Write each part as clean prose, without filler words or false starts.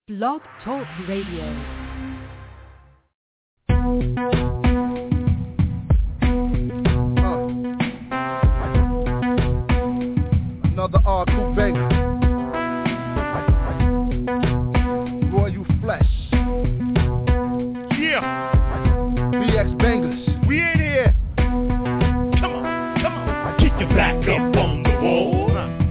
Blog Talk Radio. Another R2 banger. Royal Flesh. Yeah. BX Bangers. We in here. Come on. Keep your back up on the wall.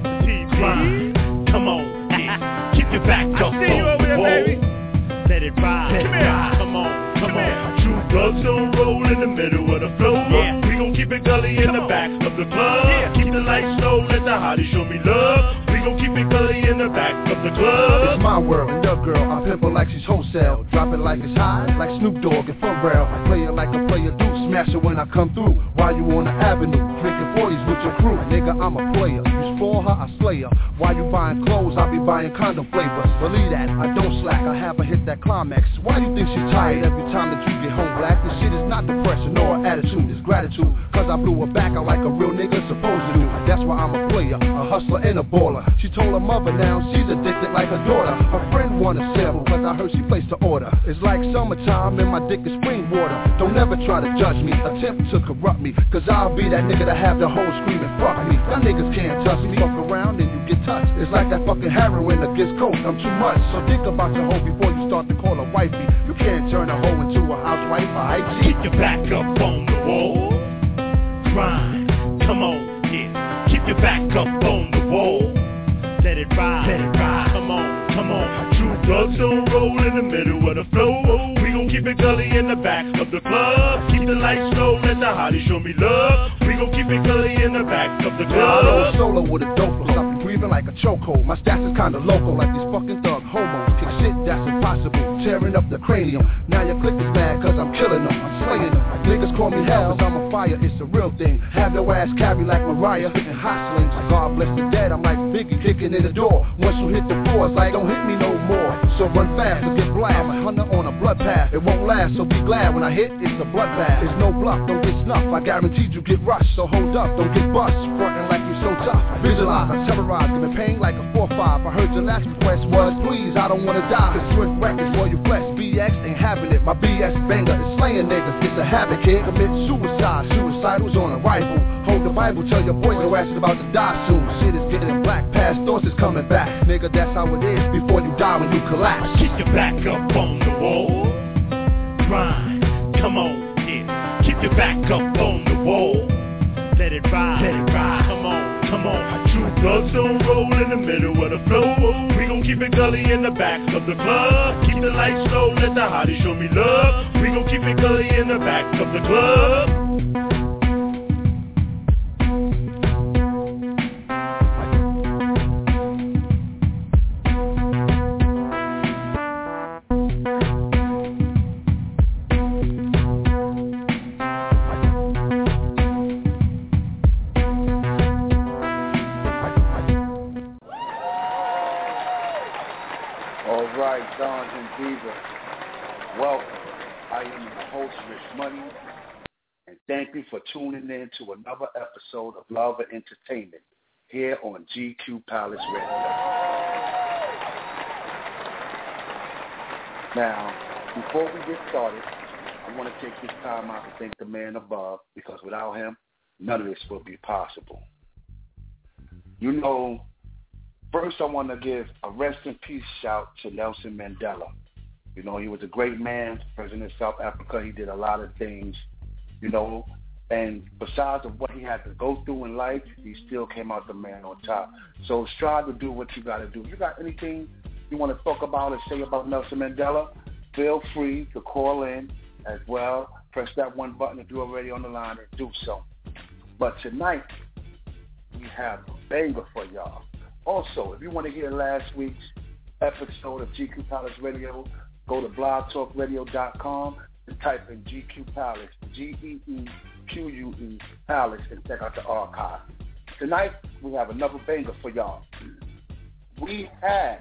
Grind. Come on. Yeah. Keep your back up on the wall. Baby. Let it ride. Come on. True thugs don't roll in the middle of the floor. Yeah. We gon' keep it gully in the back of the club. Yeah. Keep the lights low, let the hotties show me love. We gon' keep it gully in the back of the club. It's my world, and your girl, I pimp her like she's wholesale. Drop it like it's high, like Snoop Dogg and Pharrell. Play it like a player do, smash it when I come through. While you on the avenue, drinking 40s with your crew. Nigga, I'm a player. You spoil her, I slay her. While you buying clothes, I be buying condom flavors. Believe that, I don't slack, I have her hit that climax. Why you think she's tired every time that you get home black? This shit is not depression or attitude, it's gratitude. Cause I blew her back out like a real nigga supposed to do. That's why I'm a player, a hustler and a baller. She told her mother now she's addicted like her daughter. Her friend wanna sample cause I heard she placed the order. It's like summertime and my dick is spring water. Don't ever try to judge me, attempt to corrupt me. Cause I'll be that nigga to have the whole screaming fuck me. Y'all niggas can't touch me, fuck around and you get touched. It's like that fucking heroin against coke, I'm too much. So think about your hoe before you start to call her wifey. You can't turn a hoe into a housewife, alright? Keep your back up on the wall. Grind. Come on, yeah. Keep your back up on the wall. Let it ride. Come on. True thugs don't roll in the middle of the floor. We gon' keep it gully in the back of the club. Keep the lights low, let the hotties show me love. We gon' keep it gully in the back of the club. I roll solo with a dope flow, stop you breathing like a chokehold. My stats is kinda local, like these fucking thug homos. Kick shit that's impossible, tearing up the cranium. Now your clique is mad cause I'm killing them, I'm slaying them. Niggas call me hell cause I'm a fire, it's a real thing. Have your ass carry like Mariah, hitting hot slings. God bless the dead, I'm like Biggie kicking in the door. Once you hit the floor, it's like don't hit me no more. So run fast or get blast. I'm a hunter on a blood path. It won't last, so be glad when I hit, it's a bloodbath. It's no bluff, don't get snuffed. I guaranteed you get rushed, so hold up, don't get bust. Frontin' like you so tough. Visualize, I terrorize, giving pain like a 4-5. I heard your last request was, please, I don't wanna die. Cause Swift Records, Royal Flesh, BX ain't having it. My BS banger is slaying niggas. It's a habit, kid. Commit suicide. Suicidal's on a rifle. Hold the Bible, tell your boys your ass is about to die soon. Shit is getting black, past thoughts is coming back. Nigga, that's how it is before you die when you collapse. Keep your back up on the wall. Grind. Come on, yeah. Keep your back up on the wall. Let it ride. Come on. True thugs don't roll in the middle of the floor. We gon' keep it gully in the back of the club. Keep the lights low, let the hotties show me love. We gon' keep it gully in the back of the club. Dons and Divas, welcome. I am your host, Rich Money, and thank you for tuning in to another episode of Love and Entertainment here on GQ Palace Radio. Now, before we get started, I want to take this time out to thank the man above, because without him, none of this would be possible. You know, first, I want to give a rest in peace shout to Nelson Mandela. You know, he was a great man, president of South Africa. He did a lot of things, you know, and besides of what he had to go through in life, he still came out the man on top. So strive to do what you got to do. If you got anything you want to talk about or say about Nelson Mandela, feel free to call in as well. Press that one button if you're already on the line and do so. But tonight, we have a banger for y'all. Also, if you want to hear last week's episode of GQ Palace Radio, go to blogtalkradio.com and type in GQ Palace, GEEQUE Palace, and check out the archive. Tonight, we have another banger for y'all. We have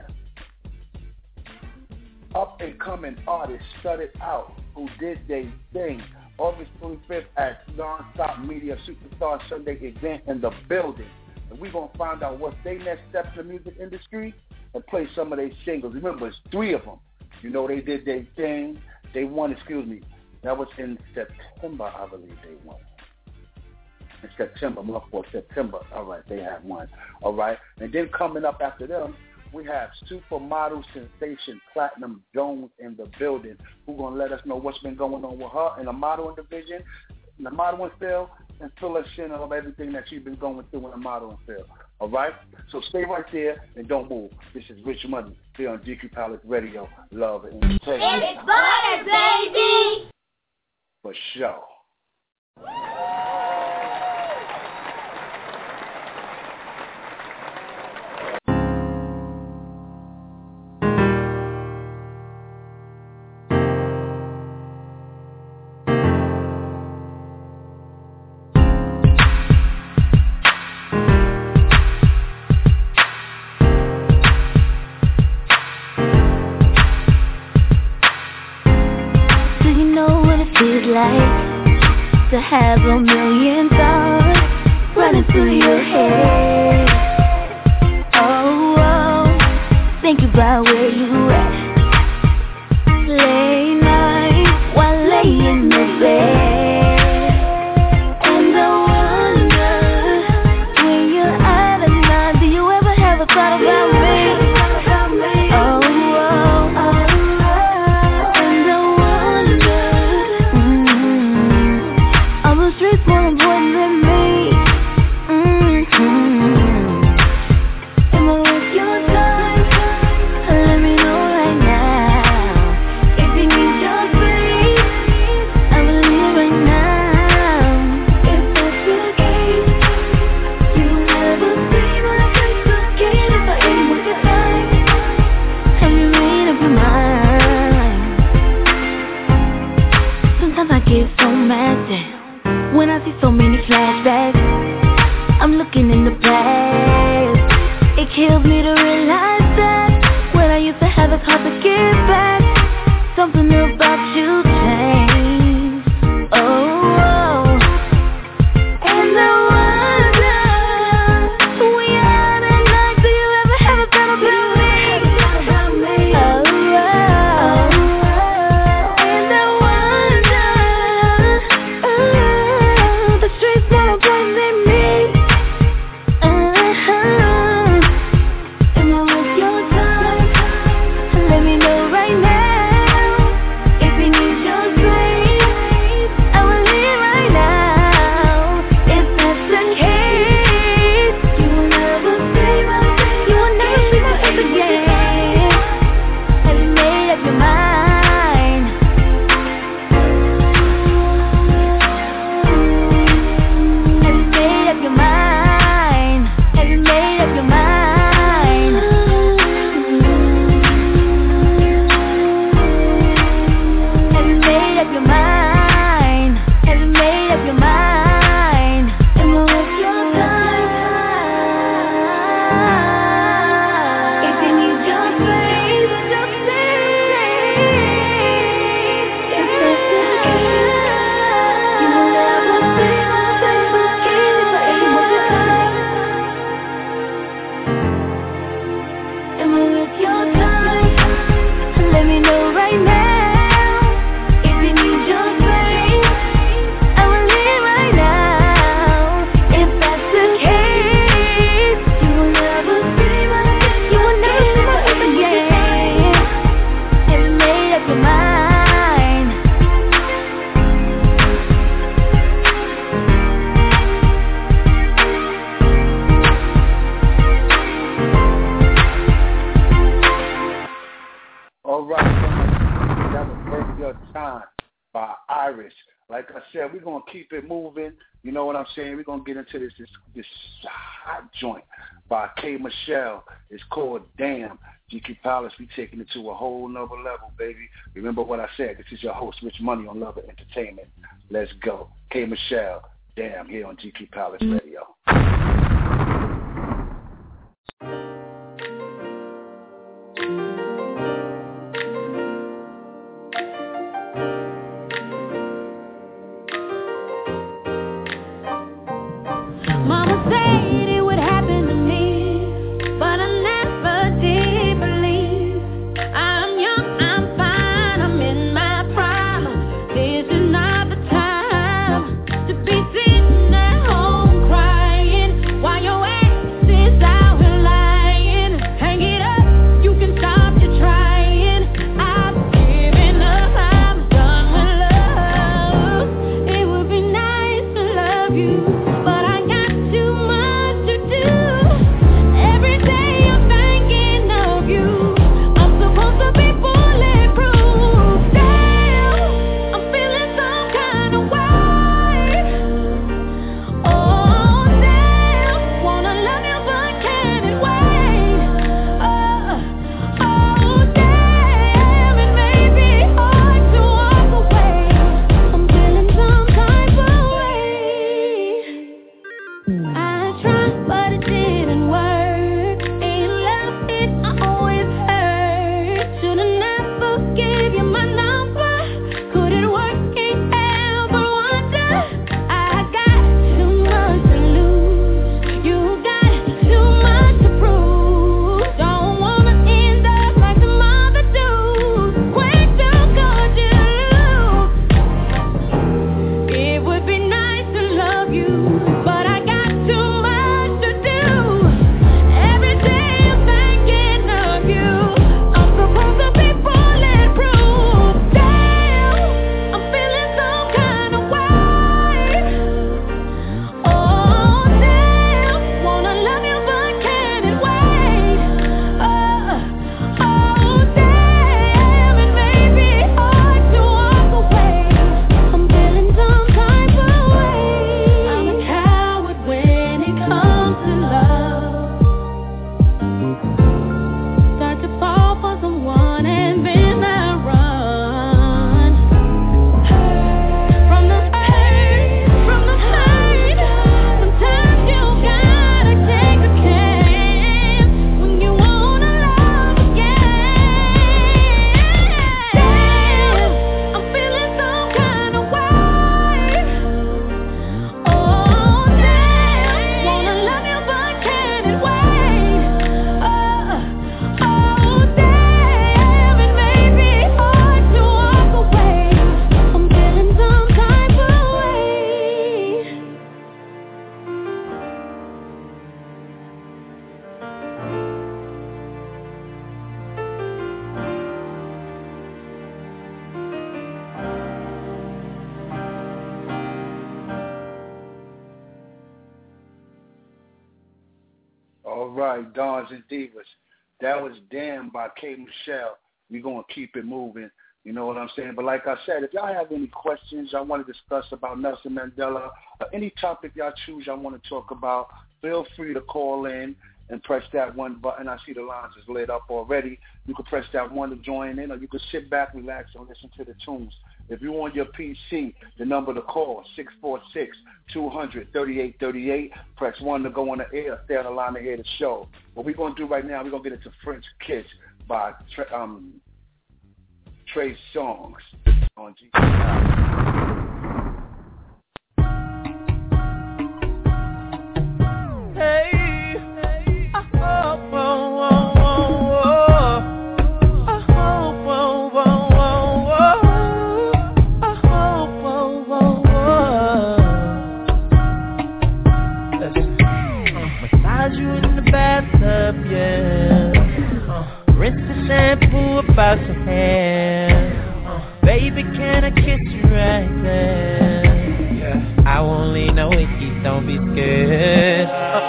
up-and-coming artists started out who did their thing. August 25th at Nonstop Media Superstar Sunday event in the building. And we're going to find out what's their next steps in the music industry and play some of their singles. Remember, it's 3 of them. You know, they did their thing. They won, that was in September, I believe they won. In September, month for September. All right, they have one. All right, and then coming up after them, we have supermodel sensation Platinum Jones in the building, who's going to let us know what's been going on with her in the modeling division, in the modeling field, and fill us in of everything that she's been going through in the modeling field. All right? So stay right there and don't move. This is Rich Money here on GQ Palace Radio, Love and Entertainment. It's butter, baby! For sure. Like to have a million thoughts running through your head. Oh, think about where you at late night while laying in the bed. And I wonder where you're at night. Do you ever have a thought about me? When I see so many flashbacks, I'm looking in the past. It kills me to realize that what I used to have is hard to get back. Something about you changed. Oh, and I wonder when you're out at night, do you ever have a thought about me? We're going to keep it moving. You know what I'm saying? We're going to get into this hot joint by K. Michelle. It's called Damn. GQ Palace, we taking it to a whole nother level, baby. Remember what I said. This is your host, Rich Money on Love and Entertainment. Let's go. K. Michelle, Damn, here on GQ Palace Radio. Mama said it would happen to me, but I never did. right, Dons and Divas. That was Damn by K. Michelle. We're going to keep it moving. You know what I'm saying? But like I said, if y'all have any questions y'all want to discuss about Nelson Mandela or any topic y'all choose y'all want to talk about, feel free to call in and press that one button. I see the lines is lit up already. You can press that one to join in, or you can sit back, relax, and listen to the tunes. If you're on your PC, the number to call, 646-200-3838. Press 1 to go on the air. Stay on the line to hear the show. What we're going to do right now, we're going to get into French Kiss by Trey Songz on G. Shampoo about your hair. Baby, can I kiss you right there? Yeah. I won't lean no icky, don't be scared.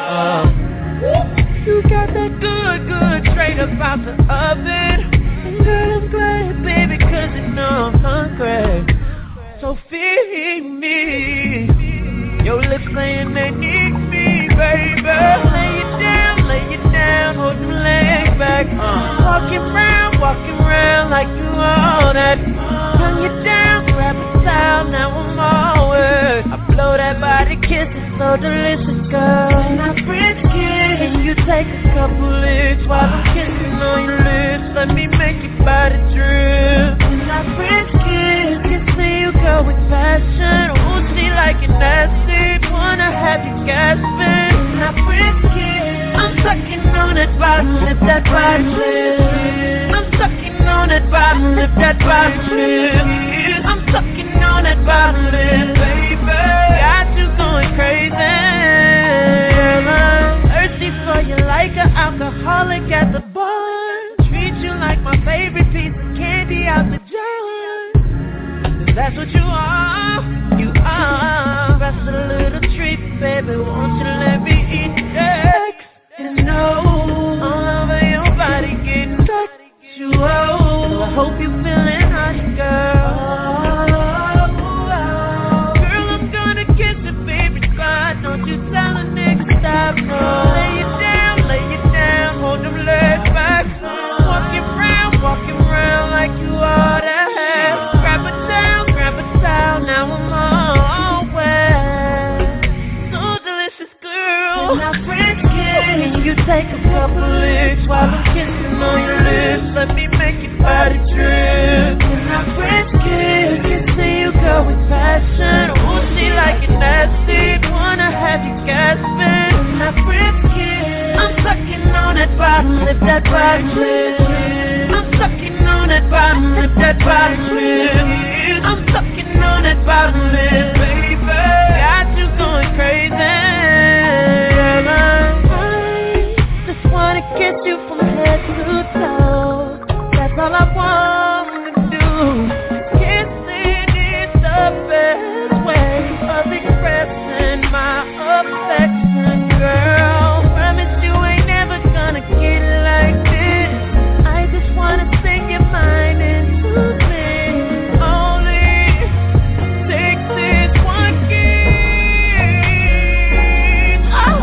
You got that good straight up out the oven. Girl, I'm glad, baby, cause you know I'm hungry. So feed me. Your lips saying they need me, baby. Lay you down, hold your legs back. Walking around like you all that. Turn you down, grab a towel, now I'm all wet. I blow that body kiss, it's so delicious, girl. And I French kiss, and you take a couple licks while I'm kissing on your lips. Let me make your body drip. And I French kiss, can see you go with passion. Oh, she like it nasty, wanna have you gasping. And I French kiss, I'm sucking on that bottom lip, that body drip. I'm sucking on that bottom lip, that bottom lip. I'm sucking on that bottom lip, baby. Got you going crazy. I'm thirsty for you like an alcoholic at the bar. Treat you like my favorite piece of candy out the jar. 'Cause that's what you are, you are. That's a little treat, baby, won't you let me eat your eggs? And know all over your body getting stuck. So I hope you feeling hot, girl. Girl, I'm gonna kiss your favorite spot. Don't you tell a nigga stop, no. Lay you down, hold them legs back. Walking around like you ought to have. Grab a towel, now I'm all wet. So delicious, girl. And I French kiss, and you take a couple licks while I'm kissing on your lips. Let me make your body drip. And I French kiss, can see you go with passion. Oh, she like it nasty, wanna have you gasping. And I French kiss, I'm sucking on that bottom lip, that body drip. I'm sucking on that bottom lip, that body drip. I'm sucking on that bottom lip, baby. Got you going crazy. Just wanna kiss you from head to toe. That's all I want to do. Kissing is the best way of expressing my affection, girl. Promise you ain't never gonna get it like this. I just wanna sing your mind into things. Only takes this one kiss.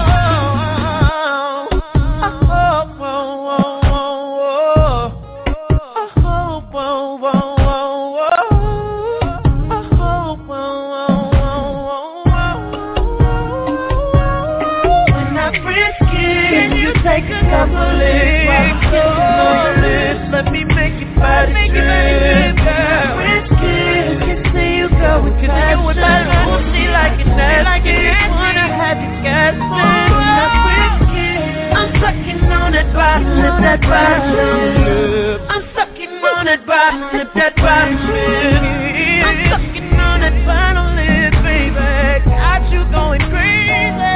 Take a couple licks, kissing on your lips. Let me make your body drip, girl. French kiss, can see you go with passion. Oh, she like it nasty, wanna have you gasping. French kiss, I'm sucking on that bottom lip, that bottom lip. I'm sucking on that bottom lip, that bottom lip. I'm sucking on that bottom lip, baby. Got you going crazy.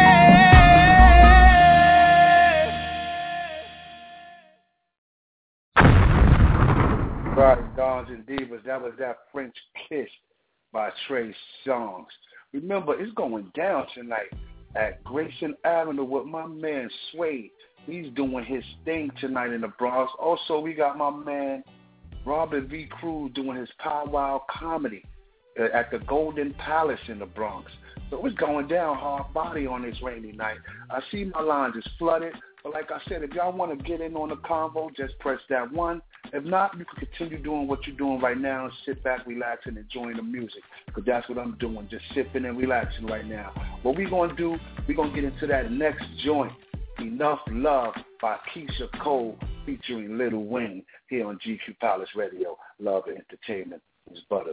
Right, Dons and Divas, that was that French Kiss by Trey Songz. Remember, it's going down tonight at Grayson Avenue with my man Sway He's doing his thing tonight in the Bronx. Also, we got my man Robert V. Cruz doing his powwow comedy at the Golden Palace in the Bronx. So it's going down hard body on this rainy night. I see my lines is flooded, but like I said, if y'all want to get in on the convo, just press that one. If not, you can continue doing what you're doing right now and sit back, relax, and enjoying the music, because that's what I'm doing, just sipping and relaxing right now. What we're going to do, we're going to get into that next joint, Enough Love by Keisha Cole featuring Lil Wayne here on GQ Palace Radio. Love and entertainment is butter.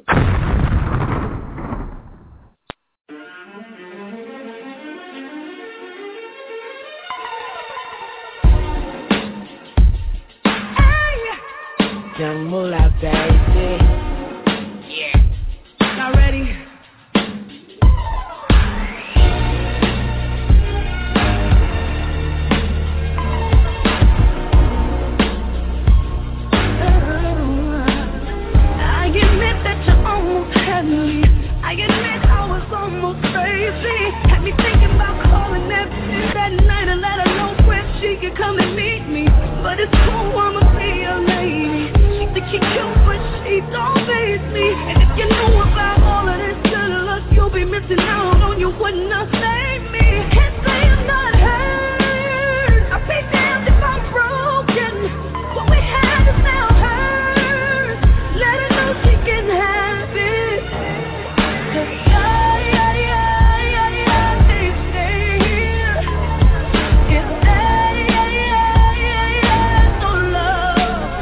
Young Moolah, baby. Yeah. Y'all ready? I admit that you almost had me. I admit I was almost crazy. Had me thinking about calling that bitch that night and let her know where she could come and meet me. But it's cool, I'ma be a lady. Think she cute, but she don't face me. And if you knew about all of this good luck, you'll be missing out on you wouldn't have saved me. Can't say I'm not hurt. I'll be damned if I'm broken. What we had is now hers. Let her know she can have it. 'Cause they stay here. If no love.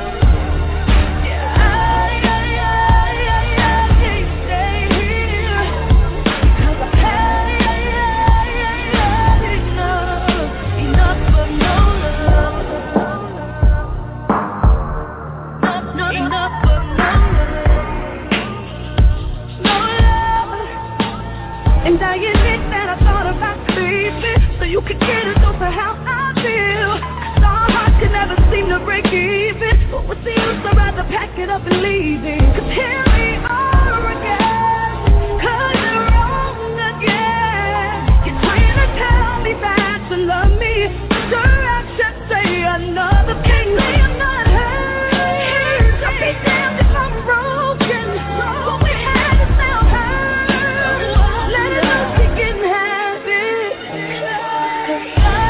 And I admit that I thought about sleeping so you could get a dose of how I feel. 'Cause our hearts can never seem to break even. But what's the use? I'd rather pack it up and leave it. 'Cause here we are again. 'Cause you're wrong again. You're trying to tell me that you love me. Sure, I should say another thing. Say I'm not hurt. I'll be damned if I'm broken. What we had is now hers. Let her know she can have it. 'Cause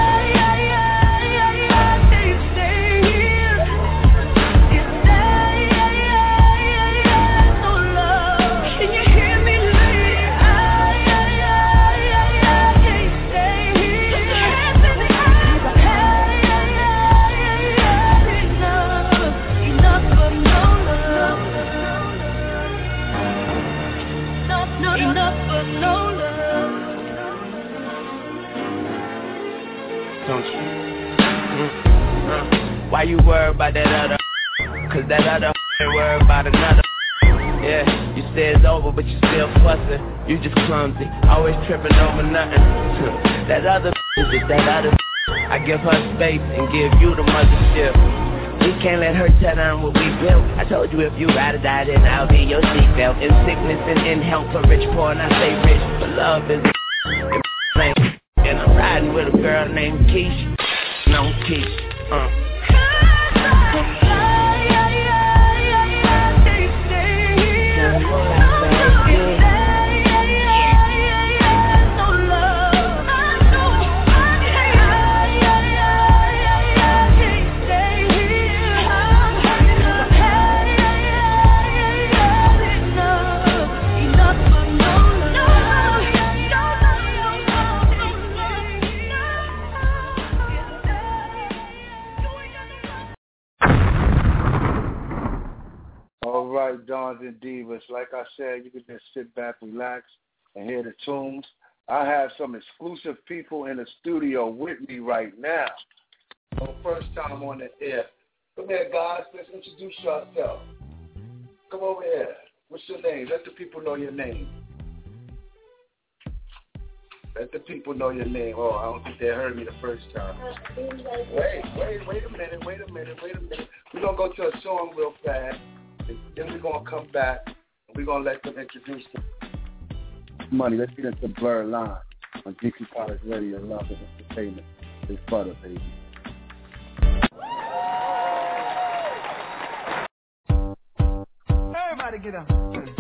they stay here. If no love. Can you hear me say, they stay here. Put your hands in the air. Enough of no love. Enough of no love. Don't you? Why you worried about that other? 'Cause that other ain't worried about another. Yeah, you say it's over, but you still fussing. You just clumsy, always tripping over nothing. That other is just that other. I give her space and give you the mothership. We can't let her tear down what we built. I told you if you ride or die, then I'll be your seatbelt. In sickness and in health, for rich, poor, and I say rich. But love is and I'm riding with a girl named Keisha. No, Keisha. They stay here. No love. They stay here. Enough of no love. All right, Dons and Divas. Like I said, you can just sit back, relax, and hear the tunes. I have some exclusive people in the studio with me right now. So first time on the air. Come here, guys. Let's introduce yourself. Come over here. What's your name? Let the people know your name. Let the people know your name. Oh, I don't think they heard me the first time. Wait a minute. We're going to go to a song real fast. Then we're going to come back, and we're going to let them introduce them. Money, let's get into Blurred Line on GQ Palace Radio. Love and entertainment. It's butter, baby. Everybody get up.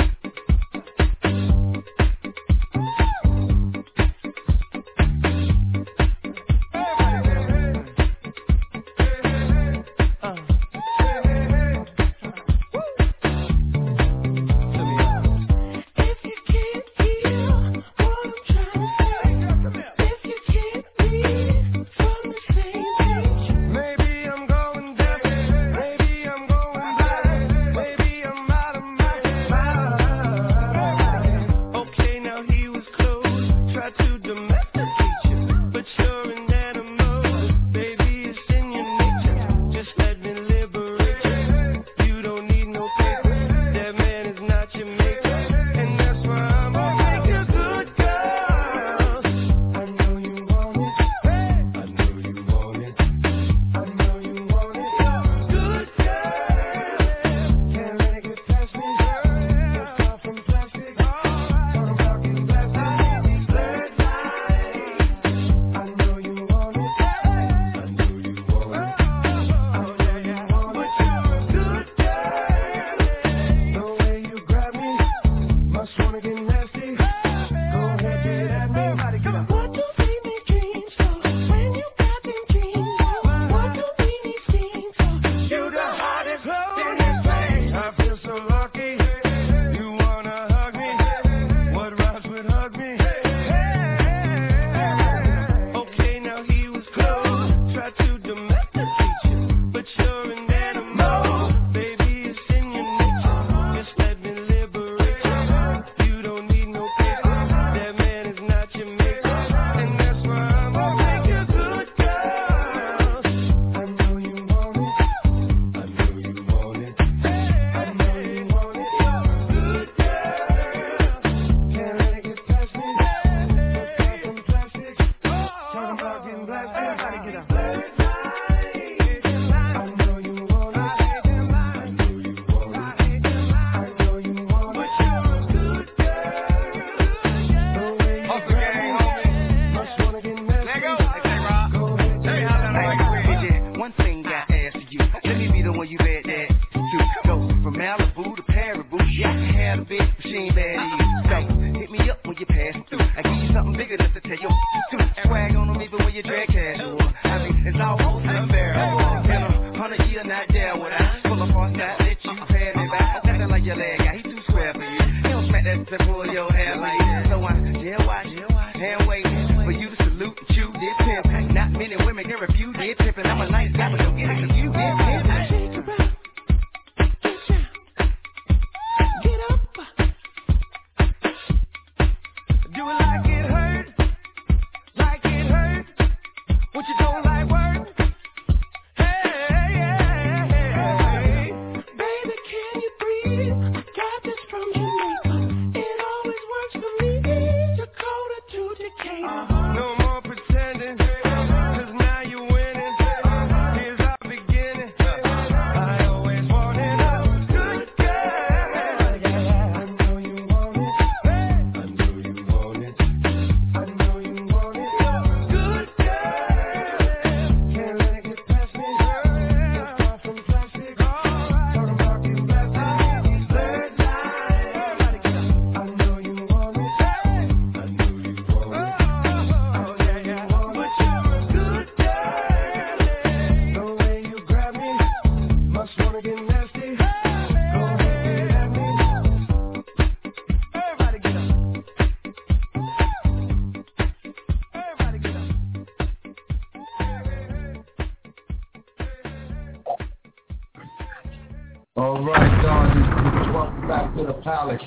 All right, Don, welcome back to the Palace.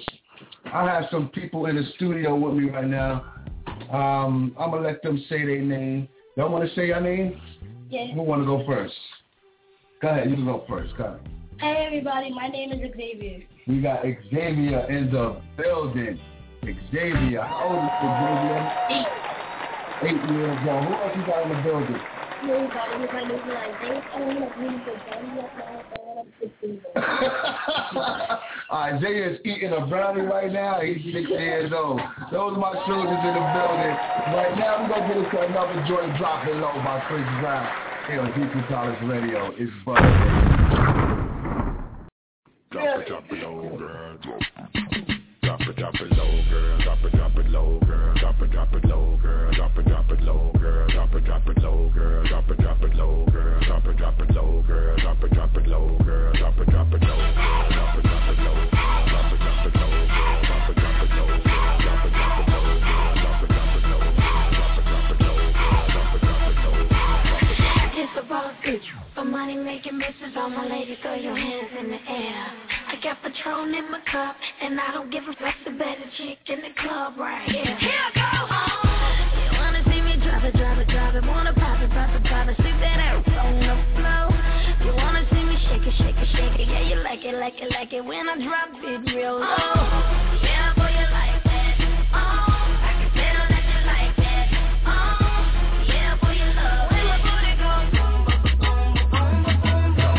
I have some people in the studio with me right now. I'm going to let them say their name. Y'all want to say your name? Yes. Who want to go first? Go ahead, you can go first. Go ahead. Hey, everybody. My name is Xavier. We got Xavier in the building. Xavier. How old is Xavier? 8 years old. Who else you got in the building? Everybody. My name is Isaiah. I want to really good brownie right now. I want to 16 Isaiah is eating a brownie right now. He's 6 years old. Those are my children in the building. Right now, we're going to get into another joint Drop It Low by Chris Brown. Here on DC College Radio. It's Butter. Drop drop it low, girl. Drop it low, girl. Drop it low, girl. Drop it low, girl. Drop it low, girl. Drop it low, girl. Drop it low, girl. Drop it low, girl. Drop it low, girl. Drop it low, girl. Drop it low, girl. Drop it low, girl. Drop it low, girl. Drop it low, girl. Drop it low, girl. It's a boss bitch. For money making bitches, all my ladies, throw your hands in the air. I got Patron in my cup, and I don't give a fuck. The better chick in the club right here. Here I go. You wanna see me drop it, wanna pop it, stick that ass on the floor. You wanna see me shake it, yeah, you like it when I drop it real low. Yeah, boy, you like that. I can tell that you like that. Yeah, boy, you love when my booty goes boom, boom, boom, boom, boom, boom, boom.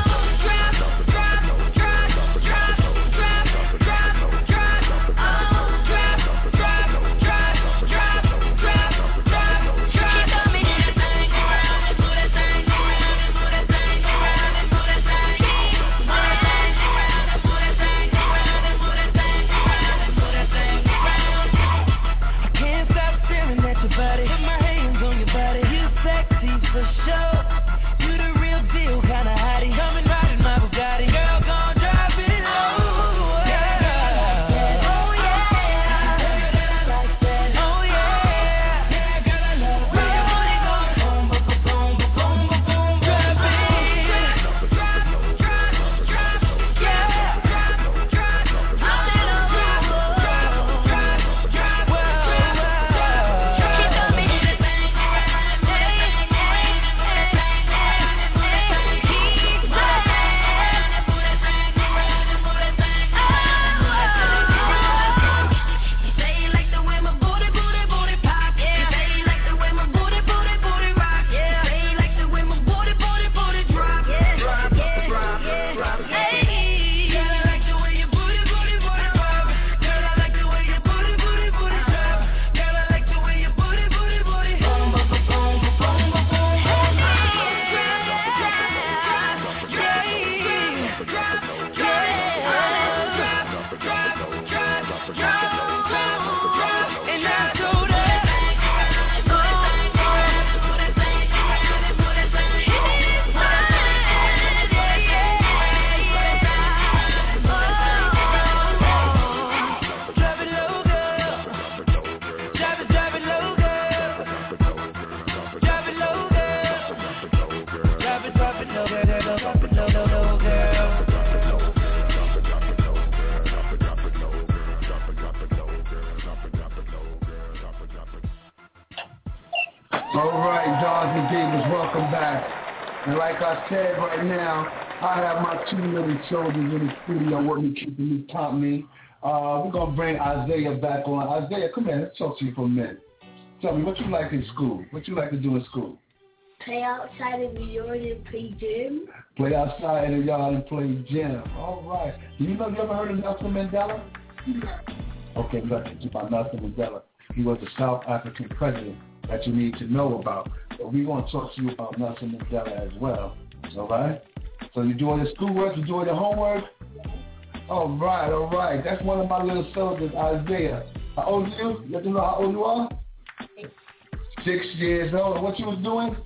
Soldiers in the studio with me, keeping me company. We're going to bring Isaiah back on. Isaiah, come here. Let's talk to you for a minute. Tell me, what you like in school? What you like to do in school? Play outside in the yard and play gym. Play outside in the yard and play gym. All right. Do you ever heard of Nelson Mandela? No. Okay, let's talk about Nelson Mandela. He was a South African president that you need to know about. But we're going to talk to you about Nelson Mandela as well. All right? So you doing the schoolwork? You doing the homework? All right. That's one of my little soldiers, Isaiah. How old are you? You have to know how old you are? 6 years old. What you was doing?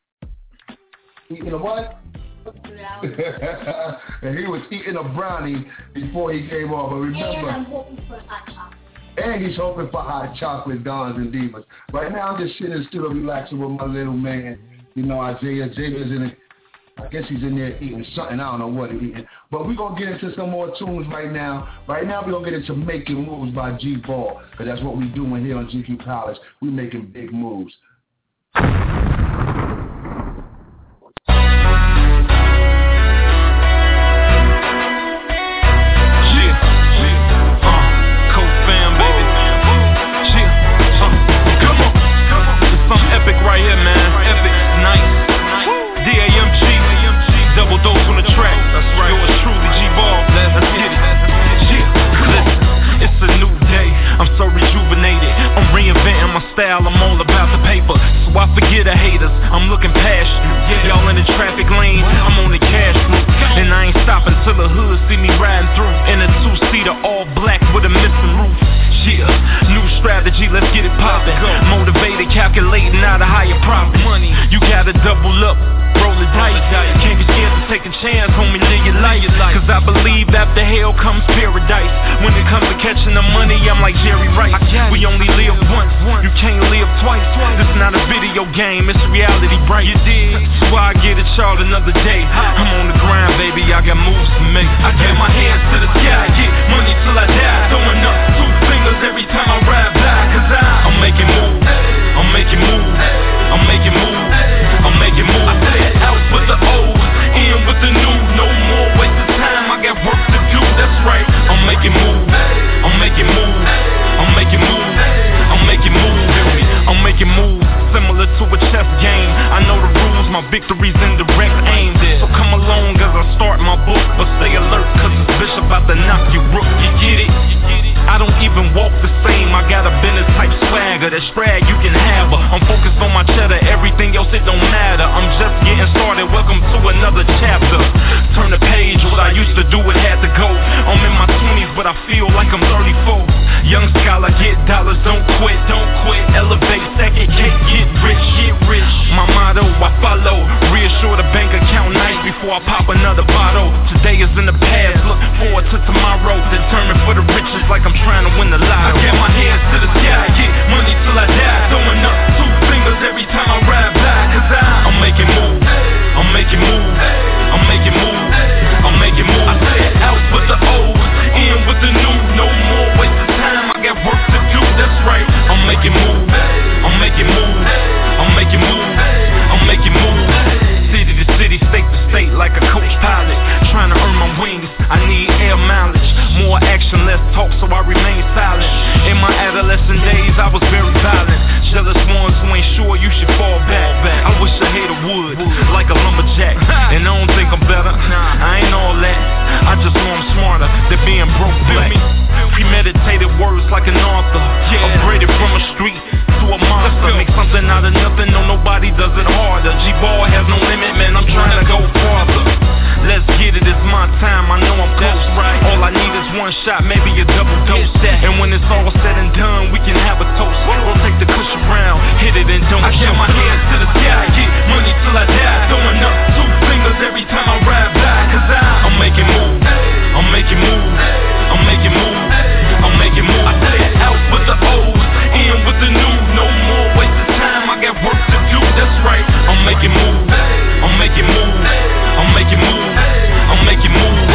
Eating a what? And he was eating a brownie before he came on. But remember, and I'm hoping for hot chocolate. And he's hoping for hot chocolate, Dons and Divas. Right now, I'm just sitting in the studio relaxing with my little man. You know, Isaiah. Xavier's in it. I guess he's in there eating something. I don't know what he's eating. But we're going to get into some more tunes right now. Right now, we're going to get into Making Moves by G-Ball, because that's what we're doing here on GQ Palace. We're making big moves. Right here, man. Epic, nice. DAMG, double dose on the track. That's right. Yours truly, G-Ball. Let's get it. Listen, it's a new day. I'm so rejuvenated. I'm reinventing my style. I'm all about the paper. riding through in a two-seater, all black with a missing roof. Yeah, new strategy, let's get it poppin'. Motivated, calculating out a higher profit. Money, you gotta double up, roll the dice. Can't be scared to take a chance, homie, live your life. Cause I believe after hell comes paradise. When it comes to catching the money, I'm like Jerry Rice. We only live once, you can't live twice. This not a video game, it's reality, bright. You did, so I get it, y'all, another day. I'm on the grind, baby, I got moves to make. I get my hands to the sky, get money till I die. Throwing up 2 fingers every time I ride by. Cause I'm making moves, I'm making moves, I'm making moves, I'm making moves. I said out with the O's, in with the new. No more waste of time, I got work to do, that's right. I'm making moves, I'm making moves, I'm making moves, I'm making moves, I'm making moves. Similar to a chess game, I know the rules, my victory's in direct aim. So come along as I start my book, but stay alert, cause this bitch about to knock you rook, you get it? I don't even walk the same, I got a business type swagger, that strag you can have her. I'm focused on my cheddar, everything else it don't matter. I'm just getting started, welcome to another chapter. Turn the page, what I used to do, it had to go. I'm in my 20s, but I feel like I'm 34. Young scholar, get dollars, don't quit, elevate, stack it, cake, get rich. My motto, I follow, reassure the bank account nice before I pop another bottle. Today is in the past, look forward to tomorrow. Determined for the riches like I'm trying to win the lotto. I get my hands to the sky, get money till I die. Throwing up 2 fingers every time I ride by. Cause I'm making moves, I'm making moves, I'm making moves, I'm making moves. I said out with the O's, in with the new. No more waste of time, I got work to do, that's right. I'm making moves, I'm making moves, I'm making moves, I'm making moves. City to city, state to state, like a coach pilot. Trying to earn my wings, I need air mileage. More action, less talk, so I remain silent. In my adolescent days, I was very violent. Jealous ones who ain't sure, you should fall back. I wish a hater would, like a lumberjack. And I don't think I'm better, I ain't all that. I just know I'm smarter than being broke black. Premeditated words like an author, upgraded from a street to a monster. Make something out of nothing, no nobody does it harder. G-Ball has no limit, man, I'm trying to go farther. Let's get it, it's my time, I know I'm close. All I need is one shot, maybe a double dose. And when it's all said and done, we can have a toast. We'll take the cushion round, hit it and don't. I get my hands to the sky, get money till I die. Throwing up 2 fingers every time I ride by. Cause I'm making moves, I'm making moves, I'm making moves, I'm making moves. I said out with the O's, in with the new. No more waste of time, I got work to do, that's right. I'm making moves, I'm making moves, I'm making moves, I'm making moves.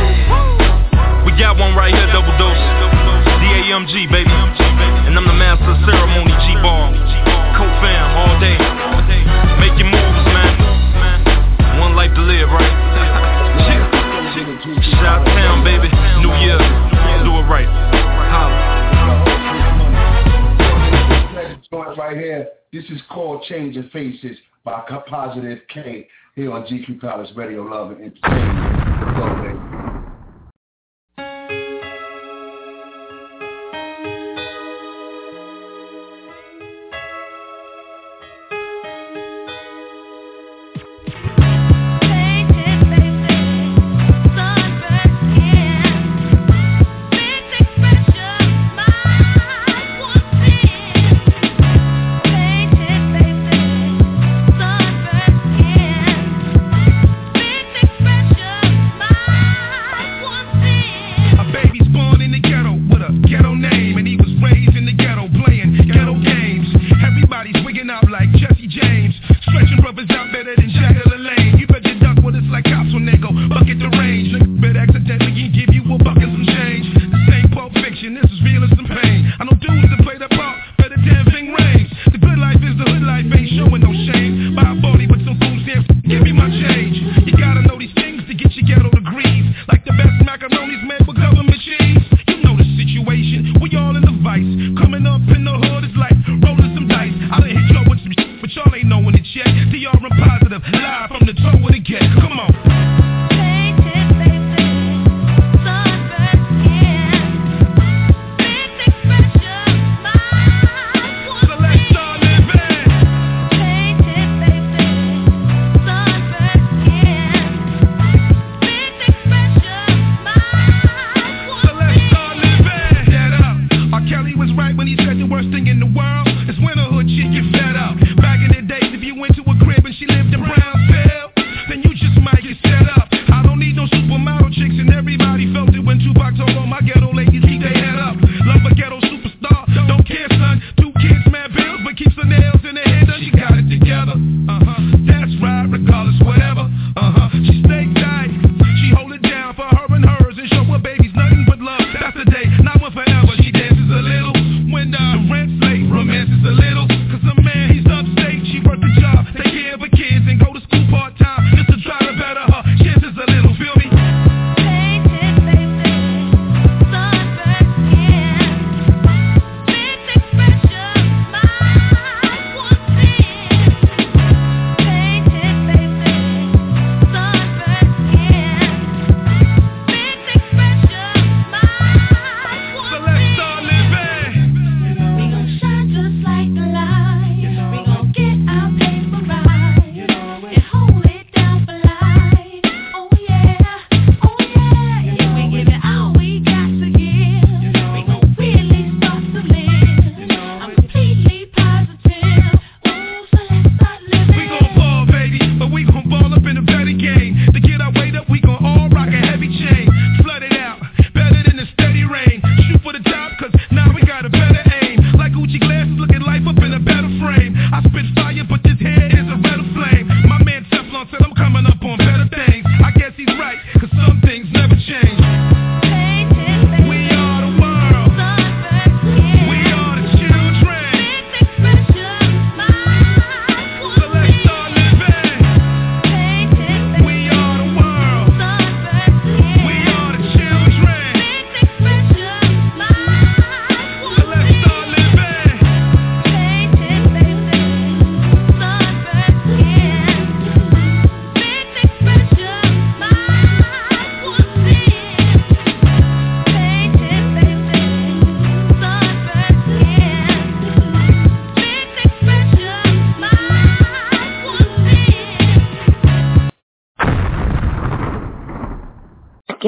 We got one right here, double dose. DAMG, baby. And I'm the master of ceremony, G-Ball. Co-fam, all day. Make your moves, man. One life to live, right? Shout town, baby. New year. Do it right. Holla. Right here, this is called Changing Faces by Positive K here on GQ Palace Radio, Love and Entertainment.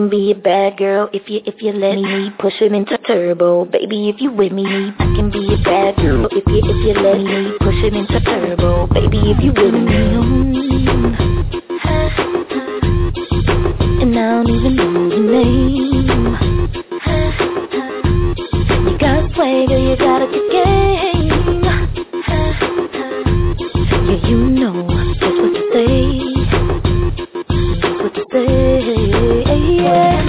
can be a bad girl if you let me push it into turbo. Baby, if you with me, I can be a bad girl if you let me push it into turbo. Baby, if you with me, and I don't even know your name. You got swagger, you got a good game. Yeah, you know just what to say. Just what to say. Yeah,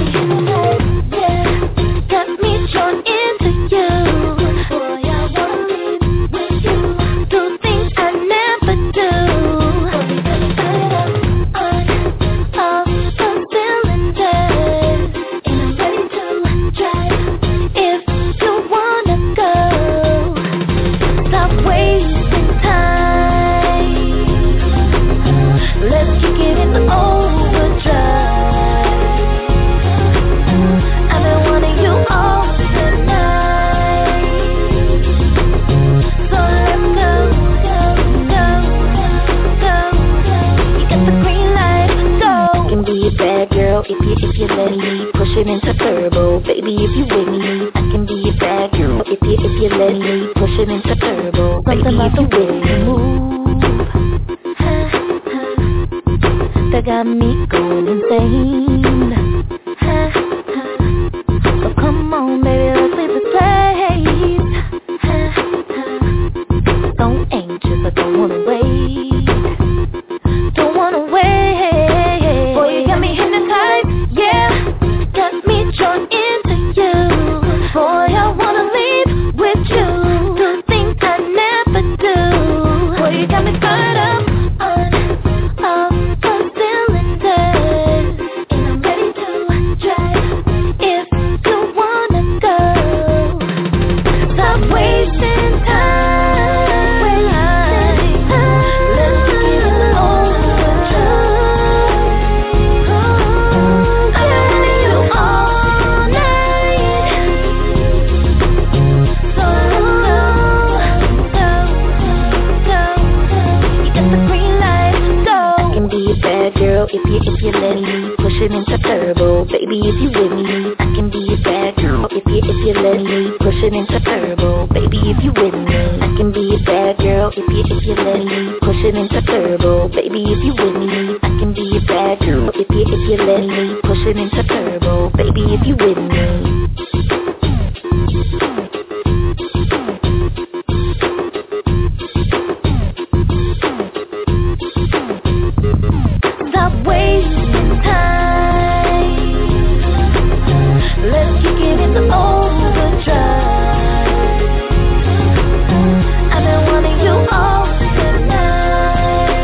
got me drawn into you. Boy, I wanna live with you. Do things I never do. All the cylinders, and I'm ready to drive. If you wanna go, stop wasting time. Let's kick it in the overdrive. I've been wanting you all tonight. So let's go, go, go, go. You got the green light, go. I can be a bad girl if you let me push it into turbo. Baby, if you with me, I can be a bad girl if you let me push it into turbo. Baby, if you with me, move. That got me going insane. So come on, baby, let's leave the place. So anxious, I don't wanna wait. Don't wanna wait. Boy, you got me hypnotized, yeah. Got me drawn into you. Boy, I wanna leave with you. Do things I never do. Boy, you got me fired up on all the cylinders, and I'm ready to drive. If you wanna go, stop wasting time. Let's get it overdrive. I'm wanting you all night. So go. You got the green light, go. I can be a bad girl if you let me push it into turbo. Baby, if you with me, I can be a bad girl if you let me push it into turbo. Baby, if you with me, I can be a bad girl if you let me push it into turbo. Baby, if you with me, I can be a bad girl if you let me push it into turbo. Baby, if you with me. Stop wasting time. Let's kick it in the overdrive. I've been wanting you all tonight.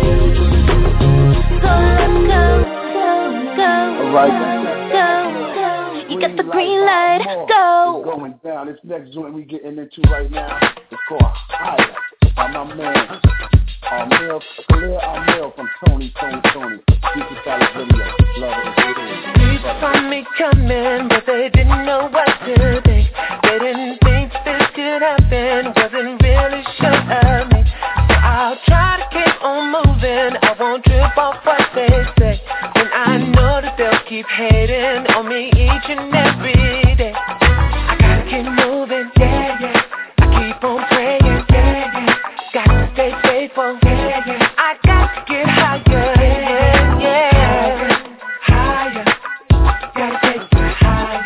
So let's go, go, go. All right. Go. You got the green light, go. It's going down. This next joint we getting into right now is called Higher by my man Khalil Amil from Tony. Future Stylist Radio. Love it. People saw me coming, but they didn't know what to think. They didn't think this could happen, wasn't really sure of me. So I'll try to keep on moving, I won't trip off what they say. And I know that they'll keep hating on me each and every day. I gotta keep moving, yeah. I keep on praying, yeah. Got to stay faithful, yeah. I got to get higher, yeah. Higher, gotta take it higher,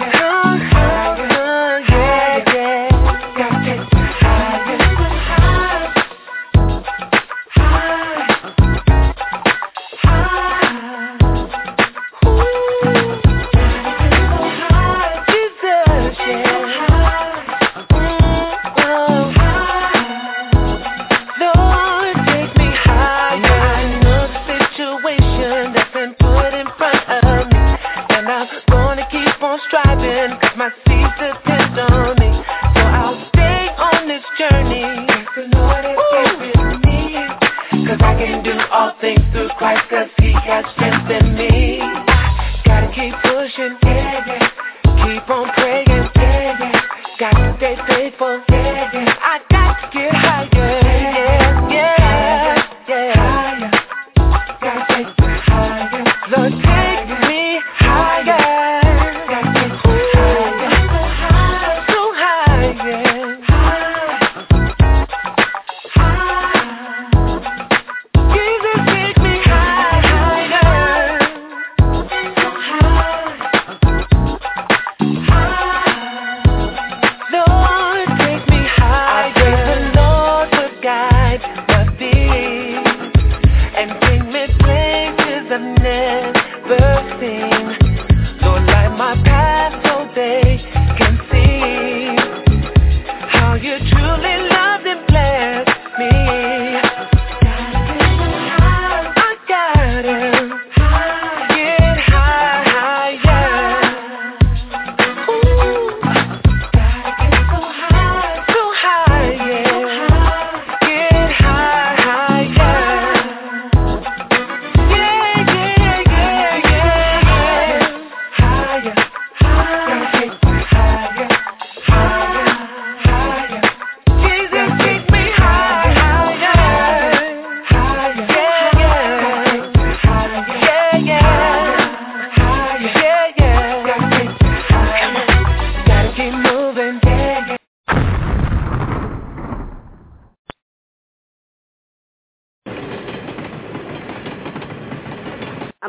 yeah. Gotta take it higher, Jesus, yeah. Lord, take me higher. I know the situation that's been put in front of me, and I'm gonna keep on striving, 'cause my seeds depend on me. So I'll stay on this journey, the Lord has given me, 'cause I can do all things through Christ, 'cause He has strengthened me. Gotta keep pushing, yeah. Keep on praying, yeah. Got to stay faithful, yeah. I got to get higher, yeah. Higher, gotta take me higher. Lord, take me higher.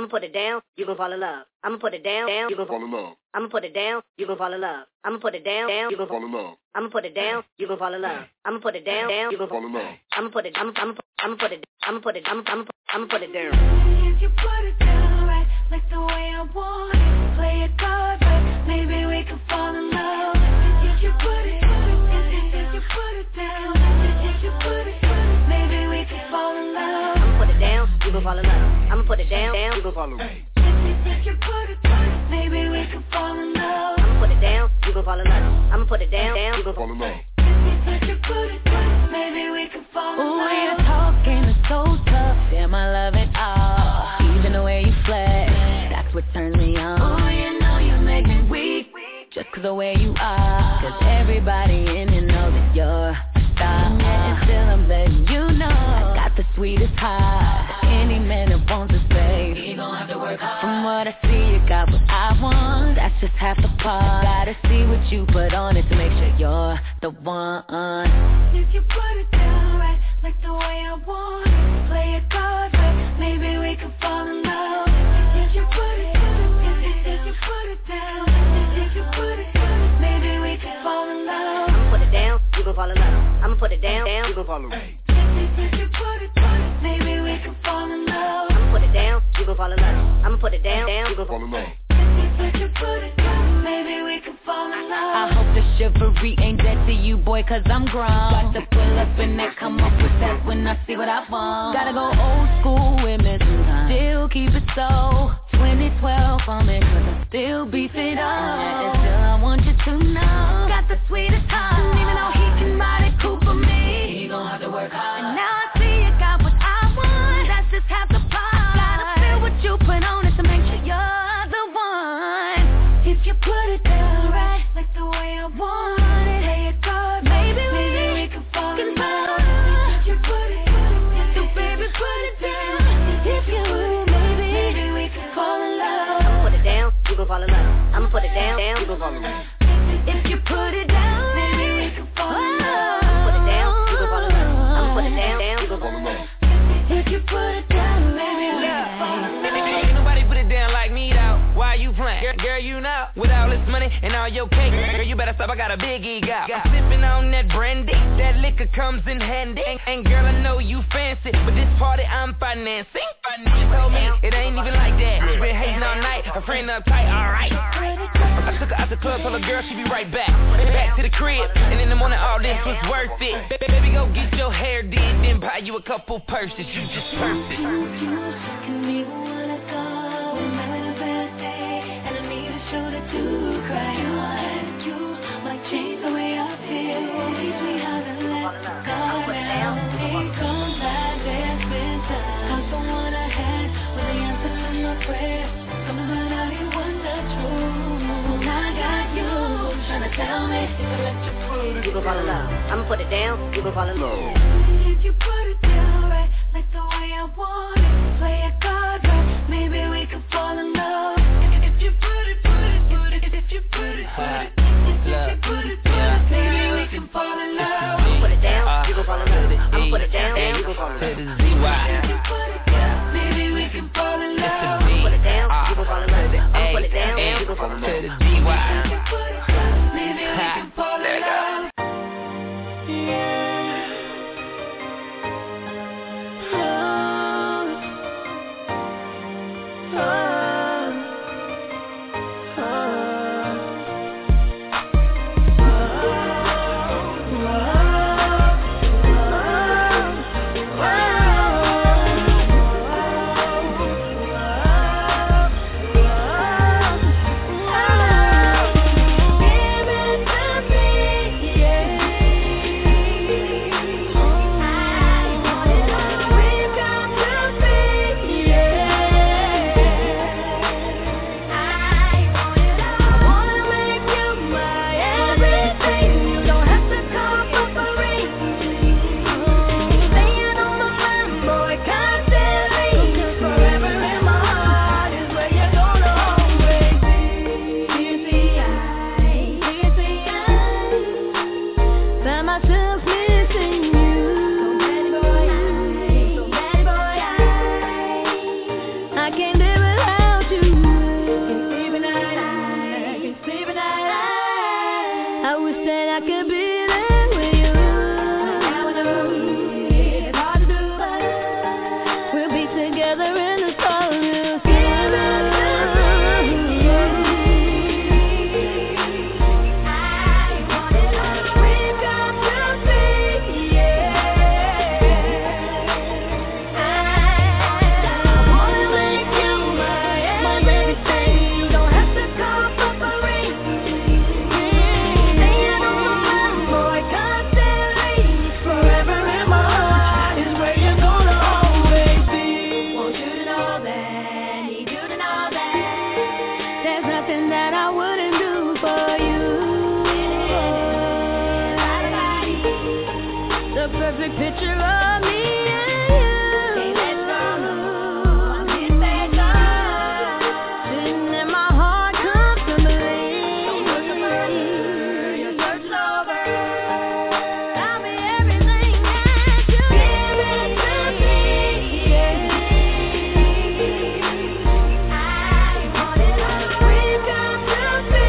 I'ma put it down, you gon' fall in love. I'ma put it down, you gon' fall in love. I'ma put it down, you gon' fall in love. I'ma put it down, you gon' fall in love. I'ma put it down, you gon' fall in love. I'ma put it down, you gon' fall in love. I'ma put it, I'ma put it down. If you put it down right, like the way I want it, play it God right, maybe we can fall in love. If you put it down, if you put it, maybe we can fall in love. I'ma put it down, you gon' fall in love. I'ma put it down, you gon' fall in love. If you put it down, maybe we can fall in love. I'ma put it down, you gon' fall in love. I'ma put it down, you gon' fall in love. If you put it down, maybe we can fall in love. Ooh, your talking is so tough, damn I love it all. Even the way you flex, that's what turns me on. Ooh, you know you make me weak, just 'cause the way you are. 'Cause everybody in here knows that you're a star. And still I'm letting you know I got the sweetest heart. Any man that wants this, babe, he gon' have to work hard. From what I see, you got what I want, that's just half the part. I gotta see what you put on it to make sure you're the one. If you put it down right, like the way I want it, play it God right, maybe we can fall in love. If you put it down, if you put it down, if you put it down, maybe we can fall in love. I'ma put it down, you gon' fall in love. I'ma put it down, you gon' fall in love. If you put it down, maybe we can fall in love. I'ma put it down, you gon' fall in love. I'ma put it down, you gon' fall in love. If you put it down, maybe we can fall in love. I hope the chivalry ain't dead to you, boy, 'cause I'm grown. Got to pull up and then come up with that when I see what I want. Gotta go old school with me sometimes. Still keep it so 2012 for me, 'cause I still beef it up. And still I want you to know, got the sweetest heart. And even though he can ride it cool for me, he gon' have to work hard. And now I see you got what I want, that's just half the part. Gotta feel what you put on it to make sure you're the one. If you put it down right, like the way I want it, play it God, maybe we can fall in love. If you put it down, so baby put it down. If you would, maybe we can fall in love. I'ma put it down, you gon' fall in love. I'ma put it down, you gon' fall in love. If you put it down, maybe we can fall in love. I'ma put it down, you gon' fall in love. I'ma put it down, you gon' fall in love. If you put it down, maybe we can fall in love. Ain't nobody put it down like me though. Why you playing? Girl, you know, with all this money and all your cake, girl, you better stop, I got a big ego. I'm sipping on that brandy, that liquor comes in handy. And girl, I know you fancy, but this party I'm financing. She told me it ain't even like that. She been hating all night, her friend uptight, alright. I took her out the club, told her girl she be right back. Back to the crib, and in the morning all this was worth it. Baby, go get your hair did, then buy you a couple purses. You just perfect. Can we wanna go? I'm having a bad day, and I need a shoulder to cry on. You might change the way I feel. Teach me how to let go now. Ain't come back, there's been time. I'm the one I had with the answer to my prayer. Coming right out here, what's the truth? I got you, trying to tell me if I let you put it. You gon' fall in love. I'ma put it down, you gon' fall in love. If you put it down right, like the way I want it, play it God right, maybe we can fall in love. If you put it, if you put it, maybe we can fall in love. I'ma put it down, you gon' fall in love. I'ma put it down, you gon' fall in love. To the Z-Y. Maybe we can fall in love. I'ma put it down, you gon' fall in love. I'ma put it down, you gon' fall in love. To the Z-Y. Maybe we can fall in love. I could be there with you. It's hard to do, but we'll be together in the storm. Give it to me. I want it all. We've got to be, I wanna make you my everything. You don't have to come for free. Staying on my mind, boy, constantly. Forever in my heart is where you're gonna always be. Want you to know that, need you to know that. There's nothing that I wouldn't do for you. The perfect picture of me and you. Can't let go, I'm here to go. Sitting in my heart comfortably. Don't look further, your search is over. I'll be everything that you give it to me. I want it all. We've got to be,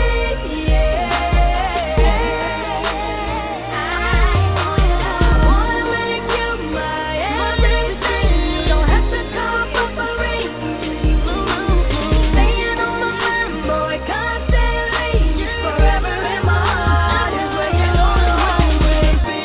I wanna make you my everything. You don't have to come for free. Staying on my mind, boy, constantly. Forever in my heart is where you're gonna always be.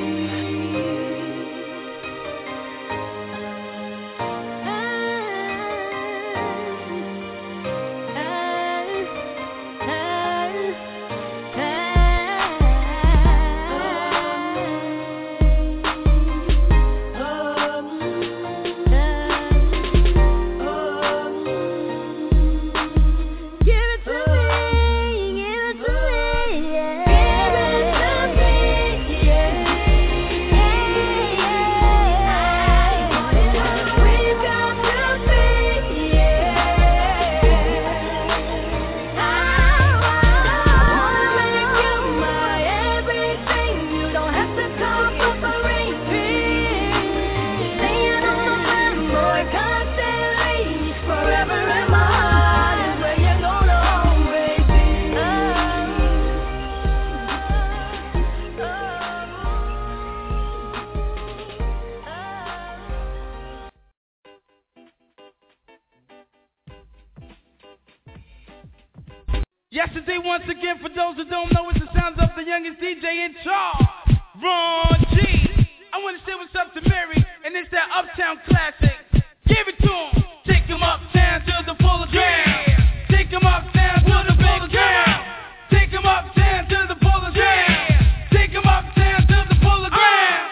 Give it to me, give it to me, yeah. Give it to me, yeah. I want it all. We've got to be, I wanna make you my everything. You don't have to come for free. Staying on my mind, boy, constantly. Forever in my heart is where you're gonna always be. Yesterday, once again, for those who don't know, it's the sounds of the youngest DJ in charge, Ron G. I want to say what's up to Mary, and it's that Uptown classic. Give it to him. Take him uptown to the full ground. Take him uptown to the full ground. Take him uptown to the full ground. Take him uptown to the full ground.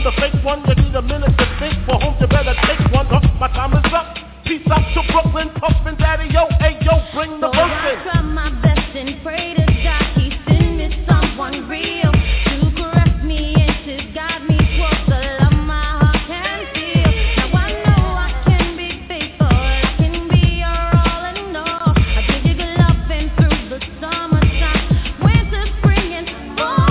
the fake one. You need a minute to think. For whom you better take one. My time is up. Peace out to Brooklyn, Puffin' Daddy, yo, hey, yo, bring the verse in. I try my best and pray to God he send me someone real to caress me and to guide me towards the love my heart can feel. Now I know I can be faithful, I can be your all and all. I give you good loving through the summertime, winter, spring, and fall.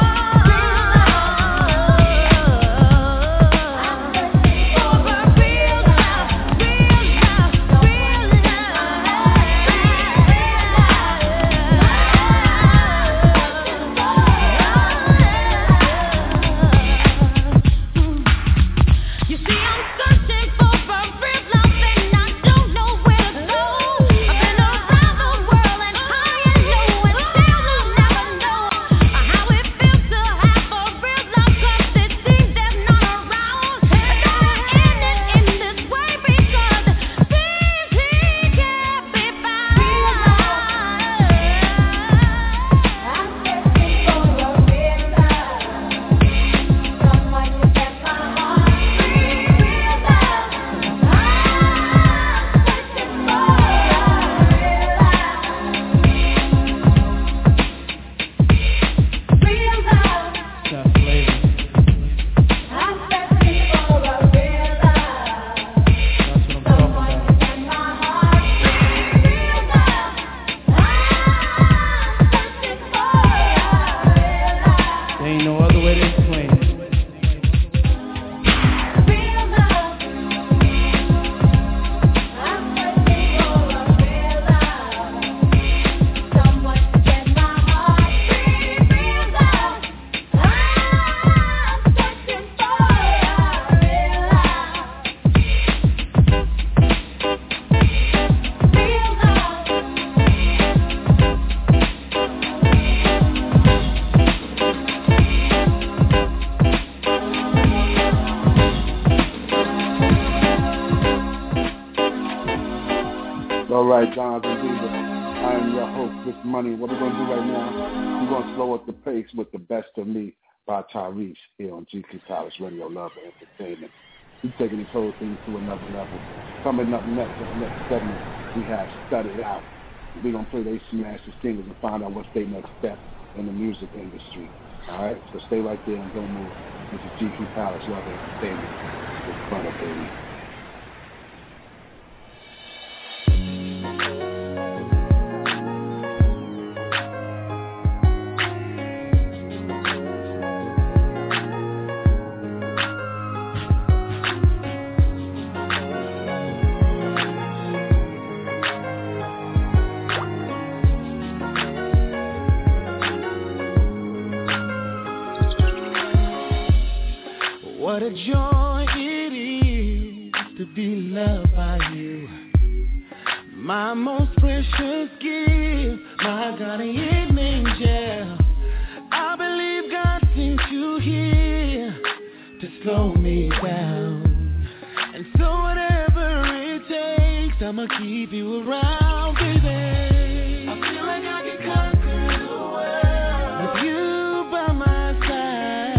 With the Best of Me by Tyrese here on GQ College Radio, Love and Entertainment. We're taking this whole thing to another level. Coming up next, in the next segment, we have Stud It Out. We're going to play these smashes singers and find out what's their next step in the music industry. All right? So stay right there and don't move. This is GQ College Love and Entertainment. It's fun, baby. What a joy it is to be loved by you. My most precious gift, my guardian angel. I believe God sent you here to slow me down. And so whatever it takes, I'ma keep you around, baby. I feel like I can conquer the world with you by my side.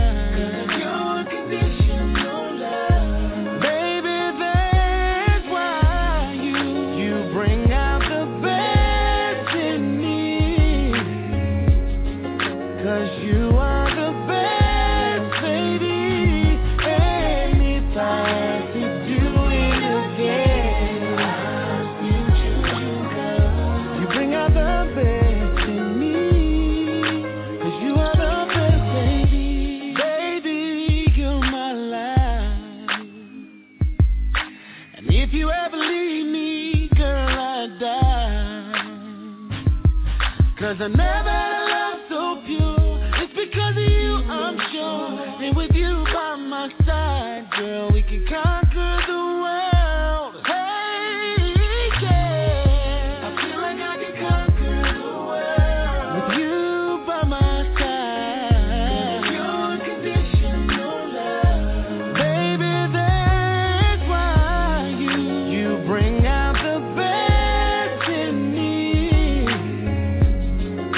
Cause I never had a love so pure. It's because of you, I'm sure. And with you by my side, girl, we can conquer the world. Hey, yeah. I feel like I can conquer the world with you by my side. Your unconditional love, baby, that's why you bring out the best in me.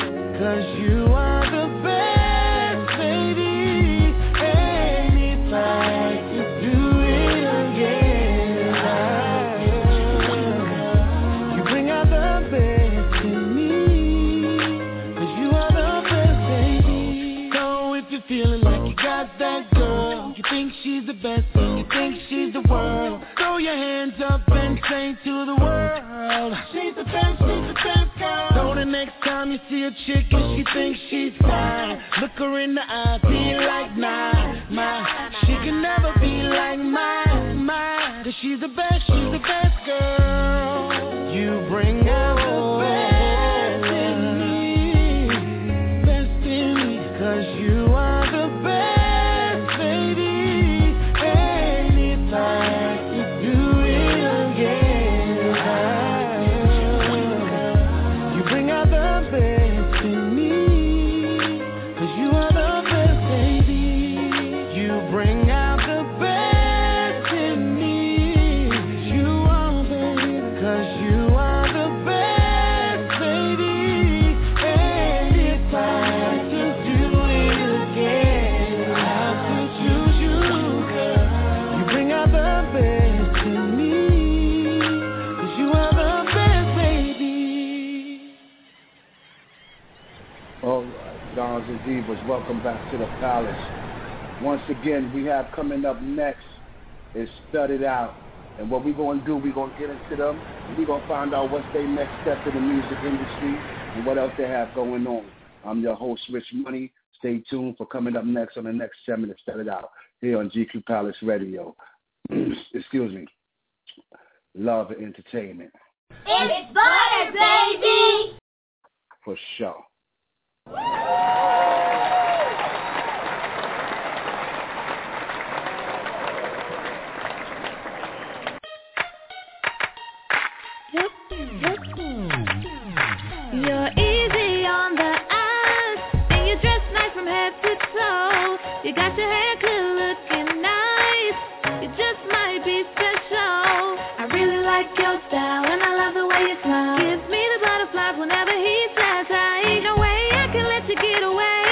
Cause you are the best, baby, anytime. you're feeling like you got that girl. You think she's the best, you think she's the world. Throw your hands up and say to the world, she's the best girl. So the next time you see a chick and she thinks she's fine, look her in the eye, be like, nah, she can never be like mine, cause she's the best girl. You bring out the best in me, cause you are the best, baby. Anytime you do it again, you bring out the best in me, cause you are the best, baby. You bring out the best in me, you are, baby, cause you are the best, baby. Anytime to do it again, I have to choose you, girl. You bring out the best in me, cause you are the best, baby. All right, Dons and Divas, welcome back to the Palace. Once again, we have coming up next is Studded Out. And what we're going to do, we're going to get into them. We're going to find out what's their next step in the music industry and what else they have going on. I'm your host, Rich Money. Stay tuned for coming up next on the next segment of Studded Out here on GQ Palace Radio. Excuse me. Love and entertainment. It's butter, baby! For sure. You're easy on the eyes, and you dress nice from head to toe. You got your hair clear, looking nice. You just might be special. I really like your style, and I love the way you smile. Gives me the butterflies whenever he says hi. Ain't no way I can let you get away.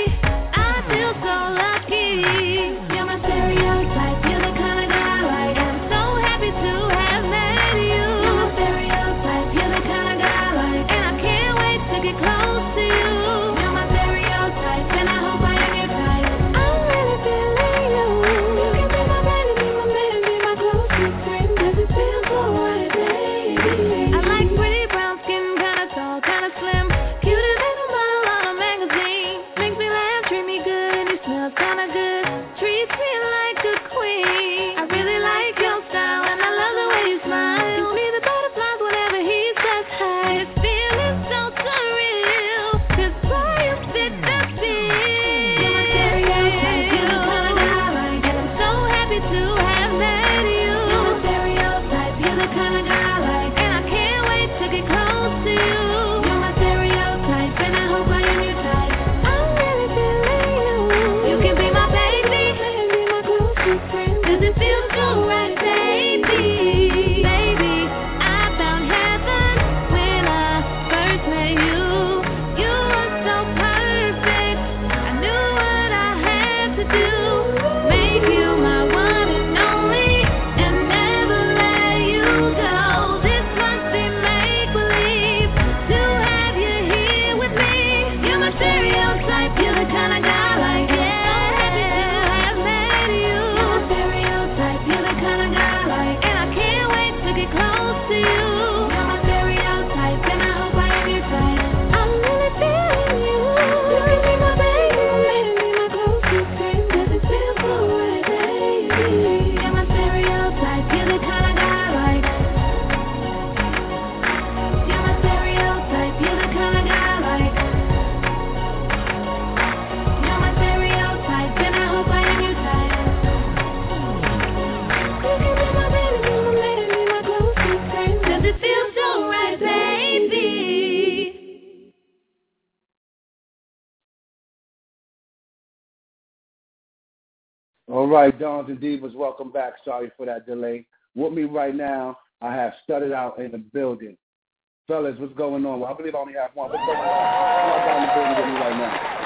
I feel so lucky. You're my stereotype. You're the kind of guy I like. I'm so happy to have met you. You're my stereotype. You're the kind of guy I like, and I can't wait to get close to you. You're my stereotype, and I hope I am your type. I'm really feeling you. You can be my baby, be my baby, be my closest friend. Does it feel so right, baby? I like pretty brown skin, kinda tall, kinda slim, cuter than a model on a magazine. Makes me laugh, treat me good, and he smells kinda good. Treats me like a queen. I really like your style, and I love the way you smile. Gives me the butterflies whenever he says hi. This feeling so surreal, 'cause boy, you fit the bill. You're my stereotype, you're the kind of guy I like, and I'm so happy to have met you. You're my stereotype, you're the kind of guy I like, and I can't wait to get close to you. You're my stereotype, and I hope I am your type. I'm really feeling you. You can be my baby, and be my closest friend. Does it feel so right, baby? Baby, I found heaven when I first met you. You were so perfect. I knew what I had to do. Make you my one and only, and never let you go. This must be make-believe to have you here with me. You're my stereotype, you're the kind of guy I like. So happy to have met you. You're my stereotype, you're the kind of guy I like, and I can't wait to get close to you. You're my stereotype, and I hope I am your type. I'm really feeling you. You can be my baby, be my closest friend. Does it feel so right, baby? You're my stereotype, you're the kind of guy I like. You're my stereotype, you're the kind of guy I like. You're my stereotype, and I hope I am your type. You can be my baby, be my closest friend. Does it feel so right, baby? All right, Dons and Divas, welcome back. Sorry for that delay. With me right now, I have Studded Out in the building. Fellas, what's going on? Well, I believe I only have one. What's going on? Who I got in the building with me right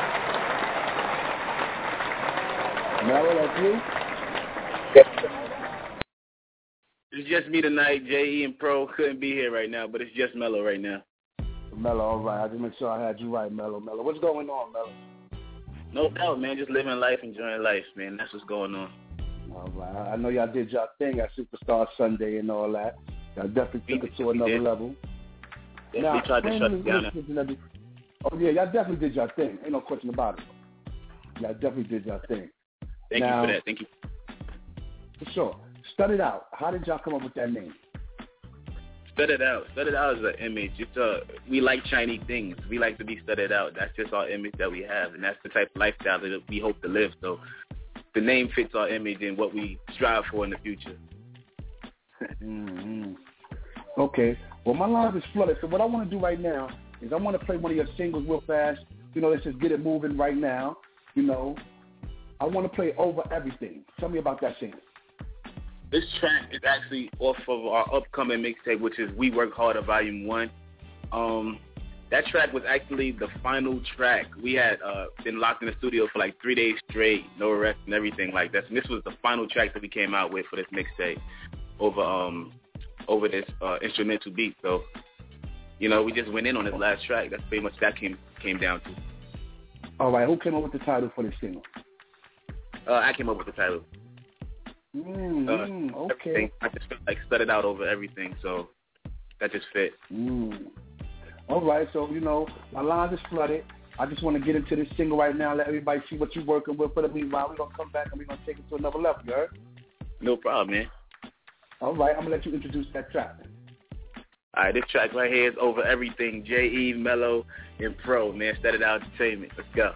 now? Mello, that's you? It's just me tonight. J.E. and Pro couldn't be here right now, but it's just Mello right now. Mello, all right. I just make sure I had you right, Mello. Mello, what's going on, Mello? No doubt, man. Just living life, enjoying life, man. That's what's going on. All right. I know y'all did y'all thing at Superstar Sunday and all that. Y'all definitely took it to another level. Yeah, we tried to shut it down. Oh, yeah, y'all definitely did y'all thing. Ain't no question about it. Y'all definitely did y'all thing. Thank you for that. Thank you. For sure. Stud It Out. How did y'all come up with that name? Stud It Out. Stud It Out is an image. We like shiny things. We like to be studded out. That's just our image that we have, and that's the type of lifestyle that we hope to live. So the name fits our image and what we strive for in the future. Mm-hmm. Okay. Well, my lines is flooded. So what I want to do right now is I want to play one of your singles real fast. Let's just get it moving right now. I want to play Over Everything. Tell me about that single. This track is actually off of our upcoming mixtape, which is We Work Harder Volume 1. That track was actually the final track. We had been locked in the studio for like 3 days straight, no rest and everything like that. And this was the final track that we came out with for this mixtape over this instrumental beat. So, we just went in on this last track. That's pretty much that came down to. All right. Who came up with the title for this single? I came up with the title. Okay. I just felt like Stud It Out over everything, so that just fit. All right, so, my lines is flooded. I just want to get into this single right now, let everybody see what you're working with. For the meanwhile, we're going to come back and we're going to take it to another level, you heard? No problem, man. All right, I'm going to let you introduce that track. All right, this track right here is Over Everything. J.E., Mello, and Pro, man. Stud It Out Entertainment. Let's go.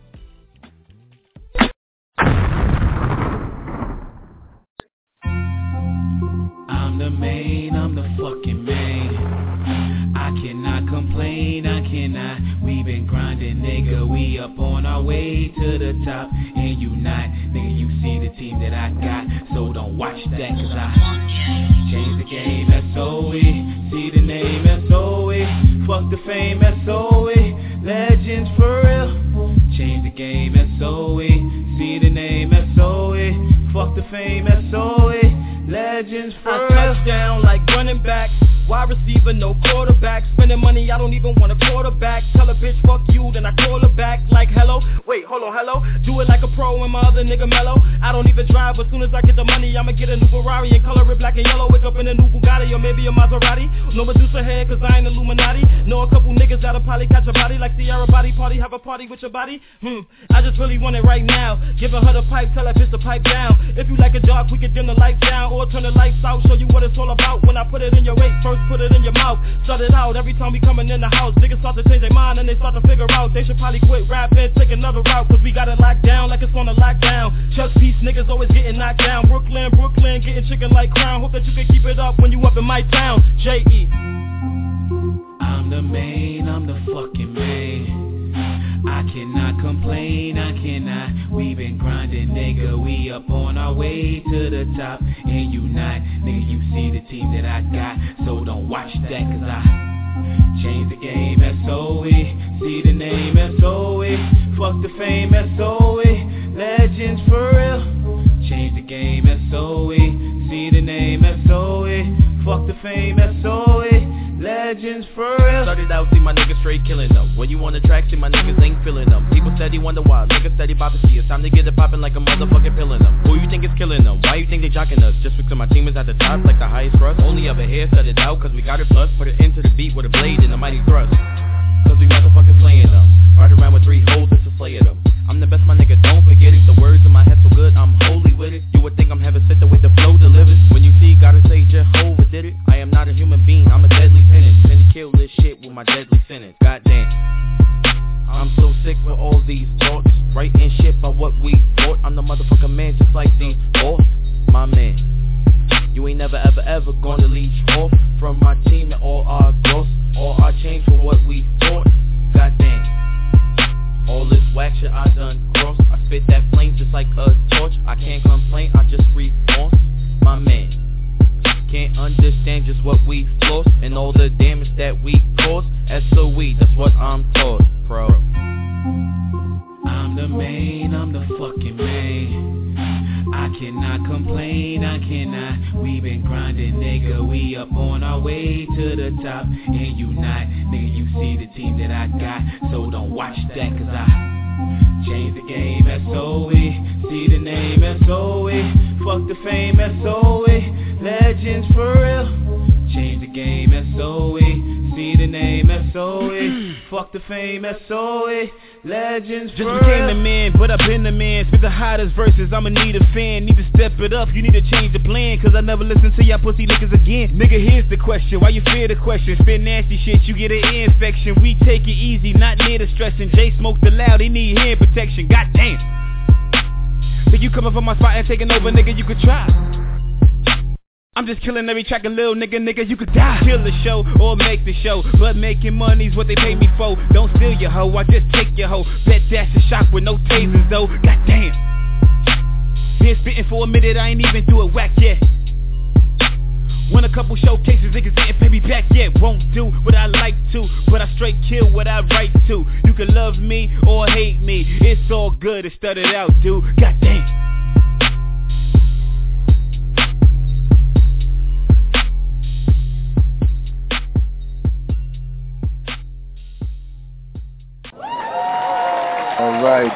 I'm the main, I'm the fucking main. I cannot complain, I cannot. We been grinding, nigga, we up on our way to the top. And you not, nigga, you see the team that I got. So don't watch that, cause I change the game, S.O.E. See the name, S.O.E. Fuck the fame, S.O.E. Legends for real. Change the game, S.O.E. See the name, S.O.E. Fuck the fame, S.O.E. Legends for real. Touchdown like running back. Wide receiver, no quarterback. Spending money, I don't even want a quarterback. Tell a bitch, fuck you, then I call her back like hello. Wait, hold on, hello. Do it like a pro and my other nigga mellow. I don't even drive, but soon as I get the money, I'ma get a new Ferrari and color it black and yellow. Wake up in a new Bugatti or maybe a Maserati. No Medusa head, cause I ain't Illuminati. Know a couple niggas that'll probably catch a body like Sierra Body Party. Have a party with your body? I just really want it right now. Giving her the pipe, tell that bitch to pipe down. If you like a dog, we can dim the lights down or turn the lights out. Show you what it's all about. When I put it in your waist, first put it in your mouth. Shut it out every time we coming in the house. Niggas start to change their mind and they start to figure out they should probably quit rapping, take another route, cause we got it locked down like it's on a lockdown. Chuck Peace niggas always getting knocked down. Brooklyn, getting chicken like Crown. Hope that you can keep it up when you up in my town. J.E. I'm the main, I'm the fucking main. I cannot complain, I cannot. We been grinding, nigga, we up on our way to the top. And you not, nigga, you see the team that I got. So don't watch that, cause I change the game, S.O.E. See the name, S.O.E. Fuck the fame, S.O.E. Legends for real. Change the game, S.O.E. See the name, S.O.E. Fuck the fame, S.O.E. Legends for real. Started out, see my niggas straight killing them. When you on the track, see my niggas ain't feeling them. People steady wonder why, niggas steady bopping. See, it's time to get it poppin' like a motherfucking pillin' them. Who you think is killing them? Why you think they jocking us? Just because my team is at the top, like the highest thrust. Only over here, set it out, cause we got it plus. Put it into the beat with a blade and a mighty thrust. Cause we motherfucking slaying them. Ride around with 3 holes just to slay them. I'm the best, my nigga, don't forget it. The words in my head so good, I'm holy with it. You would think I'm heaven sent the way the flow delivers. When you see, gotta say Jehovah did it. I am not a human being, I'm a deadly sentence. Tend to kill this shit with my deadly sentence. Goddamn, I'm so sick with all these thoughts. Writing shit about what we thought. I'm the motherfucking man just like these boss. My man, you ain't never ever ever gonna leech off from my team and all our growth. All our change for what we thought. Goddamn, all this whack shit I done cross. I spit that flame just like a torch. I can't complain, I just remorse. My man, can't understand just what we lost and all the damage that we caused. S.O.E. that's what I'm taught, bro. I'm the main, I'm the fucking main. I cannot complain, I cannot. We been grinding, nigga, we up on our way to the top. And you not, nigga, you see the team that I got. So don't watch that, cause I Change the game, S-O-E. See the name, S-O-E. Fuck the fame, S-O-E. Legends for real. Change the game, S-O-E. See the name, S-O-E. Fuck the fame, S-O-E. Legends for real. Just became the man, but I've been the man. Spit the hottest verses, I'ma need a fan. Need to step it up, you need to change the plan. Cause I never listen to y'all pussy niggas again. Nigga, here's the question, why you fear the question? Spit nasty shit, you get an ear infection. We take it easy, not near the stressing. Jay smoked the loud, he need hearing protection. Goddamn. Think you coming from my spot and taking over, nigga, you could try. I'm just killing every track, a little nigga, you could die. Kill the show or make the show, but making money's what they pay me for. Don't steal your hoe, I just take your hoe. Bet dash a shock with no tasers though, goddamn. Been spitting for a minute, I ain't even do it whack yet. Won a couple showcases, niggas didn't pay me back yet. Won't do what I like to, but I straight kill what I write to. You can love me or hate me, it's all good, it started out, dude, goddamn. All right,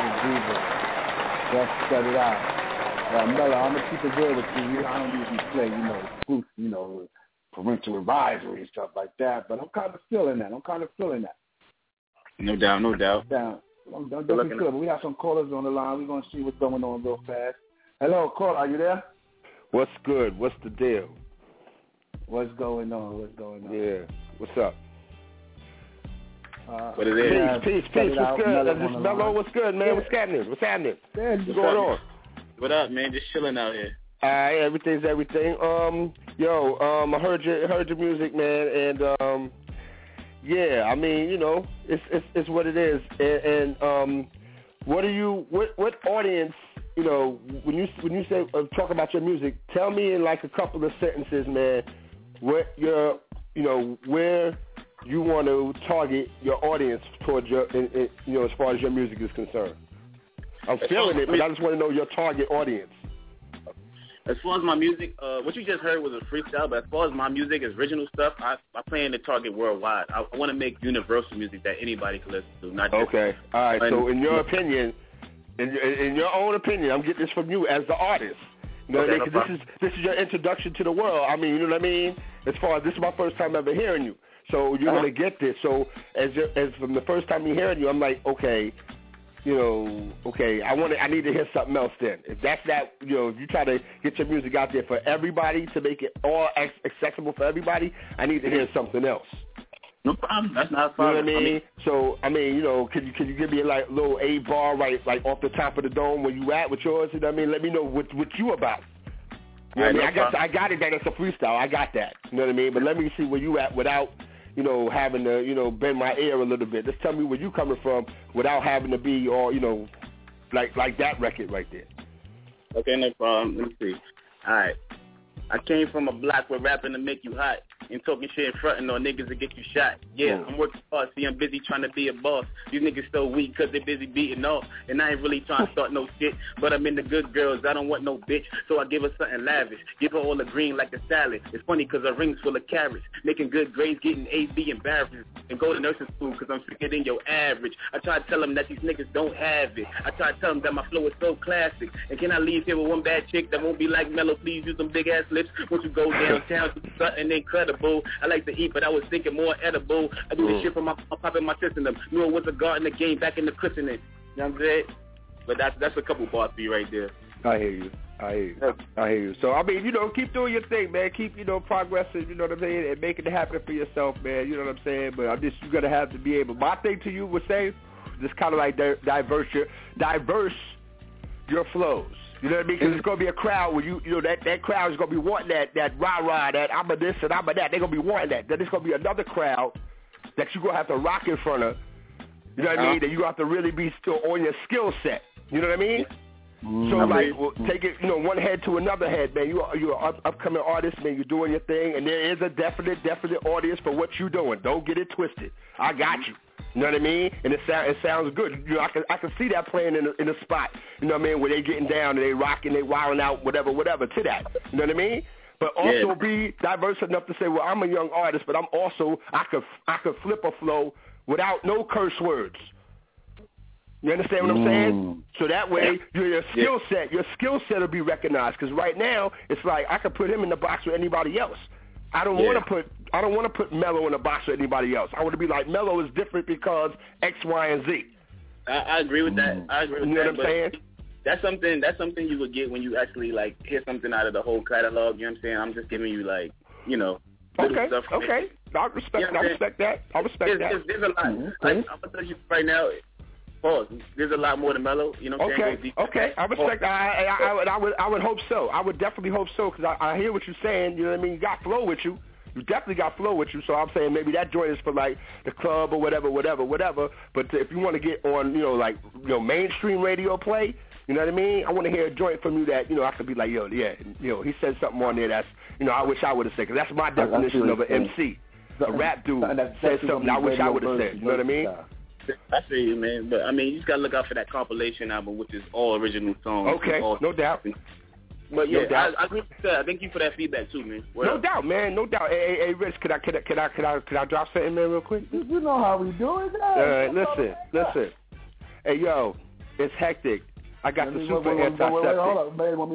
let's set it out. Mella, I'm gonna keep it real with you. I don't usually play, parental advisory and stuff like that, but I'm kind of feeling that. No doubt. I'm definitely feeling. We have some callers on the line. We're gonna see what's going on real fast. Hello, caller, are you there? What's good? What's the deal? What's going on? Yeah. What's up? What is it? Peace. What's good? This is Mello. What's good, man? Yeah. What's happening? Yeah, what's going on? What up, man? Just chilling out here. Everything's everything. I heard your music, man, and yeah, I mean, it's what it is. And what audience, when you say talk about your music, tell me in like a couple of sentences, man, what your, where you want to target your audience towards your, as far as your music is concerned. I'm feeling it, but I just want to know your target audience. As far as my music, what you just heard was a freestyle, but as far as my music is original stuff, I plan to target worldwide. I want to make universal music that anybody can listen to, not just... Okay, all right, so in your opinion, in your own opinion, I'm getting this from you as the artist. You know what I mean? 'Cause this is your introduction to the world. I mean, you know what I mean? As far as this is my first time ever hearing you. So you're going to get this. So as from the first time you're hearing you, I'm like, okay, I need to hear something else then. If that's that, if you try to get your music out there for everybody to make it all accessible for everybody, I need to hear something else. No problem. That's not a problem. You know what I mean? So, can you give me like a little A bar right like off the top of the dome where you at with yours? You know what I mean? Let me know what you about. You know what I mean? I got it that it's a freestyle. I got that. You know what I mean? But let me see where you at without, having to, bend my ear a little bit. Just tell me where you coming from without having to be all, like that record right there. Okay, no problem. Let me see. All right. I came from a block where rapping to make you hot and talking shit and fronting on niggas to get you shot. Yeah, I'm working hard. See, I'm busy trying to be a boss. These niggas so weak because they busy beating off. And I ain't really trying to start no shit, but I'm into good girls. I don't want no bitch, so I give her something lavish. Give her all the green like a salad. It's funny because her ring's full of carrots. Making good grades, getting A, B, and Barracks. And go to nursing school because I'm sicker than your average. I try to tell them that these niggas don't have it. I try to tell them that my flow is so classic. And can I leave here with one bad chick that won't be like Mellow? Please use them big ass lips. Once you go downtown, do something incredible. I like to eat, but I was thinking more edible. I do this shit for my pop and my system. Knew it was a guard in the game back in the christening. You know what I'm saying? But that's a couple bars for you right there. I hear you. So, I mean, keep doing your thing, man. Keep, progressing, you know what I'm saying, and making it happen for yourself, man. You know what I'm saying? But you're going to have to be able. My thing to you would say, just kind of like diverse your flows. You know what I mean? Because it's going to be a crowd where that crowd is going to be wanting that rah-rah, that I'm a this and I'm a that. They're going to be wanting that. Then there's going to be another crowd that you're going to have to rock in front of. You know what I mean? That you're going to have to really be still on your skill set. You know what I mean? So, take it, one head to another head, man. You're an upcoming artist, man. You're doing your thing, and there is a definite audience for what you're doing. Don't get it twisted. I got you. You know what I mean? And it sounds good. I can see that playing in a spot. You know what I mean? Where they getting down and they rocking, they wilding out, whatever to that. You know what I mean? But also be diverse enough to say, well, I'm a young artist, but I'm also I could flip a flow without no curse words. You understand what I'm saying? So that way, your skill set will be recognized. Because right now, it's like I could put him in the box with anybody else. I don't want to put Mello in the box with anybody else. I want to be like, Mello is different because X, Y, and Z. I agree with that. I agree with you that. know what I'm saying? That's something you would get when you actually like hear something out of the whole catalog. You know what I'm saying? I'm just giving you like, you know, okay, stuff. Okay. I respect that. There's a lot. Like, I'm gonna tell you right now. Pause. There's a lot more to Mello. You know what I'm saying? Okay. I respect. I would hope so. I would definitely hope so because I hear what you're saying. You know what I mean? You got flow with you. You definitely got flow with you. So I'm saying maybe that joint is for like the club or whatever. But if you want to get on, mainstream radio play, you know what I mean? I want to hear a joint from you that, I could be like, he said something on there that's, I wish I would have said, because that's my definition of an MC. A rap dude said something I wish I would have said. You know what I mean? I see you, man. But, I mean, you just got to look out for that compilation album, which is all original songs. Okay, no doubt. But, yeah, I agree with that. Thank you for that feedback, too, man. No doubt, man. No doubt. Hey, Rich, could I drop something, man, real quick? You know how we do it, guys. All right, listen. Hey, yo, it's hectic. I got the super antiseptic. Wait, hold up, man. Let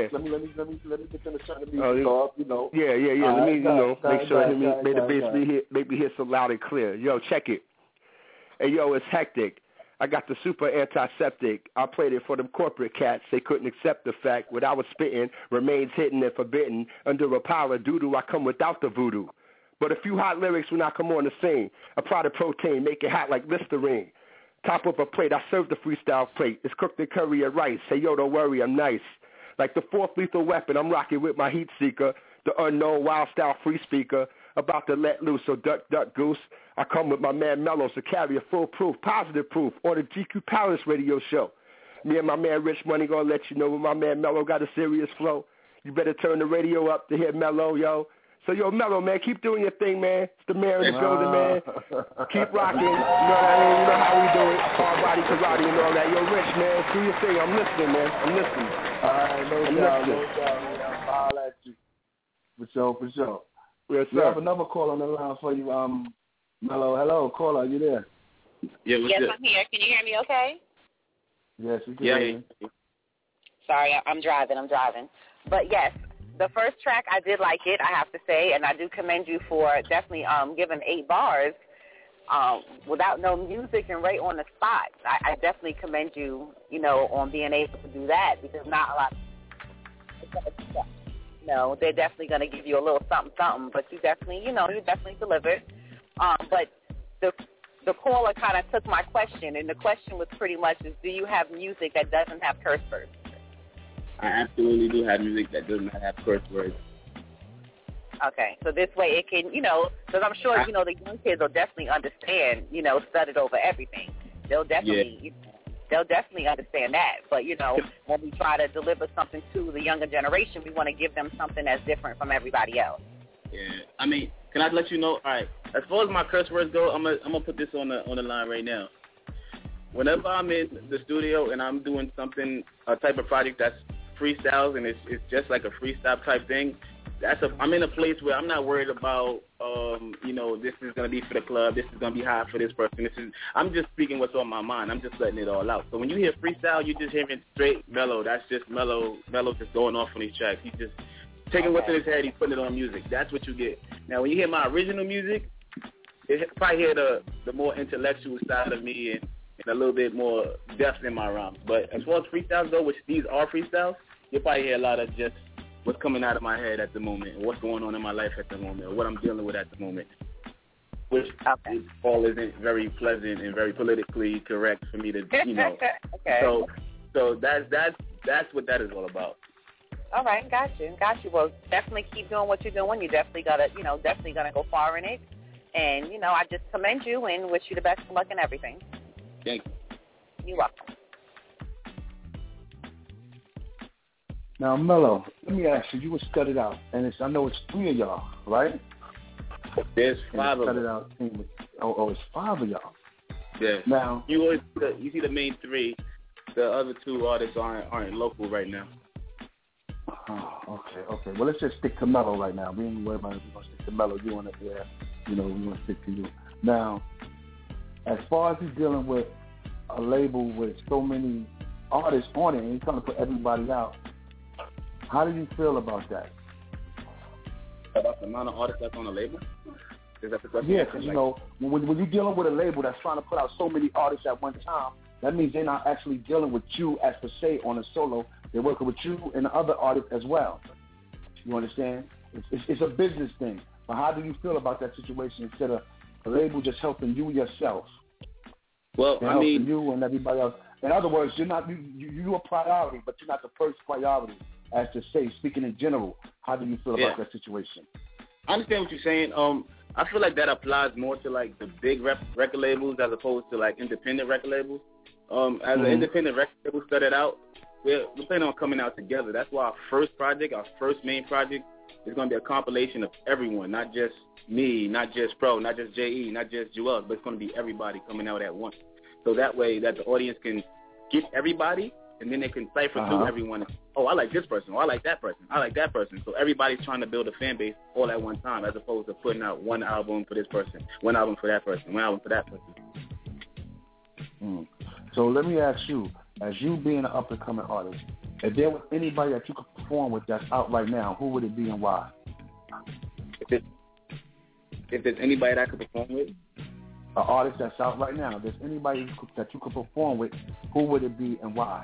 me get to the shut the music off, Yeah. Let me, make sure make me hear so loud and clear. Yo, check it. Hey, yo, it's hectic. I got the super antiseptic. I played it for them corporate cats. They couldn't accept the fact what I was spitting remains hidden and forbidden. Under a pile of doo-doo, I come without the voodoo. But a few hot lyrics when I come on the scene. A product protein, make it hot like Listerine. Top of a plate, I serve the freestyle plate. It's cooked in curry and rice. Hey, yo, don't worry, I'm nice. Like the fourth lethal weapon, I'm rocking with my heat seeker. The unknown wild style free speaker. About to let loose, so duck, goose. I come with my man Mello, so carry a full proof, positive proof, on the GQ Palace radio show. Me and my man Rich Money gonna let you know when my man Mello got a serious flow. You better turn the radio up to hear Mello, yo. So, yo, Mello, man, keep doing your thing, man. It's the mayor in the building, man. Keep rocking. You know what I mean? You know how we do it. Hard body karate and all that. Yo, Rich, man, do your thing. I'm listening, man. I'm listening. All right, no doubt. I'll holler at you. For sure. Yes, sir. We have another call on the line for you, Mello. Hello, caller, are you there? Yeah, yes, I'm here. Can you hear me okay? Yes, we can hear you. Sorry, I'm driving. But, yes, the first track, I did like it, I have to say, and I do commend you for definitely giving 8 bars without no music and right on the spot. I definitely commend you, on being able to do that because not a lot of people. No, they're definitely going to give you a little something, but you definitely delivered. But the caller kind of took my question, and the question was pretty much is, do you have music that doesn't have curse words? I absolutely do have music that does not have curse words. Okay, so this way it can, because I'm sure, the young kids will definitely understand, studied over everything. They'll definitely, they'll definitely understand that. But, when we try to deliver something to the younger generation, we want to give them something that's different from everybody else. Yeah, I mean, can I let you know? All right, as far as my curse words go, I'm gonna put this on the line right now. Whenever I'm in the studio and I'm doing something, a type of project that's freestyles and it's just like a freestyle type thing, I'm in a place where I'm not worried about, this is going to be for the club, this is going to be hot for this person. I'm just speaking what's on my mind. I'm just letting it all out. So when you hear freestyle, you just hearing straight Mello. That's just Mello just going off on these tracks. He's just taking what's in his head, he's putting it on music. That's what you get. Now, when you hear my original music, you probably hear the more intellectual side of me and a little bit more depth in my rhymes. But as far as freestyles go, which these are freestyles, you'll probably hear a lot of just what's coming out of my head at the moment, and what's going on in my life at the moment, or what I'm dealing with at the moment, which all isn't very pleasant and very politically correct for me to, Okay. So that's what that is all about. All right, got you. Well, definitely keep doing what you're doing. You definitely gonna go far in it, and I just commend you and wish you the best of luck in everything. Thank you. You're welcome. Now, Mello, let me ask you. You were studied out, and I know it's 3 of y'all, right? There's 5 of them. Out team. Oh, it's 5 of y'all. Yeah. Now you see the main 3. The other 2 artists aren't local right now. Oh, okay. Well, let's just stick to Mello right now. We ain't worried about it. We're gonna stick to Mello. You want it there? We're gonna stick to you. Now, as far as he's dealing with a label with so many artists on it and you're trying to put everybody out. How do you feel about that? About the amount of artists that's on the label? Is that the question? Yeah, because, when you're dealing with a label that's trying to put out so many artists at one time, that means they're not actually dealing with you as per se on a solo. They're working with you and the other artists as well. You understand? It's a business thing. But how do you feel about that situation instead of a label just helping you yourself? Well, helping you and everybody else. In other words, you're not you're a priority, but you're not the first priority, as to say, speaking in general. How do you feel about that situation? I understand what you're saying. I feel like that applies more to like the big record labels as opposed to like independent record labels. As an independent record label started out, we're planning on coming out together. That's why our first main project, is going to be a compilation of everyone, not just me, not just Pro, not just J.E., not just Joel, but it's going to be everybody coming out at once. So that way that the audience can get everybody, and then they can cipher through everyone. Oh, I like this person. Oh, I like that person. I like that person. So everybody's trying to build a fan base all at one time, as opposed to putting out one album for this person, one album for that person, one album for that person. So let me ask you, as you being an up-and-coming artist, if there was anybody that you could perform with that's out right now, who would it be and why? If there's anybody that I could perform with? An artist that's out right now, if there's anybody that you could perform with, who would it be and why?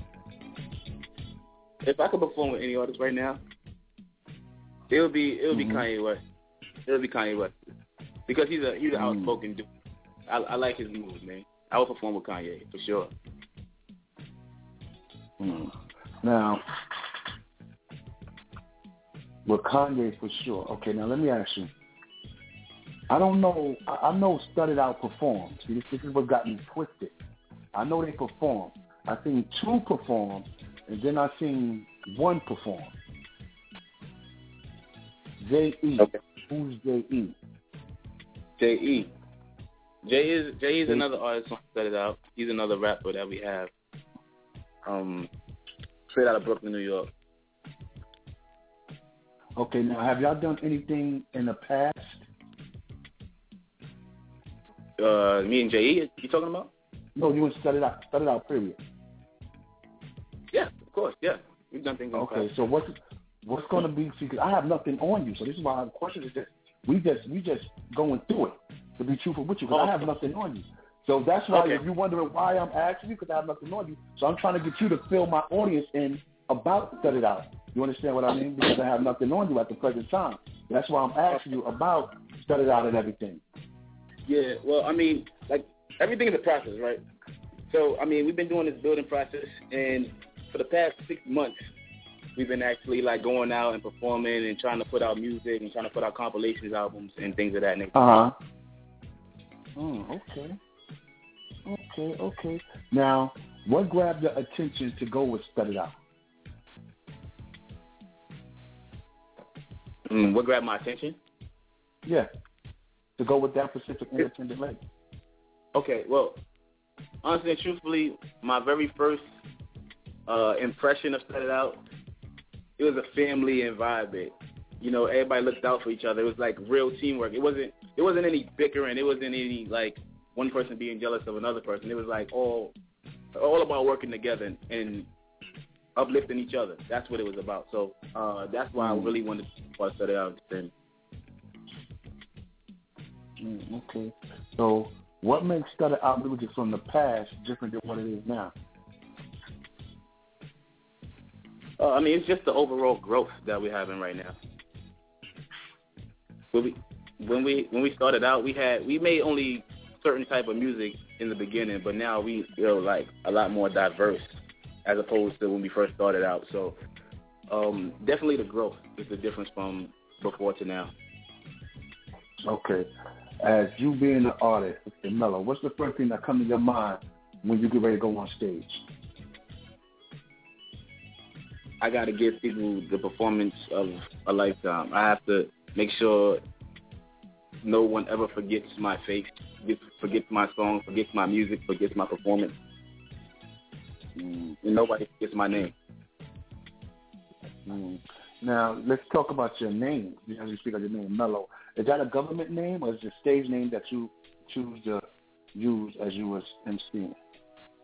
If I could perform with any artist right now, it would be Kanye West. It would be Kanye West. Because he's an outspoken dude. I like his moves, man. I would perform with Kanye, for sure. Now, with Kanye, for sure. Okay, now let me ask you. I don't know. I know Studded Out performed. See, this is what got me twisted. I know they performed. I seen 2 perform, and then I seen 1 perform. J.E. Okay. Who's J.E.? J.E. J.E. is another artist on Studded Out. He's another rapper that we have. Straight out of Brooklyn, New York. Okay, now have y'all done anything in the past? Me and J.E., you talking about? No, you and Studded Out, period. Yeah, of course, yeah. We've done things in the past. Okay, so what's going to be, because I have nothing on you, so this is why the question is just, we just going through it, to be truthful with you, because I have nothing on you. So that's why, if you're wondering why I'm asking you, because I have nothing on you, so I'm trying to get you to fill my audience in about Studded Out. You understand what I mean? Because I have nothing on you at the present time. That's why I'm asking you about Studded Out and everything. Yeah, well, I mean, like, everything is a process, right? So, I mean, we've been doing this building process, and for the past 6 months, we've been actually, like, going out and performing and trying to put out music and trying to put out compilations, albums, and things of that nature. Okay. Now, what grabbed your attention to go with Studded Out? What grabbed my attention? Yeah, to go with that specific independent label. Okay, well, honestly and truthfully, my very first impression of Studded Out, it was a family environment. You know, everybody looked out for each other. It was like real teamwork. It wasn't any bickering. It wasn't any like one person being jealous of another person. It was like all about working together and uplifting each other. That's what it was about. So that's why I really wanted to Studded Out. Okay. So what makes Studded Out music from the past different than what it is now? I mean, it's just the overall growth that we're having right now. When we started out, we made only certain type of music in the beginning, but now we feel like a lot more diverse as opposed to when we first started out. So definitely the growth is the difference from before to now. Okay. As you being an artist, Mr. Mello, what's the first thing that comes to your mind when you get ready to go on stage? I got to give people the performance of a lifetime. I have to make sure no one ever forgets my face, forgets my song, forgets my music, forgets my performance. And nobody forgets my name. Now, let's talk about your name. As you speak of your name, Mello. Is that a government name or is it a stage name that you choose to use as you was emceeing?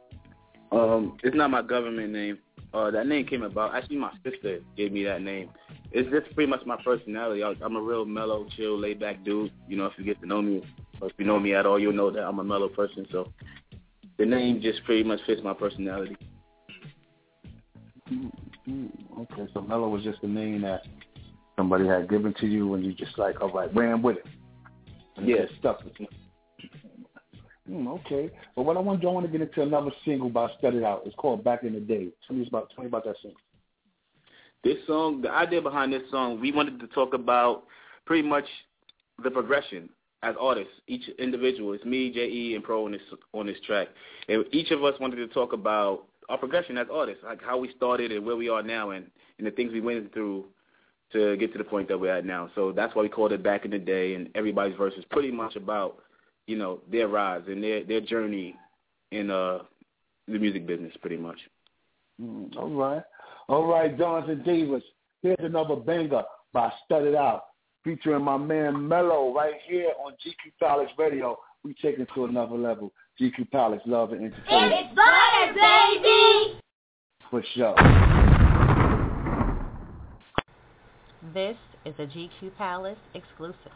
It's not my government name. That name came about. Actually, my sister gave me that name. It's just pretty much my personality. I'm a real mellow, chill, laid-back dude. You know, if you get to know me, or if you know me at all, you'll know that I'm a mellow person. So the name just pretty much fits my personality. Okay, so mellow was just a name that somebody had given to you, and you just like, all right, ran with it. And yeah, stuck with it. Okay. Well, what I want to get into another single by Stud It Out. It's called Back in the Day. Tell me about that single. This song, the idea behind this song, we wanted to talk about pretty much the progression as artists, each individual. It's me, J.E., and Pro on this track. And each of us wanted to talk about our progression as artists, like how we started and where we are now and the things we went through to get to the point that we're at now. So that's why we called it Back in the Day, and everybody's verse is pretty much about, you know, their rise and their journey in the music business, pretty much. All right, Dons and Divas. Here's another banger by Stud It Out, featuring my man Mello right here on GQ Palace Radio. We take it to another level. GQ Palace, love and entertainment. It's butter, baby! For sure. This is a GQ Palace exclusive.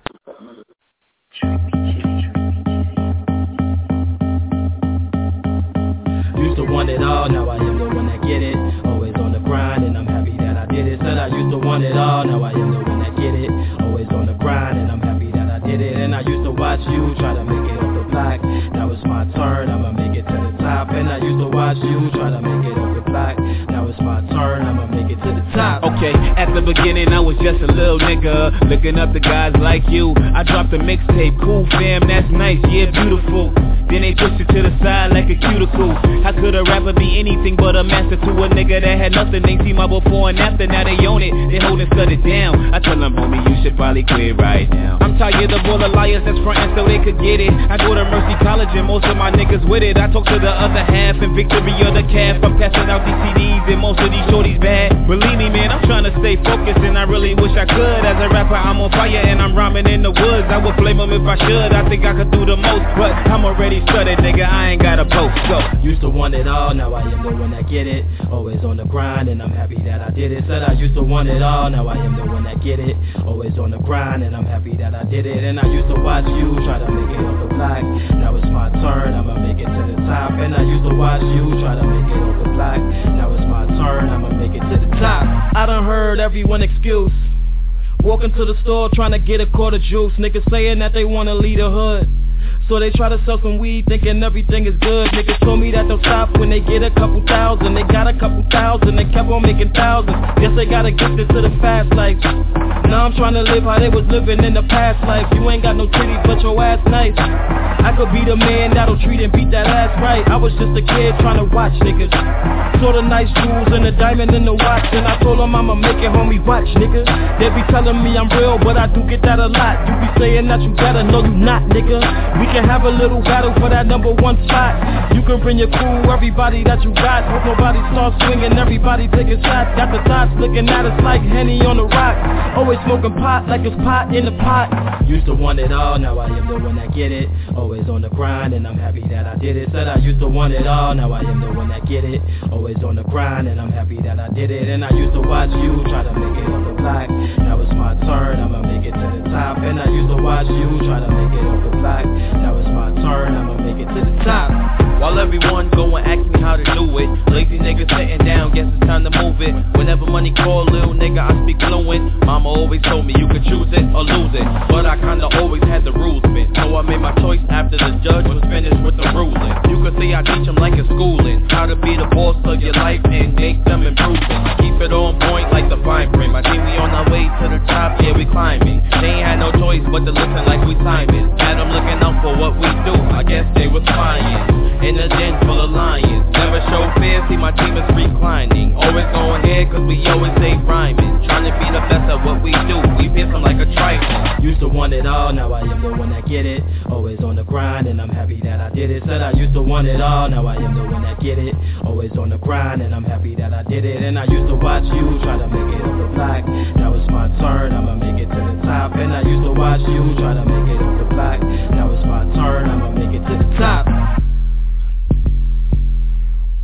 Used to want it all, now I am the one that get it. Always on the grind, and I'm happy that I did it. Said I used to want it all, now I am the one that get it. Always on the grind, and I'm happy that I did it. And I used to watch you try to make it off the block. Now it's my turn, I'ma make it to the top. And I used to watch you try to make it off the block. Now it's my turn, I'ma make it to the top. Okay, at the beginning I was just a little nigga, looking up to guys like you. I dropped a mixtape, cool fam, that's nice, yeah, beautiful. Then they pushed it to the side like a cuticle. How could a rapper be anything but a master to a nigga that had nothing? They see my before and after, now they own it. They hold and shut it down. I tell them, homie, you should probably quit right now. I'm tired of all the liars that's frontin' so they could get it. I go to Mercy College and most of my niggas with it. I talk to the other half and victory of the calf. I'm passing out these CDs and most of these shorties bad. Believe me, man, I'm trying to stay focused and I really wish I could. As a rapper, I'm on fire and I'm rhyming in the woods. I would blame them if I should. I think I could do the most, but I'm already studied, nigga, I ain't got a post, so. Used to want it all, now I am the one that get it. Always on the grind, and I'm happy that I did it. Said I used to want it all, now I am the one that get it. Always on the grind, and I'm happy that I did it. And I used to watch you try to make it off the block. Now it's my turn, I'ma make it to the top. And I used to watch you try to make it off the block. Now it's my turn, I'ma make it to the top. I done heard everyone excuse. Walking to the store trying to get a quart of juice. Niggas saying that they wanna leave the hood, so they try to sell some weed thinking everything is good. Niggas told me that they'll stop when they get a couple thousand. They got a couple thousand, they kept on making thousands. Guess they gotta get this to the fast life. Now I'm trying to live how they was living in the past life. You ain't got no titties but your ass nice. I could be the man that'll treat and beat that ass right. I was just a kid trying to watch niggas. Saw the nice jewels and the diamond in the watch, and I told them I'ma make it, homie, watch, nigga. They be telling me I'm real, but I do get that a lot. You be saying that you better, no you not, nigga. We can have a little battle for that number one spot. You can bring your crew, everybody that you got. Hope nobody starts swinging, everybody taking shots. Got the thoughts looking at us like Henny on the rock. Always smoking pot like it's pot in the pot. Used to want it all, now I am the one that get it. Always on the grind, and I'm happy that I did it. Said I used to want it all, now I am the one that get it. Always on the grind, and I'm happy that I did it. And I used to watch you try to make it off the block. Now it's my turn, I'ma make it to the top. And I used to watch you try to make it off the block. Now it's my turn, I'ma make it to the top. While everyone go and ask me how to do it, lazy niggas sitting down, guess it's time to move it. Whenever money call, little nigga, I speak fluent. Mama always told me you could choose it or lose it, but I kinda always had the rules fit. So I made my choice after the judge was finished with the ruling. You could say I teach them like a schooling, how to be the boss of your life and make them improving. Keep it on point like the fine print. My team, we on our way to the top, yeah, we climbing. They ain't had no choice but to listen like we Simon. Had them looking out for what we do, I guess they was spying. In a den full of lions, never show fear, see my team is reclining. Always going ahead cause we always stay rhyming. Trying to be the best at what we do, we pierce them like a trifle. Used to want it all, now I am the one that get it. Always on the grind, and I'm happy that I did it. Said I used to want it all, now I am the one that get it. Always on the grind, and I'm happy that I did it. And I used to watch you try to make it off the block. Now it's my turn, I'ma make it to the top. And I used to watch you try to make it off the block. Now it's my turn, I'ma make it to the top.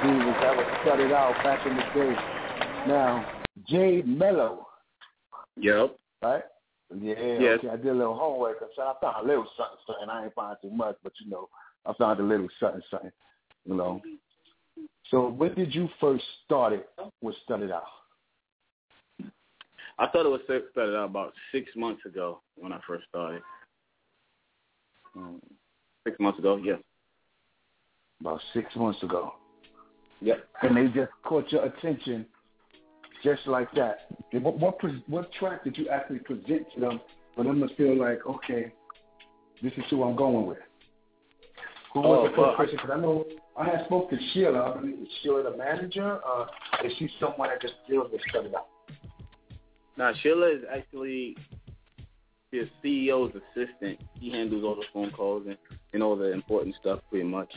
Divas. That was Started Out back in the day. Now, Jay Mello. Yep. Right? Yeah, yes. Okay. I did a little homework. So I found a little something. I ain't find too much, but, I found a little something, So when did you first start it with Started Out? I thought it was started out about 6 months ago when I first started. 6 months ago, yeah. About 6 months ago. Yep. And they just caught your attention just like that. What track did you actually present to them for them to feel like, okay, this is who I'm going with? Who was the first person? Because I know I had spoke to Sheila. I believe is Sheila the manager? Is she someone that just deals with Started Out? Now, Sheila is actually his CEO's assistant. He handles all the phone calls and all the important stuff pretty much.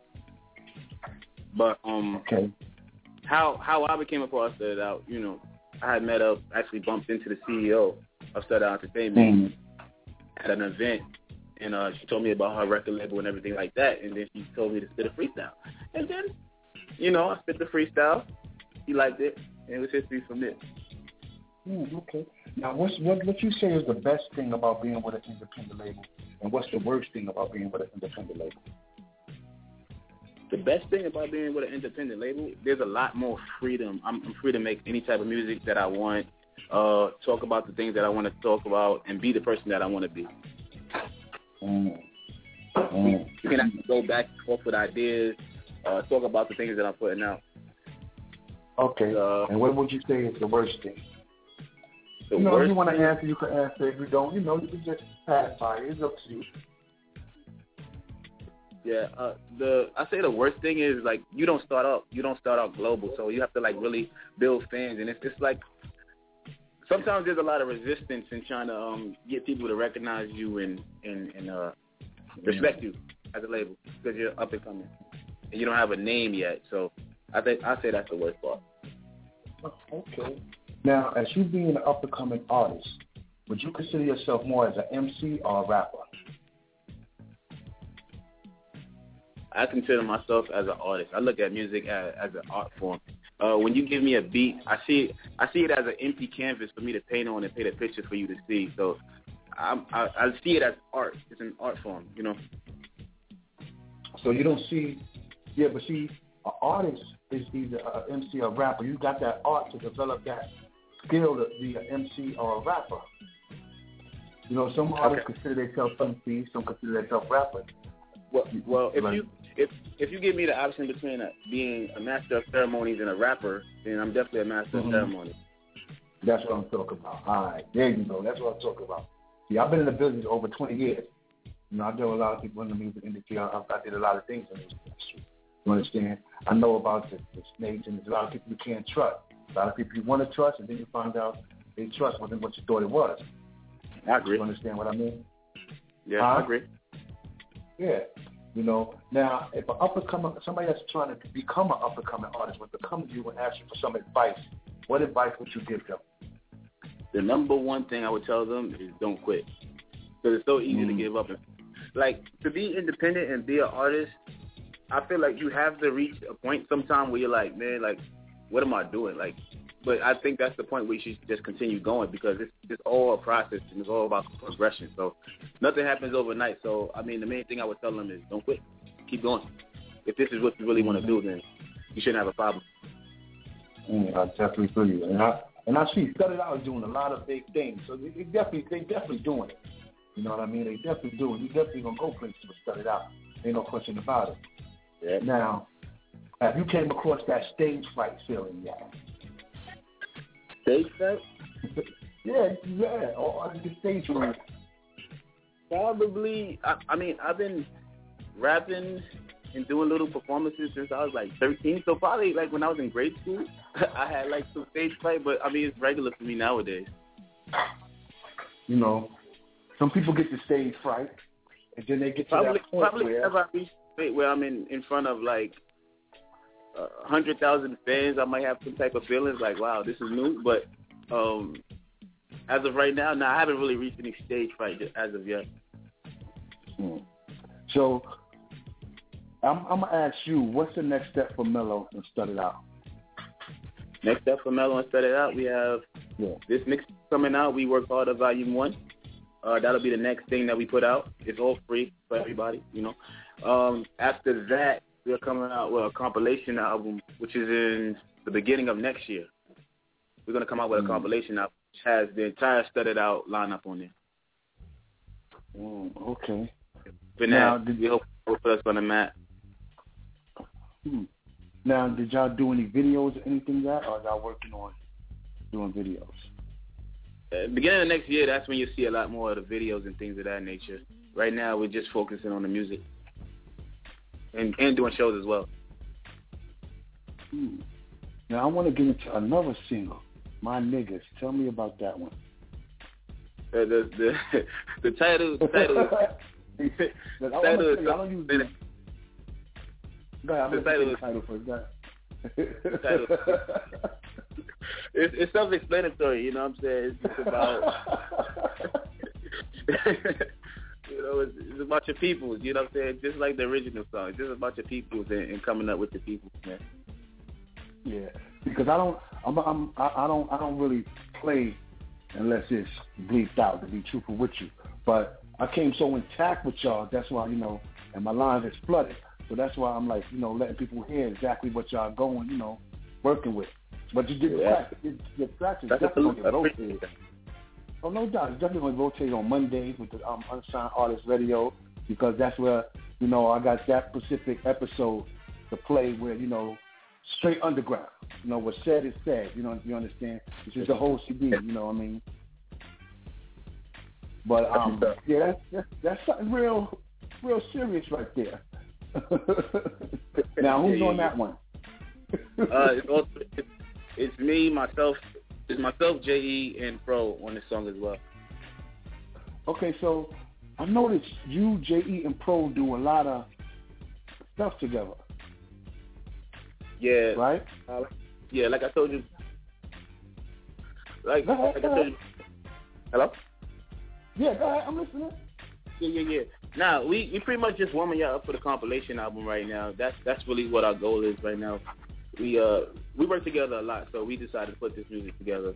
But okay. How I became a part of Started Out, I had actually bumped into the CEO of Started Out Entertainment at an event, and she told me about her record label and everything like that, and then she told me to spit a freestyle. And then, I spit the freestyle. He liked it, and it was history from there. Okay. Now, what you say is the best thing about being with an independent label, and what's the worst thing about being with an independent label? The best thing about being with an independent label, there's a lot more freedom. I'm free to make any type of music that I want, talk about the things that I want to talk about, and be the person that I want to be. You can actually go back and forth with ideas, talk about the things that I'm putting out. Okay. And what would you say is the worst thing? If you want to answer, you can answer. If you don't, you can just pass by. It's up to you. Yeah, I say the worst thing is like you don't start out global, so you have to like really build fans, and it's like sometimes there's a lot of resistance in trying to get people to recognize you and respect you as a label because you're up and coming and you don't have a name yet. So I say that's the worst part. Okay. Now, as you being an up and coming artist, would you consider yourself more as an MC or a rapper? I consider myself as an artist. I look at music as an art form. When you give me a beat, I see it as an empty canvas for me to paint on and paint a picture for you to see. So I see it as art. It's an art form, So you don't see, but see, an artist is either an MC or a rapper. You got that art to develop that skill to be an MC or a rapper. Some artists consider themselves MCs, some consider themselves rappers. Well, if you give me the option between being a master of ceremonies and a rapper, then I'm definitely a master of ceremonies. That's what I'm talking about. All right, there you go. That's what I'm talking about. See, I've been in the business over 20 years. I know a lot of people in the music industry. I did a lot of things in the music industry. You understand? I know about the snakes, and there's a lot of people you can't trust. A lot of people you want to trust, and then you find out they trust wasn't what you thought it was. I agree. You understand what I mean? Yeah, I agree. Yeah. Now, if an up-and-coming, somebody that's trying to become an up-and-coming artist would come to you and ask you for some advice, what advice would you give them? The number one thing I would tell them is don't quit. Because it's so easy to give up. Like, to be independent and be an artist, I feel like you have to reach a point sometime where you're like, man, like, what am I doing? Like, but I think that's the point where you should just continue going because it's all a process and it's all about progression. So nothing happens overnight. So, I mean, the main thing I would tell them is don't quit. Keep going. If this is what you really want to do, then you shouldn't have a problem. I definitely feel you. And I see Started Out doing a lot of big things. So they definitely doing it. You know what I mean? They definitely doing it. You definitely going to go places with Started Out. Ain't no question about it. Yeah. Now, have you came across that stage fright feeling yet? Stage fright? yeah. Or the stage fright. Probably. I mean, I've been rapping and doing little performances since I was like 13. So probably like when I was in grade school, I had like some stage fright. But I mean, it's regular for me nowadays. Some people get the stage fright, and then they get to that point probably where I reach where I'm in front of like 100,000 fans, I might have some type of feelings like, wow, this is new. But as of right now, I haven't really reached any stage fright as of yet. So I'm gonna ask you, what's the next step for Mello and Stud It Out? Next step for Mello and Stud It Out, we have this mix coming out. We Work Harder Volume 1. That'll be the next thing that we put out. It's all free for everybody, you know. After that, we're coming out with a compilation album, which is in the beginning of next year. We're going to come out with a compilation album, which has the entire Stud It Out lineup on there. Okay. But now, we hope to put us on the map. Now, did y'all do any videos or anything yet, or are y'all working on doing videos? Beginning of next year, that's when you'll see a lot more of the videos and things of that nature. Right now, we're just focusing on the music and doing shows as well. Now, I want to get into another single, My Niggas. Tell me about that one. The title. It's self-explanatory, you know what I'm saying? It's just about, you know, it's about your peoples, you know what I'm saying? Just like the original song, it's just about your peoples and coming up with the people, man. Yeah, because I don't really play unless it's bleeped out, to be truthful with you. But I came so intact with y'all, that's why, you know, and my line is flooded. So that's why I'm like, you know, letting people hear exactly what y'all going, you know, working with. But you did the practice definitely rotated. Oh, no doubt. It's definitely going to rotate on Mondays with the Unsigned Artist Radio, because that's where, you know, I got that specific episode to play where, you know, straight underground. You know, what's said is said. You know, you understand? This is the whole CD, you know what I mean? But, yeah, that's something real serious right there. Now, who's on that one? It's me, myself. It's myself, J.E., and Pro on this song as well. Okay, so I noticed you, J.E., and Pro do a lot of stuff together. Yeah. Right? Yeah, like I told you. Like I told you. Hello? Yeah, go ahead. I'm listening. Yeah. Now, we pretty much just warming y'all up for the compilation album right now. That's really what our goal is right now. We work together a lot, so we decided to put this music together.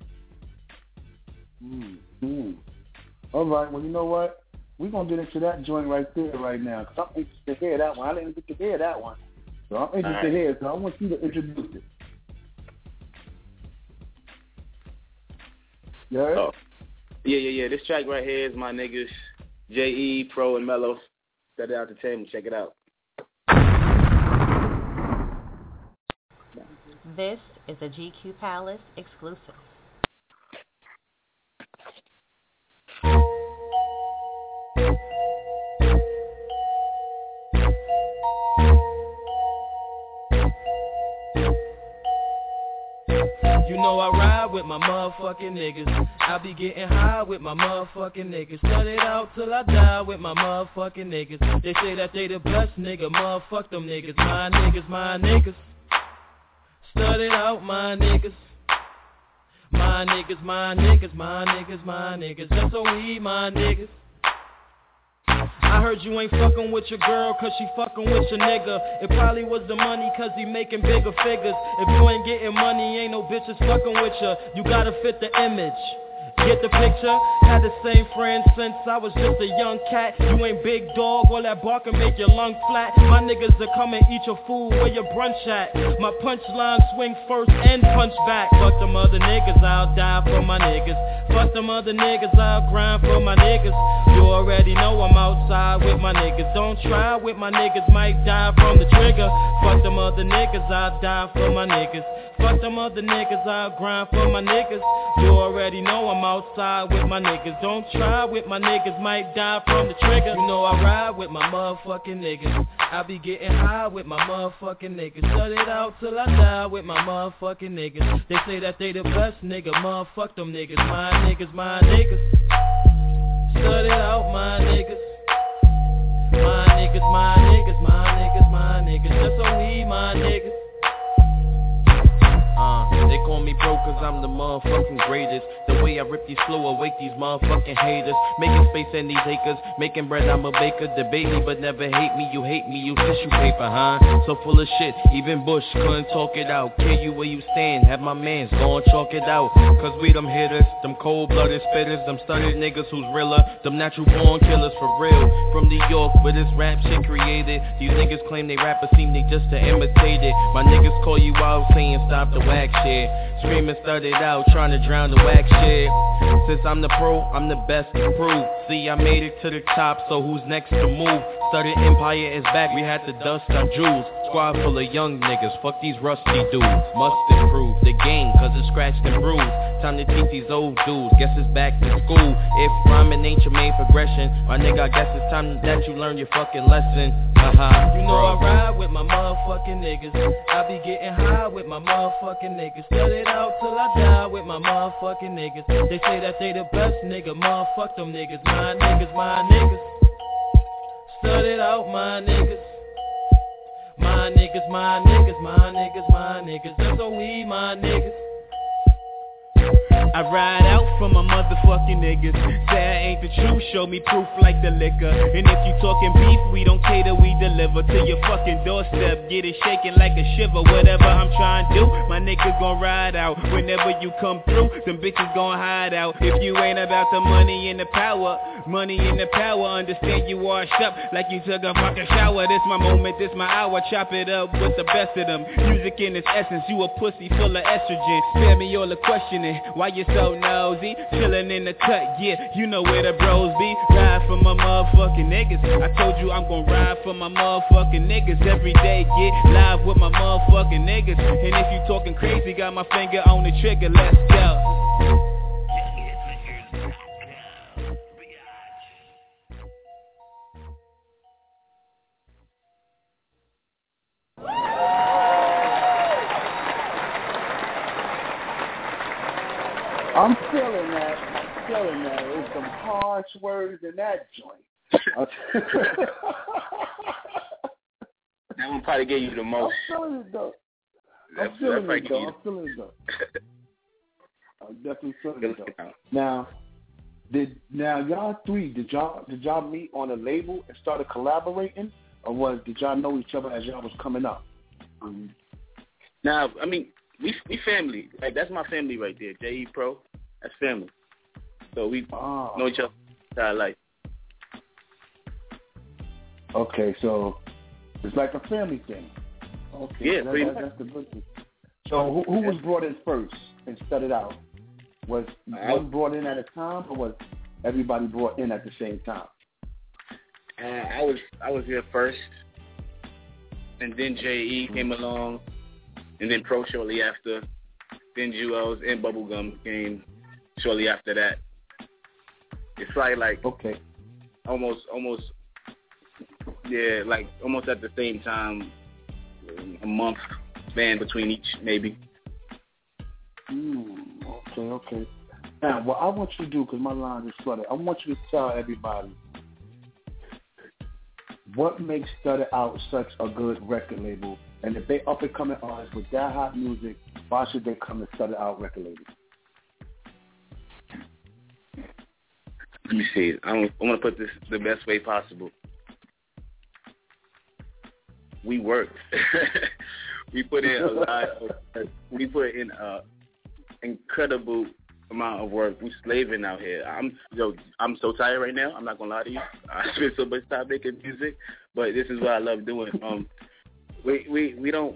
All right, well, you know what? We're going to get into that joint right there right now, because I'm interested to hear that one. I didn't get to hear that one. So I'm interested to hear it, so I want you to introduce it. You heard? Oh. Yeah. This track right here is my niggas, J.E., Pro, and Mello. Set it out the table. Check it out. This is a GQ Palace exclusive. You know I ride with my motherfucking niggas. I be getting high with my motherfucking niggas. Stud it out till I die with my motherfucking niggas. They say that they the best nigga, motherfuck them niggas. My niggas. Stud it out, my niggas. My niggas. That's so we, my niggas. I heard you ain't fucking with your girl cause she fucking with your nigga. It probably was the money cause he making bigger figures. If you ain't getting money, ain't no bitches fucking with you. You gotta fit the image. Get the picture? Had the same friend since I was just a young cat. You ain't big dog, all that bark can make your lung flat. My niggas that come and eat your food where your brunch at. My punchline swing first and punch back. Fuck them other niggas, I'll die for my niggas. Fuck them other niggas, I'll grind for my niggas. You already know I'm outside with my niggas. Don't try with my niggas, might die from the trigger. Fuck them other niggas, I'll die for my niggas. Fuck them other niggas, I'll grind for my niggas. You already know I'm outside with my niggas. Don't try with my niggas, might die from the trigger. You know I ride with my motherfucking niggas. I be getting high with my motherfucking niggas. Shut it out till I die with my motherfucking niggas. They say that they the best nigga, motherfuck them niggas. My niggas. Shut it out, my niggas. My niggas. That's so we, my niggas. They call me bro cause I'm the motherfucking greatest. The way I rip these flow, awake these motherfucking haters. Making space in these acres, making bread, I'm a baker. Debate me but never hate me, you hate me, you tissue paper, huh? So full of shit, even Bush couldn't talk it out. Kill you where you stand, have my mans go and chalk it out. Cause we them hitters, them cold-blooded spitters, them studied niggas who's realer, them natural born killers for real. From New York where this rap shit created, these niggas claim they rappers seem they just to imitate it. My niggas call you out saying stop the whack shit. Screaming started out trying to drown the whack shit. Since I'm the pro, I'm the best to prove. See, I made it to the top, so who's next to move? Started Empire is back, we had to dust our jewels. Squad full of young niggas, fuck these rusty dudes. Must improve the game, cause it's scratched and bruised. Time to teach these old dudes, guess it's back to school. If rhyming ain't your main progression, my nigga, I guess it's time that you learn your fucking lesson. You know I ride with my motherfucking niggas. I be getting high with my motherfucking niggas. Set it out till I die with my motherfucking niggas. They say that they the best nigga, motherfuck them niggas. My niggas, my niggas. Stud it out, my niggas. My niggas, my niggas, my niggas, my niggas. That's all we, my niggas. I ride out for my motherfucking niggas. Say I ain't the truth, show me proof like the liquor. And if you talking beef, we don't cater, we deliver to your fucking doorstep. Get it shaking like a shiver, whatever I'm trying to do. My niggas gon' ride out whenever you come through. Them bitches gon' hide out. If you ain't about the money and the power, understand you washed up like you took a fucking shower. This my moment, this my hour. Chop it up with the best of them. Music in its essence, you a pussy full of estrogen. Spare me all the questioning, why you so nosy? Chillin' in the cut, yeah, you know where the bros be. Ride for my motherfucking niggas. I told you I'm gon' ride for my motherfucking niggas every day, yeah. Live with my motherfucking niggas. And if you talking crazy, got my finger on the trigger, let's go. I'm feeling that. There's some harsh words in that joint. That one probably gave you the most. I'm feeling it though. I'm definitely feeling it though. Now y'all three, did y'all meet on a label and started collaborating, or did y'all know each other as y'all was coming up? Now, I mean, we family. Like, that's my family right there. J.E. Pro, that's family. So we know each other entire life. Okay, so it's like a family thing. Okay, yeah, that's the good thing. So who was brought in first and started out? Was one brought in at a time, or was everybody brought in at the same time? I was here first, and then J.E. came along, and then Pro shortly after. Then Jewels and Bubblegum came shortly after that. It's like okay, almost yeah, like almost at the same time, a month span between each, maybe. Okay. Now, what I want you to do, because my line is flooded, I want you to tell everybody what makes Stutter Out such a good record label, and if they up and coming artists with that hot music, why should they come to Stutter Out record label? Let me see. I want to put this the best way possible. We worked. We put in a lot. We put in a incredible amount of work. We slaving out here. I'm so tired right now. I'm not gonna lie to you. I spend so much time making music, but this is what I love doing. We don't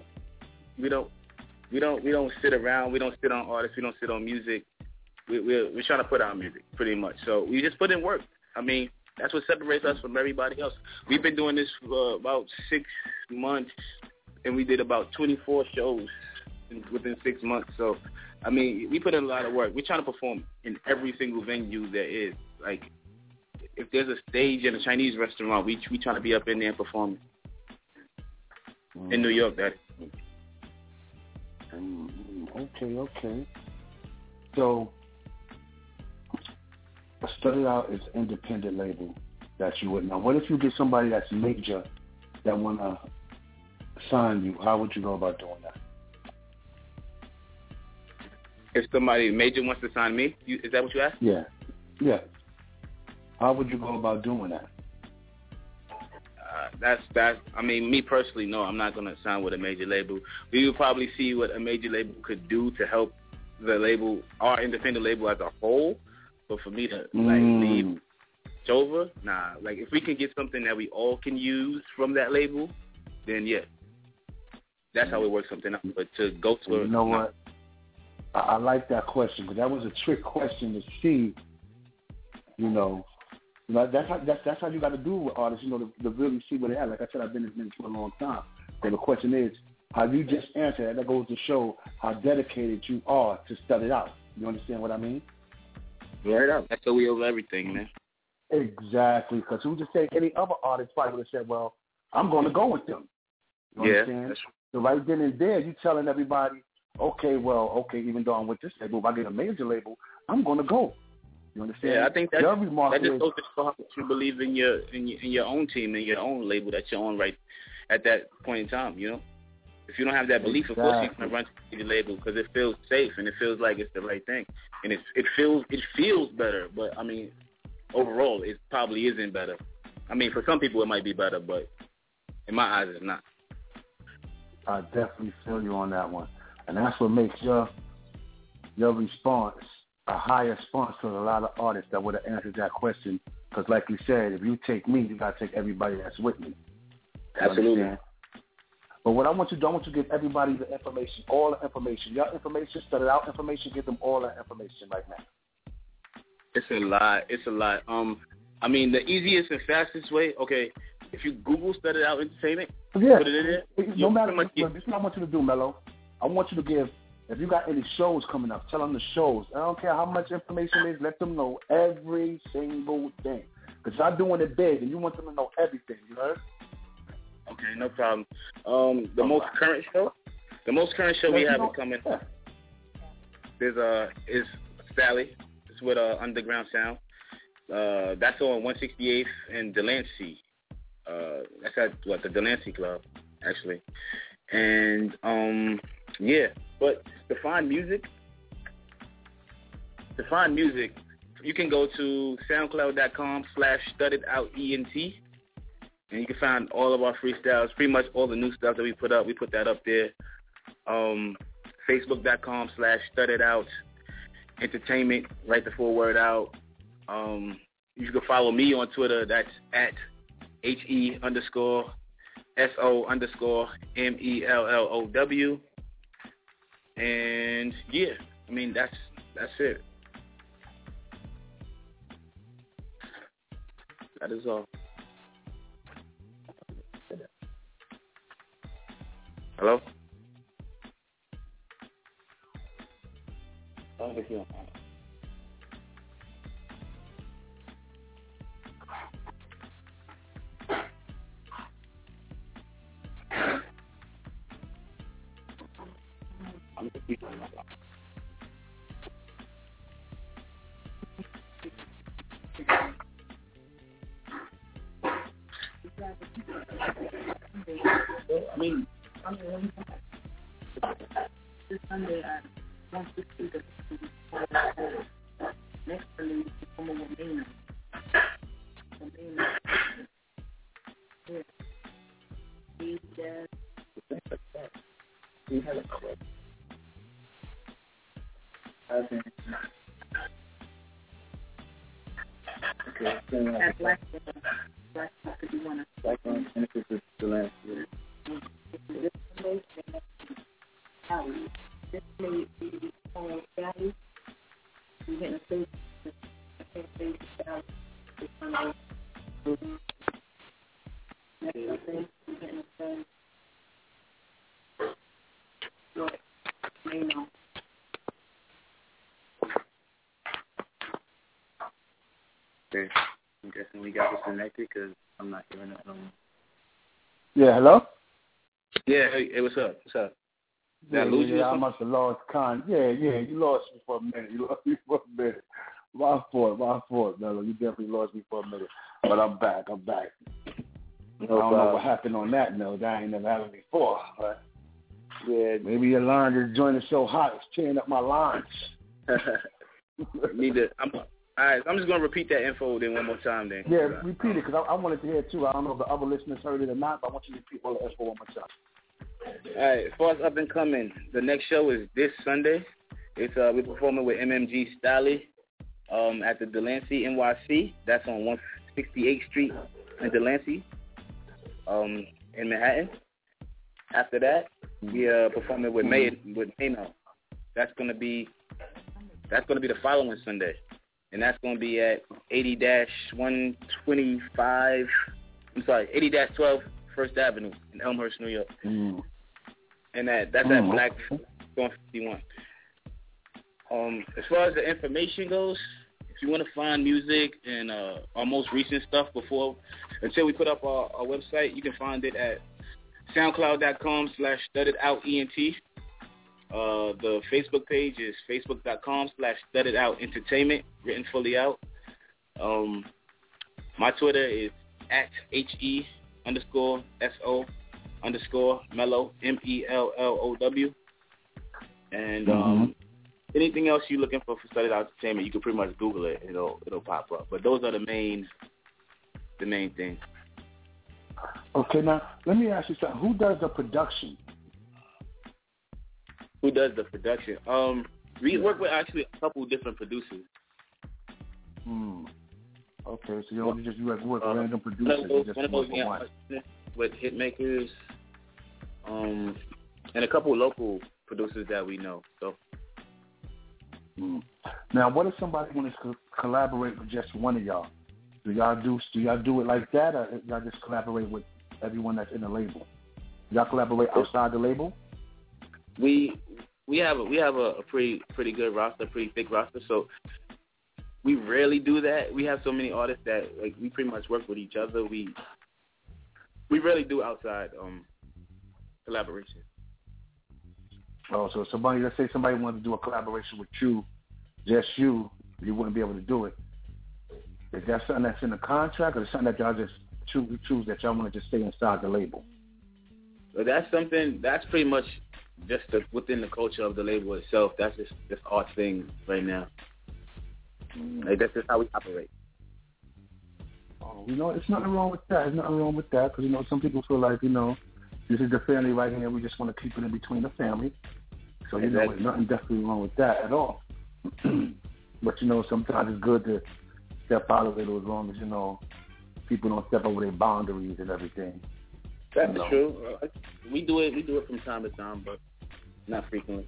sit around. We don't sit on artists. We don't sit on music. We're trying to put out music pretty much. So we just put in work. I mean, that's what separates us from everybody else. We've been doing this for about 6 months, and we did about 24 shows within 6 months. So, I mean, we put in a lot of work. We're trying to perform in every single venue there is. Like, if there's a stage in a Chinese restaurant, we trying to be up in there performing. In New York, that. Okay. So, Stutter Out is an independent label that you would know. What if you get somebody that's major that want to sign you? How would you go about doing that? If somebody major wants to sign me, is that what you asked? Yeah. Yeah. How would you go about doing that? That's. I mean, me personally, no, I'm not going to sign with a major label. We would probably see what a major label could do to help the label, our independent label as a whole. But for me to leave over, nah. Like if we can get something that we all can use from that label, then yeah, that's how we work something out. But to go to you know what? I like that question because that was a trick question to see. You know, that's how you got to do with artists. You know, to really see where they are. Like I said, I've been in this for a long time. So the question is, how you just answered that. That goes to show how dedicated you are to study it out. You understand what I mean? Right up. That's how we over everything, man. Exactly. Because who just say any other artist probably would have said, "Well, I'm going to go with them." You understand? That's so right then and there, you telling everybody, okay, even though I'm with this label, if I get a major label, I'm going to go. You understand? Yeah, I think that just goes to show how much you believe in your own team and your own label that you're on right at that point in time. You know, if you don't have that belief, of course you're going to run to the label because it feels safe and it feels like it's the right thing, and it feels better. But I mean, overall, it probably isn't better. I mean, for some people it might be better, but in my eyes, it's not. I definitely feel you on that one, and that's what makes your response a higher response to a lot of artists that would have answered that question. Because, like you said, if you take me, you got to take everybody that's with me. Absolutely. But what I want you to do, I want you to give everybody the information, all the information. Your information, study out information, give them all that information right now. It's a lot. I mean, the easiest and fastest way, okay, if you Google Study Out Entertainment, put it in there. No matter what, this is what I want you to do, Mello. I want you to give, if you got any shows coming up, tell them the shows. I don't care how much information it is, let them know every single thing. Because y'all doing it big, and you want them to know everything, you heard? Okay, no problem. The most current show we have is coming. Is Sally. It's with Underground Sound. That's on 168th and Delancey. That's at the Delancey Club, actually. And yeah, but to find music, you can go to soundcloud.com/studiedoutent, and you can find all of our freestyles, pretty much all the new stuff that we put up. We put that up there. Facebook.com/studiedoutentertainment, write the full word out. You can follow me on Twitter. That's at HE_SO_MELLOW. And yeah, I mean that's it. That is all. Hello? This Sunday at 160 next Sunday we come over with Maynard. Yeah. Steve, Jazz. We have a clip. Okay. At Blackstone could be one of Blackstone, and this is the last year. This may be called Valley. We're getting a face. I can't say Valley. It's on the next thing. We're getting a face. Right. May know. Okay. I'm guessing we got disconnected because I'm not hearing it no more. Yeah, hello? Yeah, hey, what's up? What's up? Did I lose you? I must have lost Yeah, you lost me for a minute. My fault, Mello. You definitely lost me for a minute. But I'm back. I don't know what happened on that note. That ain't never happened before. But Yeah. Maybe your line is joining so hot, it's tearing up my lines. All right, so I'm just gonna repeat that info then one more time. Then. Yeah, repeat it because I wanted to hear it too. I don't know if the other listeners heard it or not, but I want you to repeat all the info one more time. All right, as far as up and coming, the next show is this Sunday. It's we're performing with MMG Stalley at the Delancey NYC. That's on 168th Street in Delancey, in Manhattan. After that, we are performing with Mayno. That's gonna be the following Sunday, and that's gonna be at 80-125. 80-12 First Avenue in Elmhurst, New York. And that's at Black 51. As far as the information goes, if you want to find music and our most recent stuff until we put up our website, you can find it at soundcloud.com/studdedoutent. The Facebook page is facebook.com/studdedoutentertainment, written fully out. My Twitter is at HE_SO_Mellow, MELLOW. And anything else you're looking for Studded Out Entertainment, you can pretty much Google it. It'll pop up. But those are the main things. Okay, now let me ask you something. Who does the production? We work with actually a couple different producers. Okay, so you don't just work with random producers. One of those with Hitmakers, and a couple of local producers that we know. So. Now, what if somebody wants to collaborate with just one of y'all? Do y'all do it like that, or y'all just collaborate with everyone that's in the label? Y'all collaborate outside the label? We have a pretty good roster, pretty thick roster. So we rarely do that. We have so many artists that we pretty much work with each other. We rarely do outside collaboration. Oh, so let's say somebody wanted to do a collaboration with you, just you wouldn't be able to do it. Is that something that's in the contract, or is something that y'all just choose that y'all want to just stay inside the label? So that's pretty much just within the culture of the label itself. That's just our thing right now. That's just how we operate. Oh, it's nothing wrong with that. There's nothing wrong with that because, some people feel like, this is the family right here. We just want to keep it in between the family. So, there's nothing definitely wrong with that at all. But, sometimes it's good to step out of it as long as, people don't step over their boundaries and everything. That's true. We do it from time to time, but not frequently.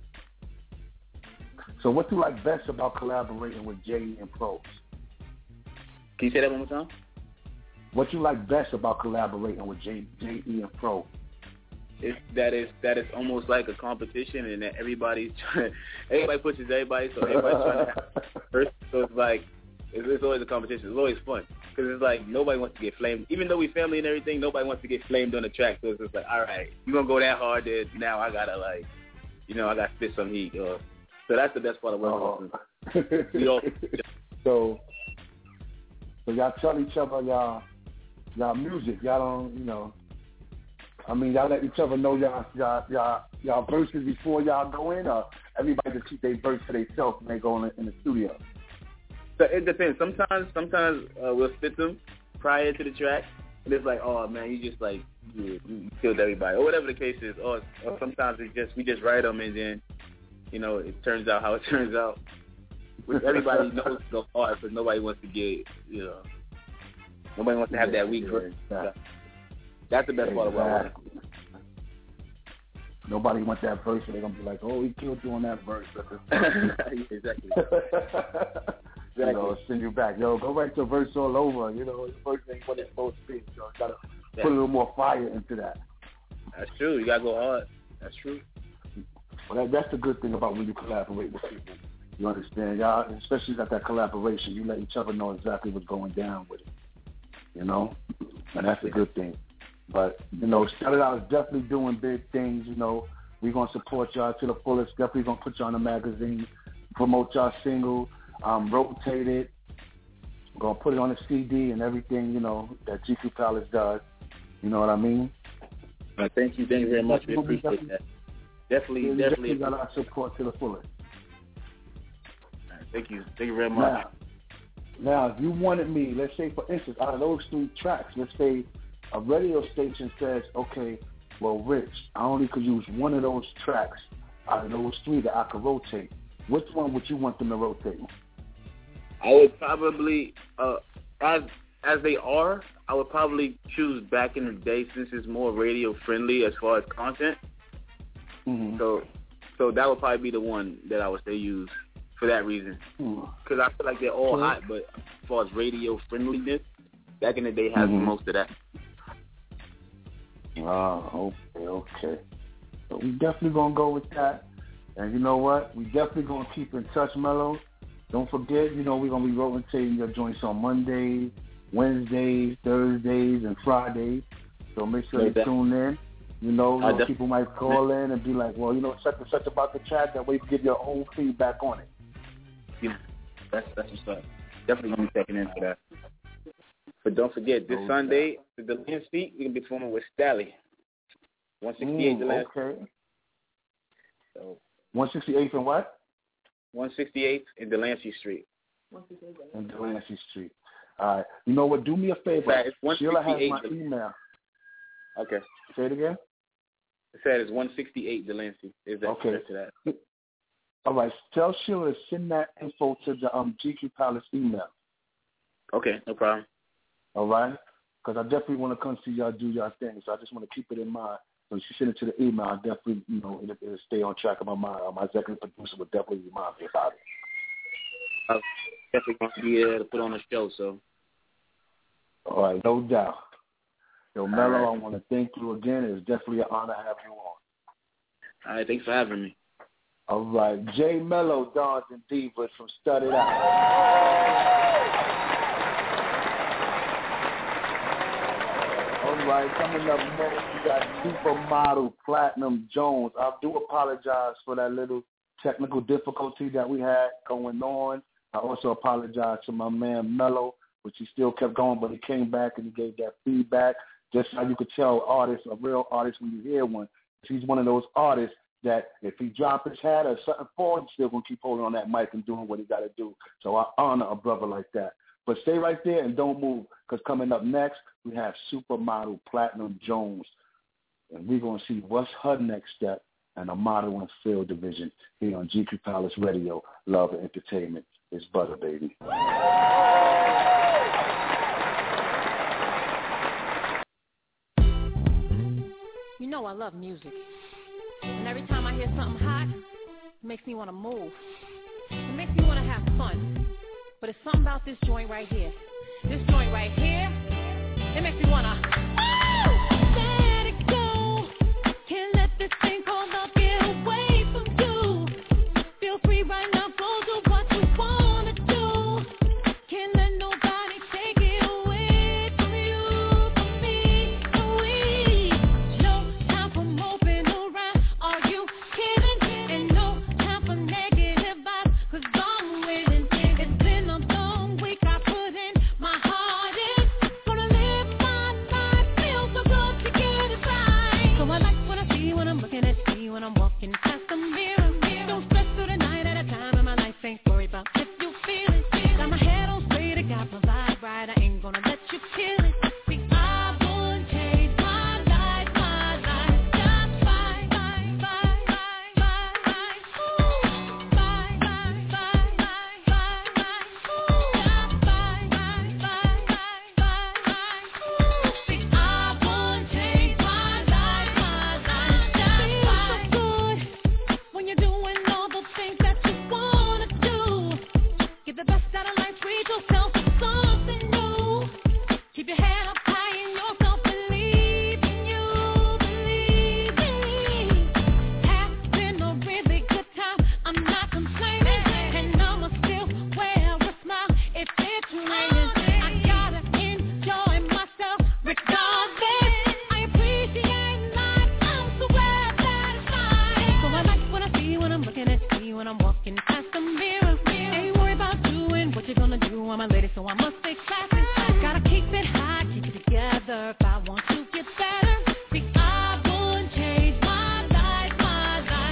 So what do you like best about collaborating with J.E. and Pros? Can you say that one more time? What you like best about collaborating with J.E. and Pro? That is almost like a competition, and that everybody pushes everybody, so everybody's trying to have first. So it's like it's always a competition. It's always fun because it's like nobody wants to get flamed. Even though we family and everything, nobody wants to get flamed on the track. So it's just like, all right, you gonna go that hard? Then now I gotta I gotta spit some heat. So that's the best part of working with them. So y'all tell each other y'all music. Y'all don't, y'all let each other know y'all verses before y'all go in, or everybody just keep their verse to themselves when they go in the studio? So it depends. Sometimes we'll spit them prior to the track, and it's like, oh man, you just you killed everybody, or whatever the case is. Or sometimes we just write them, and then it turns out how it turns out. Which everybody knows go hard, but nobody wants to get nobody wants to have that weak verse. That's the best part of it. Nobody wants that verse, so they're gonna be like, "Oh, he killed you on that verse." Exactly. Send you back, go write your verse all over. The verse ain't what it's supposed to be. So you gotta put a little more fire into that. That's true. You gotta go hard. That's true. Well, that's the good thing about when you collaborate with people. You understand, y'all, especially at that collaboration, you let each other know exactly what's going down with it. And that's a good thing. But, Studded Out is definitely doing big things, We're going to support y'all to the fullest. Definitely going to put y'all in the magazine, promote y'all single, rotate it. We're going to put it on a CD and everything, that GQ Palace does. You know what I mean? Thank you very much. We appreciate that. Definitely got our support to the fullest. Right, thank you very much. Now, if you wanted me, let's say for instance, out of those 3 tracks, let's say a radio station says, okay, well, Rich, I only could use one of those tracks out of those 3 that I could rotate. Which one would you want them to rotate? I would probably, as they are, I would probably choose Back in the Day since it's more radio friendly as far as content. Mm-hmm. So that would probably be the one that I would say use for that reason. Because I feel like they're all hot, but as far as radio friendliness, Back in the Day has most of that. Okay. So we definitely going to go with that. And you know what? We definitely going to keep in touch, Mello. Don't forget, we're going to be rotating your joints on Mondays, Wednesdays, Thursdays, and Fridays. So make sure you tune in. People might call in and be like, well, such and such about the chat. That way you can give your own feedback on it. Yeah, that's what's up. Definitely going to be checking in for that. But don't forget, this Sunday, the Delancey, we're going to be performing with Stally. 168 Delancey. Okay. So 168 and what? 168 in Delancey Street. In Delancey Street. All right. You know what? Do me a favor. Sheila has my email. Okay. Say it again. It said it's 168 Delancey. Is that okay? To that? All right. Tell Sheila to send that info to the GQ Palace email. Okay, no problem. All right? Because I definitely want to come see y'all do y'all thing. So I just want to keep it in mind. So if you send it to the email, I definitely, it'll stay on track of my mind. My executive producer would definitely remind me about it. I'm definitely going to be there to put on the show, so. All right, no doubt. Mello, right. I want to thank you again. It's definitely an honor to have you on. All right, thanks for having me. All right, J Mello, Dons and Divas from Stud It Out. All right, coming up next, we got Supermodel Platinum Jones. I do apologize for that little technical difficulty that we had going on. I also apologize to my man Mello, which he still kept going, but he came back and he gave that feedback. Just how you could tell artists, a real artist, when you hear one. He's one of those artists that if he drop his hat or something forward, he's still going to keep holding on that mic and doing what he got to do. So I honor a brother like that. But stay right there and don't move, because coming up next, we have Supermodel Platinum Jones. And we're going to see what's her next step in the model and field division here on GQ Palace Radio, Love and Entertainment. It's Butter, baby. You know I love music. And every time I hear something hot, it makes me want to move. It makes me want to have fun. But it's something about this joint right here. This joint right here, it makes me want to... Let it go. Can't let this thing called love get away from you. Feel free right now, go do what you want to do. Can't let nobody take it away from you, from me, from we. No time for moping around, are you kidding? And no time for negative vibes, 'cause I'm winning. It's been a long week, I put in my heart in. Gonna live my life, feel so good to get it right. So I like what I see when I'm looking at you, when I'm walking past the mirror. Don't stress through the night at a time in my life, ain't worried about if you feel it. Got my head on straight, I got my vibe right, I ain't gonna let you kill it. See, I wouldn't change my life, just bye, bye, bye, bye, bye, bye, ooh, bye, bye, bye, bye, bye, bye, ooh, just bye, bye, bye, bye, bye, bye, ooh. See, I wouldn't change my life, just bye. Feels so good when you're doing all the things that you wanna do. Get the best out of life, treat yourself to something new. Keep your head up high in yourself, believe in you, believe in me. Has been a really good time, I'm not complaining. And I'ma still wear a smile if it's raining. I gotta enjoy myself regardless. I appreciate life, I'm so glad that it's mine. So I like what I see when I'm looking at you, when I'm walking past the mirror. Ain't worried about doing what you're gonna do, I'm a lady, so I must stay classy. Gotta keep it high, keep it together if I want to get better. See, I wouldn't change my life,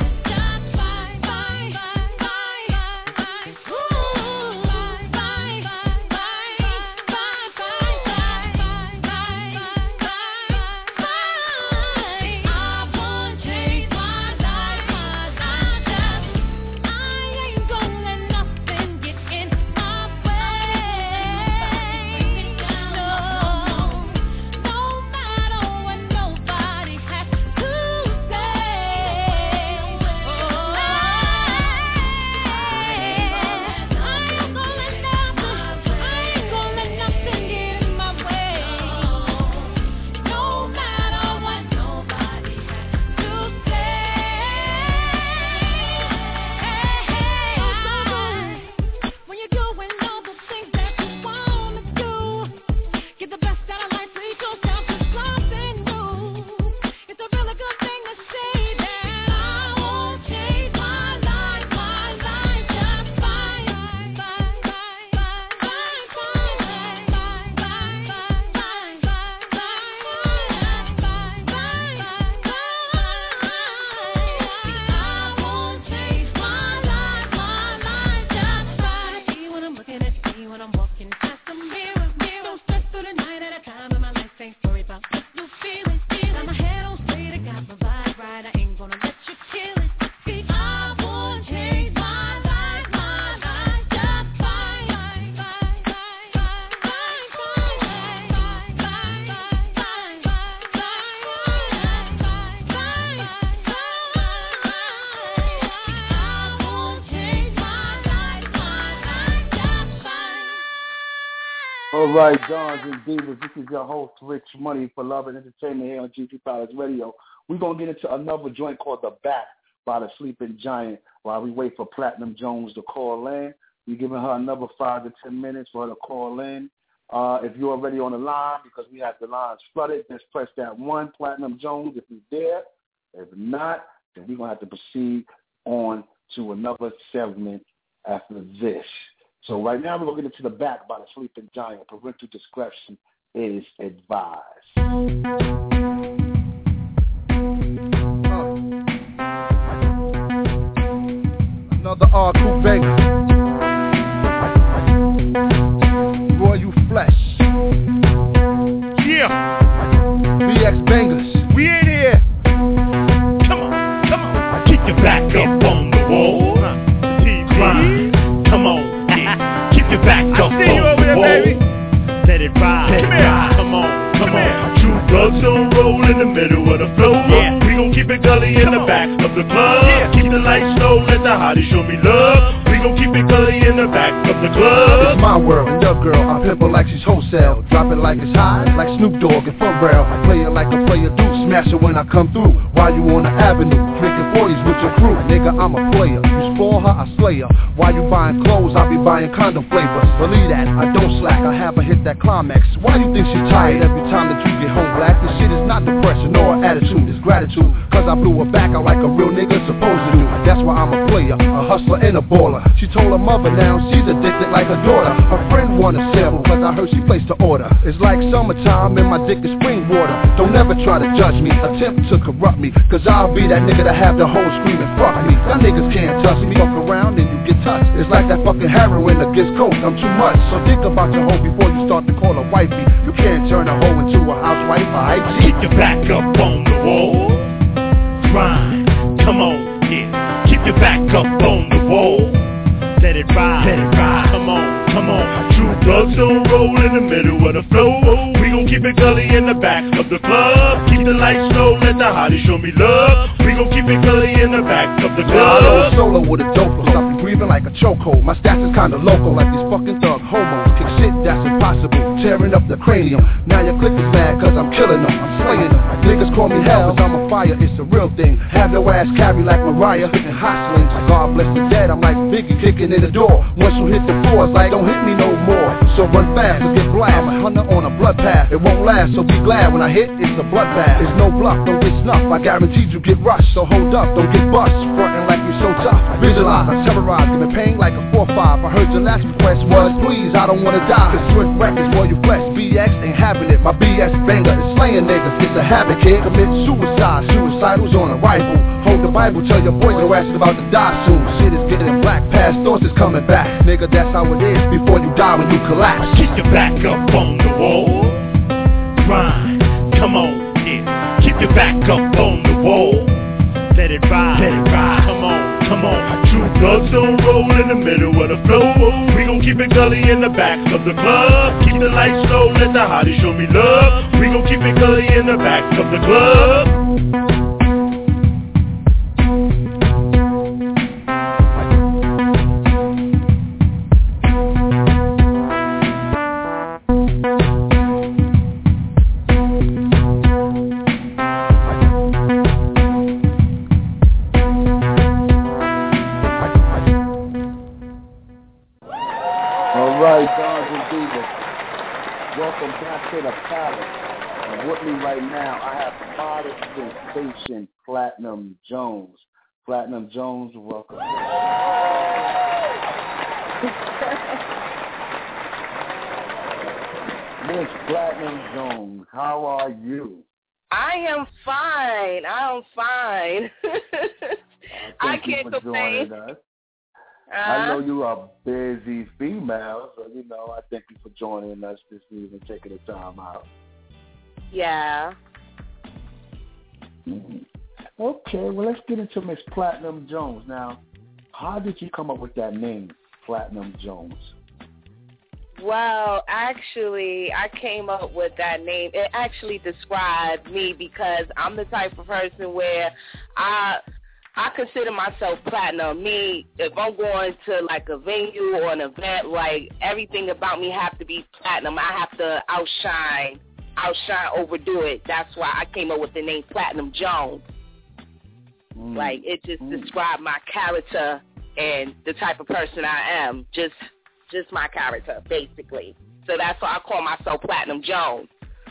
All right, Dons and Divas, this is your host, Rich Money for Love and Entertainment here on GQ Palace Radio. We're going to get into another joint called The Back by the Sleeping Giant while we wait for Platinum Jones to call in. We're giving her another 5 to 10 minutes for her to call in. If you're already on the line, because we have the lines flooded, just press that 1, Platinum Jones, if you're there. If not, then we're going to have to proceed on to another segment after this. So right now we're going to get into The Back by the Sleeping Giant. Parental discretion is advised. Another R2 banger. Royal Flesh. Yeah. BX Bangers. We in here. Come on. Keep your back up on the wall. Grind. Come on. Keep your back up on the wall. Let it ride. Come on. True thugs don't roll in the middle of the floor. Yeah. We gon' keep it gully in the back of the club. Yeah. Keep the lights low, let the hotties show me love. We gon' keep it gully in the back of the club. It's my world, and your girl, I pimp her like she's wholesale. Drop it like it's high, like Snoop Dogg and Pharrell. Play it like a player do, smash it when I come through. While you on the avenue, drinking 40s with your crew. Nigga, I'm a player. You spoil her, I slay her. While you buying clothes, I be buying condom flavors. Believe that, I don't slack, I have her hit that climax. Why you think she tired every time that you get home black? This shit is not depression nor attitude, it's gratitude. Cause I blew her back out like a real nigga supposed to do. That's why I'm a player, a hustler and a baller. She told her mother now she's addicted like her daughter. Her friend wanna sample cause I heard she placed the order. It's like summertime and my dick is spring water. Don't ever try to judge me, attempt to corrupt me. Cause I'll be that nigga that have the whole screaming fuck me. Y'all niggas can't touch me, fuck around and you get touched. It's like that fucking heroin against coke, I'm too much. So think about your hoe before you start to call her wifey. You can't turn a hoe into a housewife, alright? Keep your back up on the wall. Grind, come on, yeah. Keep your back up on the wall. Let it ride, come on. True thugs don't roll in the middle of the floor. We gon' keep it gully in the back of the club. Keep the lights low, let the hotties show me love. We gon' keep it gully in the back of the club. I solo with a dope flow, stop me breathing like a chokehold. My stats is kinda local, like these fucking thug homos. Kick shit that's impossible, tearing up the cranium. Now your clique is mad cause I'm killing them, I'm slaying them. Niggas call me hell cause I'm a fire, it's a real thing. Have no ass carry like Mariah, hitting hot slings. God bless the dead, I'm like Biggie kicking in the door. Once you hit the floor, it's like don't hit me no more. So run fast or get blast. I'm a hunter on a blood path. It won't last, so be glad when I hit, it's a bloodbath. It's no bluff, don't get snuffed. I guaranteed you get rushed. So hold up, don't get bust. Frontin' like you so tough. Visualize, I terrorize, giving pain like a 4-5. I heard your last request was, please, I don't wanna die. Cause Swift Records, boy, you flesh. BX ain't having it. My BS banger is slaying niggas. It's a habit, kid. Commit suicide. Suicidal's on a rifle. Hold the Bible, tell your boys your ass is about to die soon. Shit is getting black, past thoughts is coming back. Nigga, that's how it is before you die when you collapse. Keep your back up on the wall. Grind, come on, yeah. Keep your back up on the wall. Let it ride, come on. True thugs don't roll in the middle of the floor. We gon' keep it gully in the back of the club. Keep the lights low, let the hotties show me love. We gon' keep it gully in the back of the club. Platinum Jones. Platinum Jones, welcome. Miss Platinum Jones, how are you? I am fine. I can't complain. I know you are busy female, so I thank you for joining us this evening, taking the time out. Yeah. Mm-hmm. Okay, well, let's get into Miss Platinum Jones. Now, how did you come up with that name, Platinum Jones? Well, actually, I came up with that name. It actually described me because I'm the type of person where I consider myself platinum. Me, if I'm going to like a venue or an event, like everything about me have to be platinum. I have to outshine, overdo it. That's why I came up with the name Platinum Jones. Like it just described my character and the type of person I am. Just my character, basically. So that's why I call myself Platinum Jones.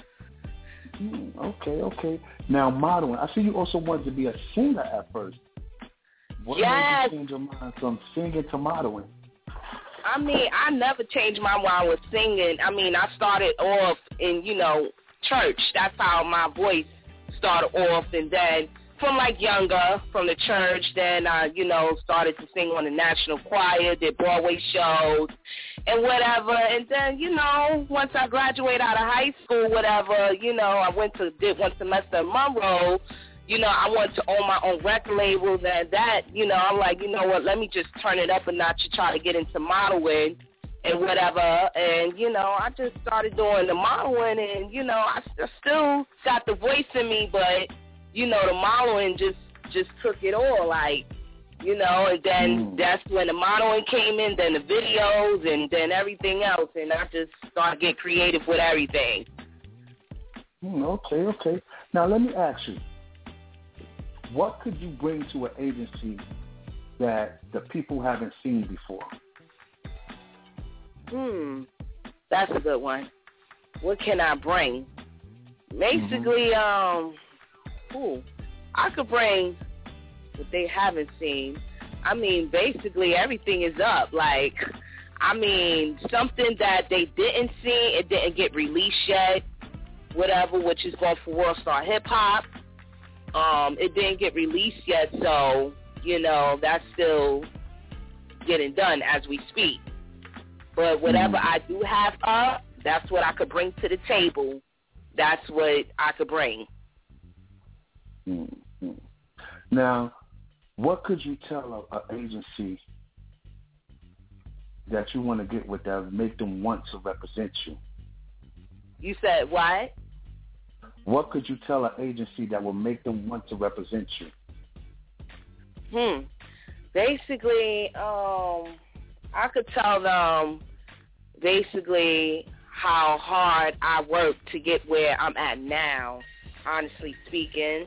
Okay. Now modeling. I see you also wanted to be a singer at first. What made you change your mind from singing to modeling? I mean, I never changed my mind with singing. I mean, I started off in, church. That's how my voice started off. And then from like younger, from the church, then I, started to sing on the national choir, did Broadway shows and whatever. And then, once I graduated out of high school, whatever, I did one semester in Monroe. I wanted to own my own record labels, and that, I'm like, let me just turn it up a notch to try to get into modeling and whatever. And, I just started doing the modeling, and, I still got the voice in me, but, the modeling just took it all, like, and then that's when the modeling came in, then the videos, and then everything else, and I just started to get creative with everything. Okay. Now, let me ask you. What could you bring to an agency that the people haven't seen before? That's a good one. What can I bring? Basically, I could bring what they haven't seen. I mean, basically everything is up. Like, I mean, something that they didn't see, it didn't get released yet, whatever, which is going for World Star Hip Hop. It didn't get released yet, so, that's still getting done as we speak. But whatever I do have up, that's what I could bring to the table. That's what I could bring. Now, what could you tell an agency that you want to get with that would make them want to represent you? You said what? What could you tell an agency that will make them want to represent you? Basically, I could tell them basically how hard I worked to get where I'm at now, honestly speaking.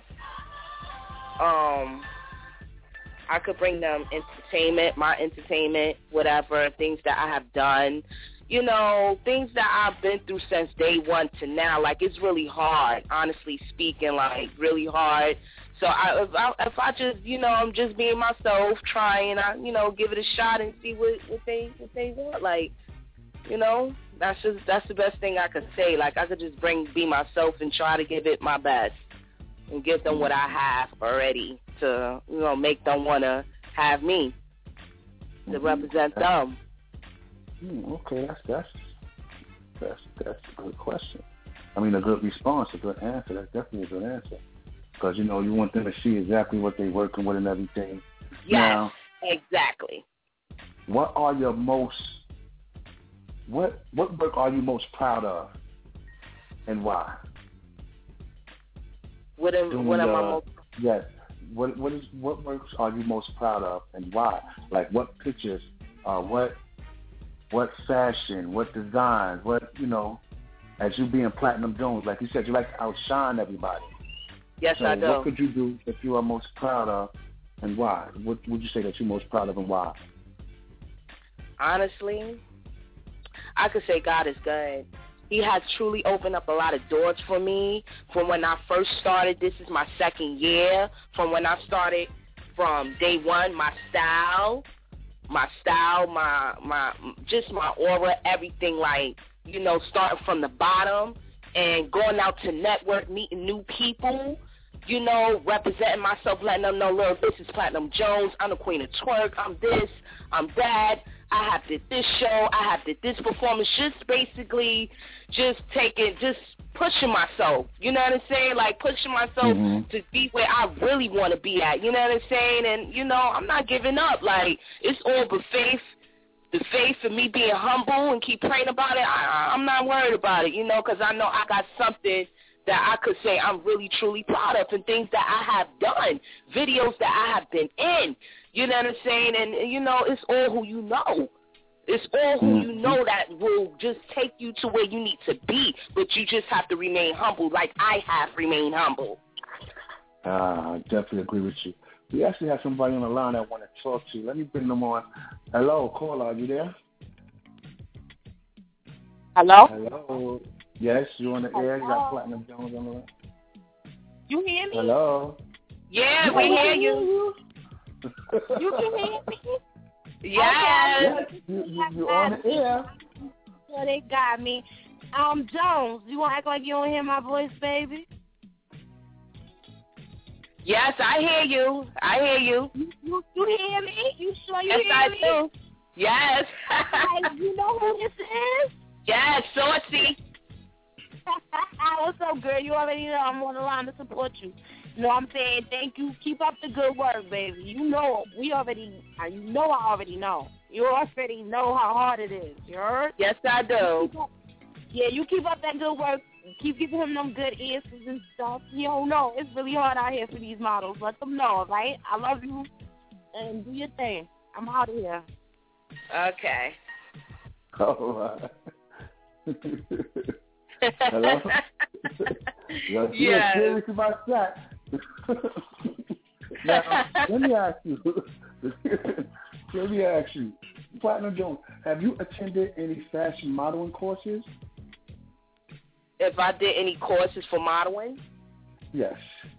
I could bring them my entertainment, whatever, things that I have done. Things that I've been through since day one to now, like, it's really hard, honestly speaking, like, really hard. So if I just, I'm just being myself, trying, give it a shot and see what they want, like, that's the best thing I could say. Like, I could just be myself and try to give it my best and give them what I have already to, make them want to have me to represent them. Okay, that's a good question. I mean, a good response, a good answer. That's definitely a good answer. Because, you want them to see exactly what they're working with and everything. Yes, now, exactly. What work are you most proud of, and why? What am I most? Yes. What works are you most proud of, and why? Like, what pictures? What fashion? What designs? What, as you being Platinum Jones, like you said, you like to outshine everybody. Yes, so I do. What could you do that you are most proud of, and why? What would you say that you're most proud of, and why? Honestly, I could say God is good. He has truly opened up a lot of doors for me. From when I first started, this is my second year. From when I started, from day one, my style, just my aura, everything, like, starting from the bottom and going out to network, meeting new people, representing myself, letting them know, look, this is Platinum Jones, I'm the queen of twerk, I'm this, I'm that, I have did this show, I have did this performance, just basically just pushing myself, you know what I'm saying? Like, pushing myself to be where I really want to be at, you know what I'm saying? And, I'm not giving up. Like, it's all but faith. The faith and me being humble and keep praying about it, I'm not worried about it, because I know I got something that I could say I'm really, truly proud of, and things that I have done, videos that I have been in. You know what I'm saying? And, it's all who you know. It's all who you know that will just take you to where you need to be, but you just have to remain humble like I have remained humble. I definitely agree with you. We actually have somebody on the line I want to talk to. Let me bring them on. Hello, caller, are you there? Hello? Hello. Yes, you on the air. You got Platinum Jones on the line. You hear me? Hello. Yeah, we hear you. You can hear me? Yes. Okay. You on the air. So they got me. Jones, you want to act like you don't hear my voice, baby? Yes, I hear you. I hear you. You hear me? You sure you yes, hear me? Yes, I do. Yes. You know who this is? Yes, Saucy. What's up, girl? You already know I'm on the line to support you. You know what I'm saying? Thank you. Keep up the good work, baby. You know I already know. You already know how hard it is. You heard? Yes, I do. You keep up that good work. Keep giving him them good answers and stuff. You don't know. It's really hard out here for these models. Let them know, all right? I love you. And do your thing. I'm out of here. Okay. All right. Hello? Yes. Serious about that. Now, let me ask you, Platinum Jones, have you attended any fashion modeling courses? If I did any courses for modeling? Yes.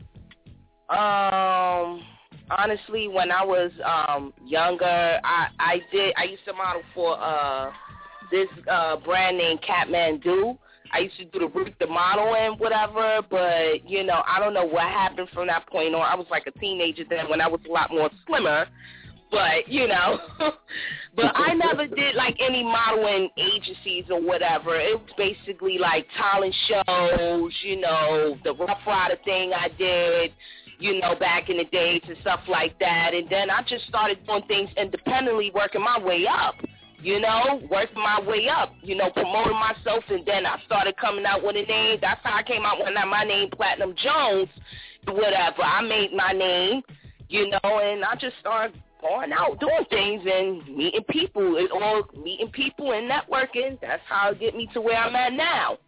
Honestly, when I was younger, I used to model for this brand named Kathmandu. I used to do the model and whatever, but, I don't know what happened from that point on. I was like a teenager then when I was a lot more slimmer, but, but I never did, like, any modeling agencies or whatever. It was basically, like, talent shows, the Rough Rider thing I did, back in the days and stuff like that. And then I just started doing things independently, working my way up. Working my way up, promoting myself, and then I started coming out with a name. That's how I came out with my name, Platinum Jones, whatever. I made my name, and I just started going out, doing things, and meeting people. It's all meeting people and networking. That's how it get me to where I'm at now.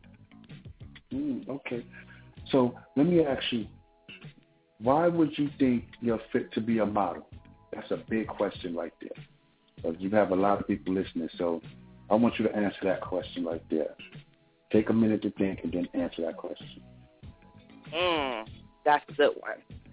Okay. So let me ask you, why would you think you're fit to be a model? That's a big question right there. You have a lot of people listening, so I want you to answer that question right there. Take a minute to think and then answer that question. That's a good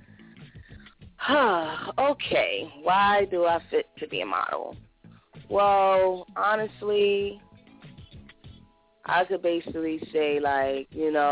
one. Okay, why do I fit to be a model? Well, honestly, I could basically say, like,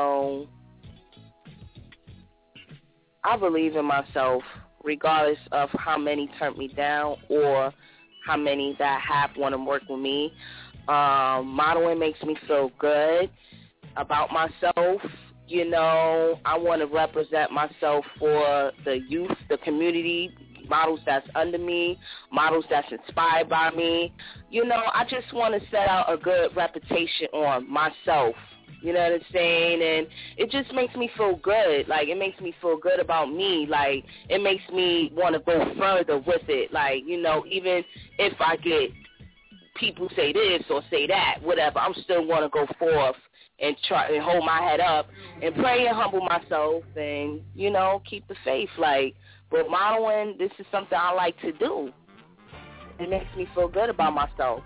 I believe in myself regardless of how many turn me down or how many that have want to work with me. Modeling makes me feel good about myself. I want to represent myself for the youth, the community, models that's under me, models that's inspired by me. I just want to set out a good reputation on myself. You know what I'm saying? And it just makes me feel good. Like, it makes me feel good about me. Like, it makes me want to go further with it. Like, even if I get people say this or say that, whatever, I'm still want to go forth and try and hold my head up and pray and humble myself and, keep the faith. Like, but modeling, this is something I like to do. It makes me feel good about myself.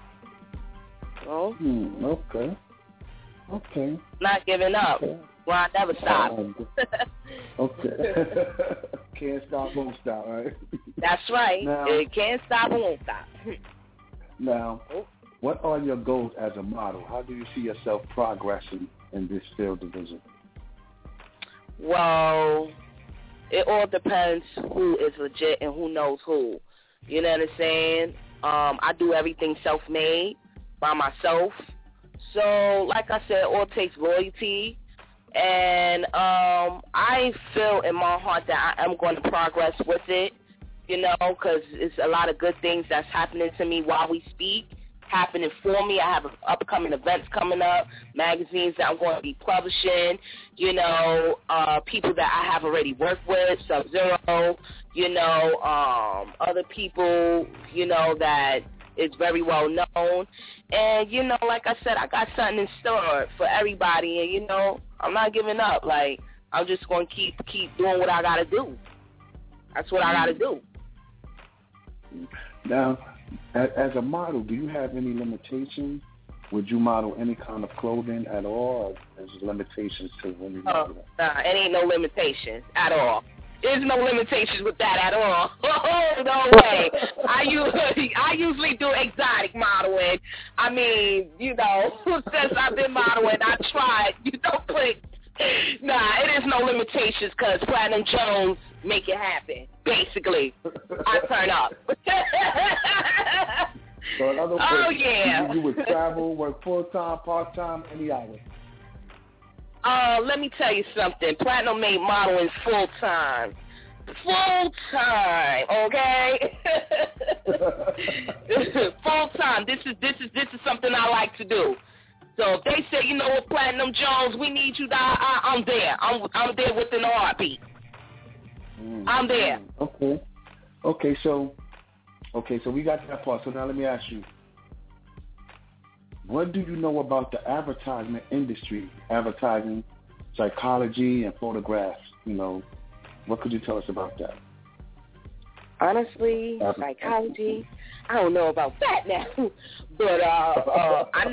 Okay. Not giving up. Okay. Well, I never stop. Okay. Can't stop, won't stop, right? That's right. Now, it can't stop, it won't stop. Now, what are your goals as a model? How do you see yourself progressing in this field division? Well, it all depends who is legit and who knows who. You know what I'm saying? I do everything self-made by myself. So, like I said, it all takes loyalty. And I feel in my heart that I am going to progress with it, because it's a lot of good things that's happening to me while we speak. happening for me. I have upcoming events coming up, magazines that I'm going to be publishing, you know, people that I have already worked with, Sub-Zero, you know, other people, you know, that is very well known. And, you know, like I said, I got something in store for everybody. And, you know, I'm not giving up. Like, I'm just going to keep doing what I got to do. That's what I got to do. Now, as a model, do you have any limitations? Would you model any kind of clothing at all, or there's limitations to when you model? Nah, it ain't no limitations at all. There's no limitations with that at all. Oh, no way. I usually do exotic modeling. I mean, you know, since I've been modeling, I tried. You don't put, nah, it is no limitations because Platinum Jones make it happen. Basically, I turn up. So in other words, yeah. You would travel, work full-time, part-time, any hours? Let me tell you something. Platinum made modeling full-time. Full-time, okay? Full-time. This is something I like to do. So if they say, you know what, Platinum Jones, we need you, I'm there. I'm there within a heartbeat. I'm there. Okay, so we got that part. So now let me ask you, what do you know about the advertisement industry, advertising, psychology, and photographs? You know, what could you tell us about that? Honestly, psychology, I don't know about that now. But I'm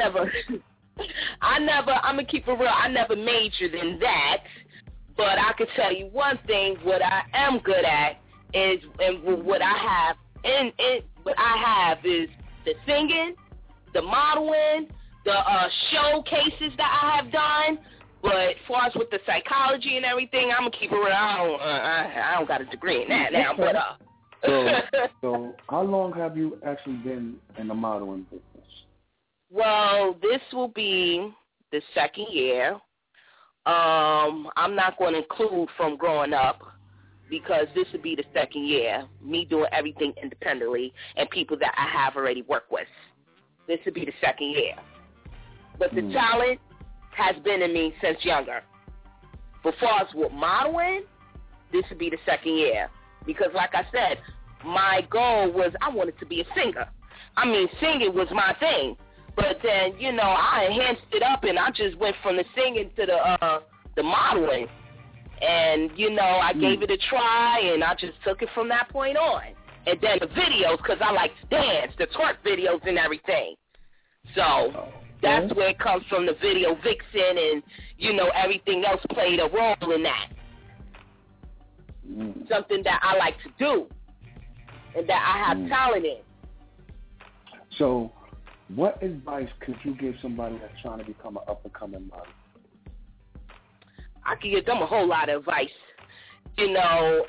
going to keep it real, I never majored in that. But I can tell you one thing, what I am good at is, and what I have is the singing, the modeling, the showcases that I have done. But as far as with the psychology and everything, I'm going to keep it real. I don't got a degree in that now. But, so how long have you actually been in the modeling business? Well, this will be the second year. I'm not going to include from growing up because this would be the second year, me doing everything independently and people that I have already worked with. This would be the second year. But the talent has been in me since younger. But far as with modeling, this would be the second year. Because like I said, my goal was I wanted to be a singer. I mean, singing was my thing. But then, you know, I enhanced it up and I just went from the singing to the modeling. And, you know, I gave it a try and I just took it from that point on. And then the videos, because I like to dance, the twerk videos and everything. So that's where it comes from, the video vixen and, you know, everything else played a role in that. Something that I like to do and that I have talent in. So what advice could you give somebody that's trying to become an up-and-coming model? I could give them a whole lot of advice. You know,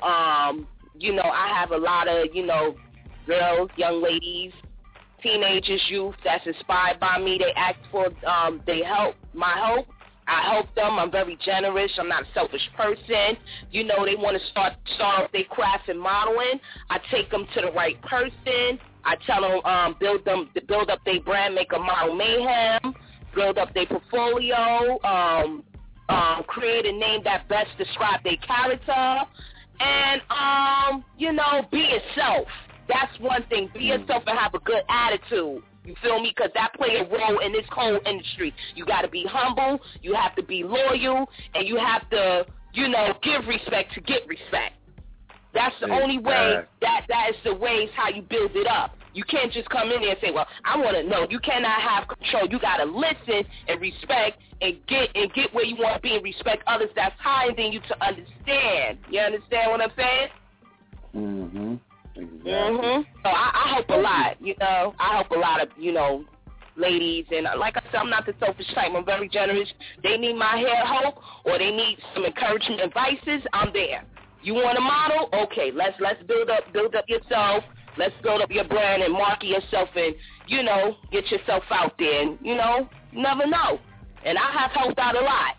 I have a lot of, you know, girls, young ladies, teenagers, youth that's inspired by me. They ask for my help. I help them. I'm very generous. I'm not a selfish person. You know, they want to start off their craft in modeling. I take them to the right person. I tell them build up their brand, make a model mayhem, build up their portfolio, create a name that best describe their character, and you know, be yourself. That's one thing. Be yourself and have a good attitude. You feel me? Because that play a role in this whole industry. You got to be humble. You have to be loyal, and you have to, you know, give respect to get respect. That's the only way. That is the ways how you build it up. You can't just come in there and say, well, I want to know. You cannot have control. You got to listen and respect and get where you want to be and respect others that's higher than you to understand. You understand what I'm saying? Mm-hmm. Exactly. So I hope a lot, you know. I hope a lot of, you know, ladies. And like I said, I'm not the selfish type. I'm very generous. They need my help or they need some encouragement advices, I'm there. You want a model? Okay, let's build up yourself. Let's build up your brand and market yourself and, you know, get yourself out there. And, you know, you never know. And I have helped out a lot.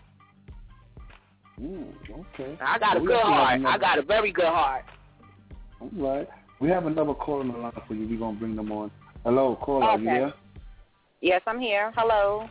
Okay. I got a good heart. I got a very good heart. All right. We have another caller on the line for you. We're going to bring them on. Hello, caller. Are you there? Yes, I'm here. Hello.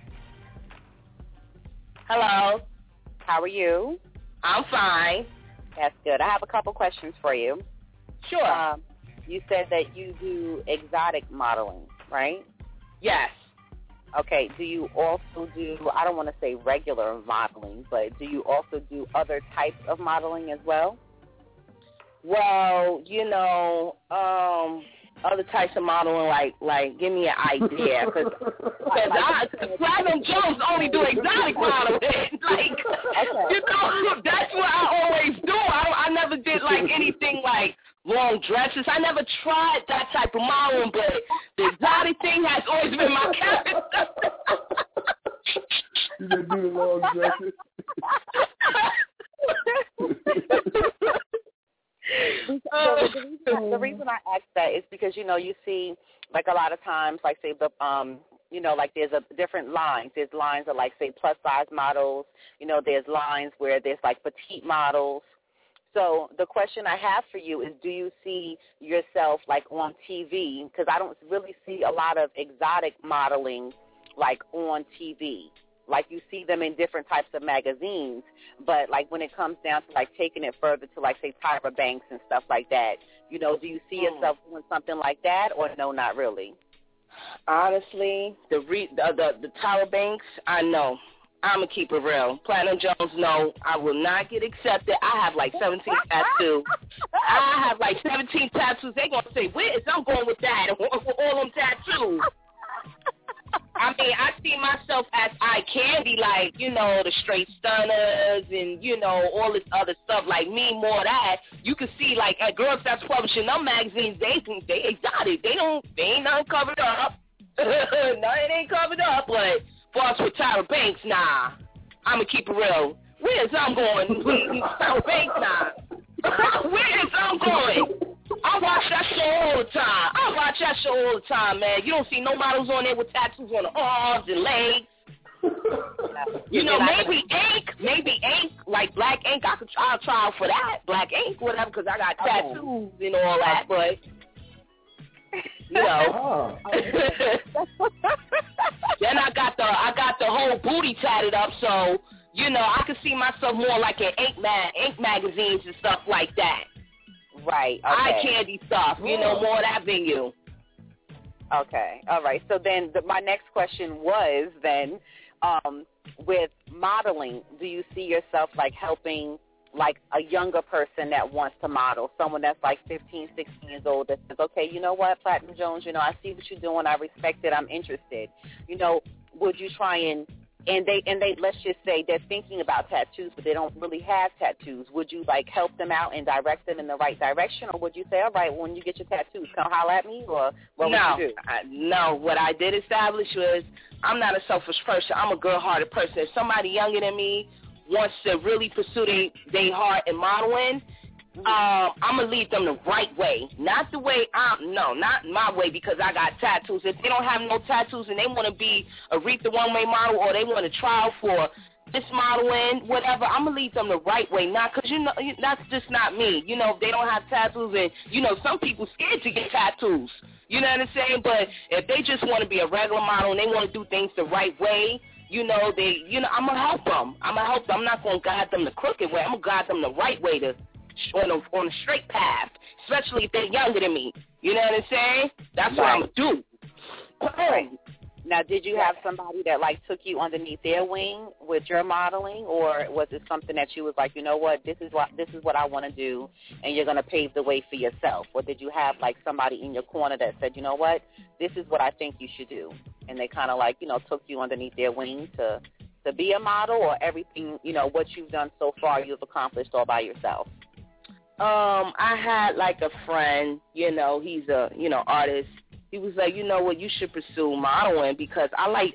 Hello. How are you? I'm fine. That's good. I have a couple questions for you. Sure. You said that you do exotic modeling, right? Yes. Okay. Do you also do, I don't want to say regular modeling, but do you also do other types of modeling as well? Well, other types of modeling, like give me an idea, because Platinum Jones only do exotic modeling. That's what I always do. I never did like anything like long dresses. I never tried that type of modeling, but the exotic thing has always been my character. You didn't do the long dresses. The reason I ask that is because, you see, like a lot of times, like, say, the like there's a different lines. There's lines of, like, say, plus-size models. There's lines where there's, like, petite models. So the question I have for you is, do you see yourself, like, on TV? Because I don't really see a lot of exotic modeling, like, on TV. Like, you see them in different types of magazines, but, like, when it comes down to, like, taking it further to, like, say, Tyra Banks and stuff like that, do you see yourself doing something like that, or no, not really? Honestly, the Tyra Banks, I know. I'm going to keep it real. Platinum Jones, no, I will not get accepted. I have, like, 17 tattoos. I have, like, 17 tattoos. They're going to say, where is I'm going with that, with all them tattoos? I mean, I see myself as eye candy, like, the straight stunners and, all this other stuff, like me, more of that. You can see, like, at girls that's publishing them magazines, they exotic. They ain't nothing covered up. Nothing ain't covered up, but for us with Tyra Banks, nah. I'm going to keep it real. Where's I'm going? Tyra Banks, nah. Where's I'm going? I watch that show all the time. Man. You don't see no models on there with tattoos on the arms and legs. Maybe ink, like Black Ink. I'll try out for that, Black Ink, whatever, because I got tattoos and all that. But then I got the whole booty tatted up, so I can see myself more like in ink magazines and stuff like that. Right. Okay. Eye candy stuff, more of that venue. Okay. All right. So then my next question was then, with modeling, do you see yourself like helping like a younger person that wants to model, someone that's like 15, 16 years old that says, okay, you know what, Platinum Jones, I see what you're doing. I respect it. I'm interested. Would you try and they let's just say they're thinking about tattoos, but they don't really have tattoos. Would you like help them out and direct them in the right direction, or would you say, all right, when you get your tattoos, come holler at me, or what would you do? No, what I did establish was I'm not a selfish person. I'm a good-hearted person. If somebody younger than me wants to really pursue their heart in modeling, I'm going to lead them the right way. Not the way not my way, because I got tattoos. If they don't have no tattoos and they want to be a Aretha one-way model, or they want to try out for this modeling, whatever, I'm going to lead them the right way. Not because, that's just not me. If they don't have tattoos, and, some people scared to get tattoos. You know what I'm saying? But if they just want to be a regular model and they want to do things the right way, I'm going to help them. I'm not going to guide them the crooked way. I'm going to guide them the right way on a straight path, especially if they're younger than me. You know what I'm saying? That's what I'm going to do. Right. Now, did you have somebody that, like, took you underneath their wing with your modeling, or was it something that you was like, you know what, this is what I want to do, and you're going to pave the way for yourself? Or did you have, like, somebody in your corner that said, you know what, this is what I think you should do, and they kind of, like, took you underneath their wing to be a model, or everything, what you've done so far you've accomplished all by yourself? I had like a friend, he's a, artist. He was like, you know what, you should pursue modeling, because I like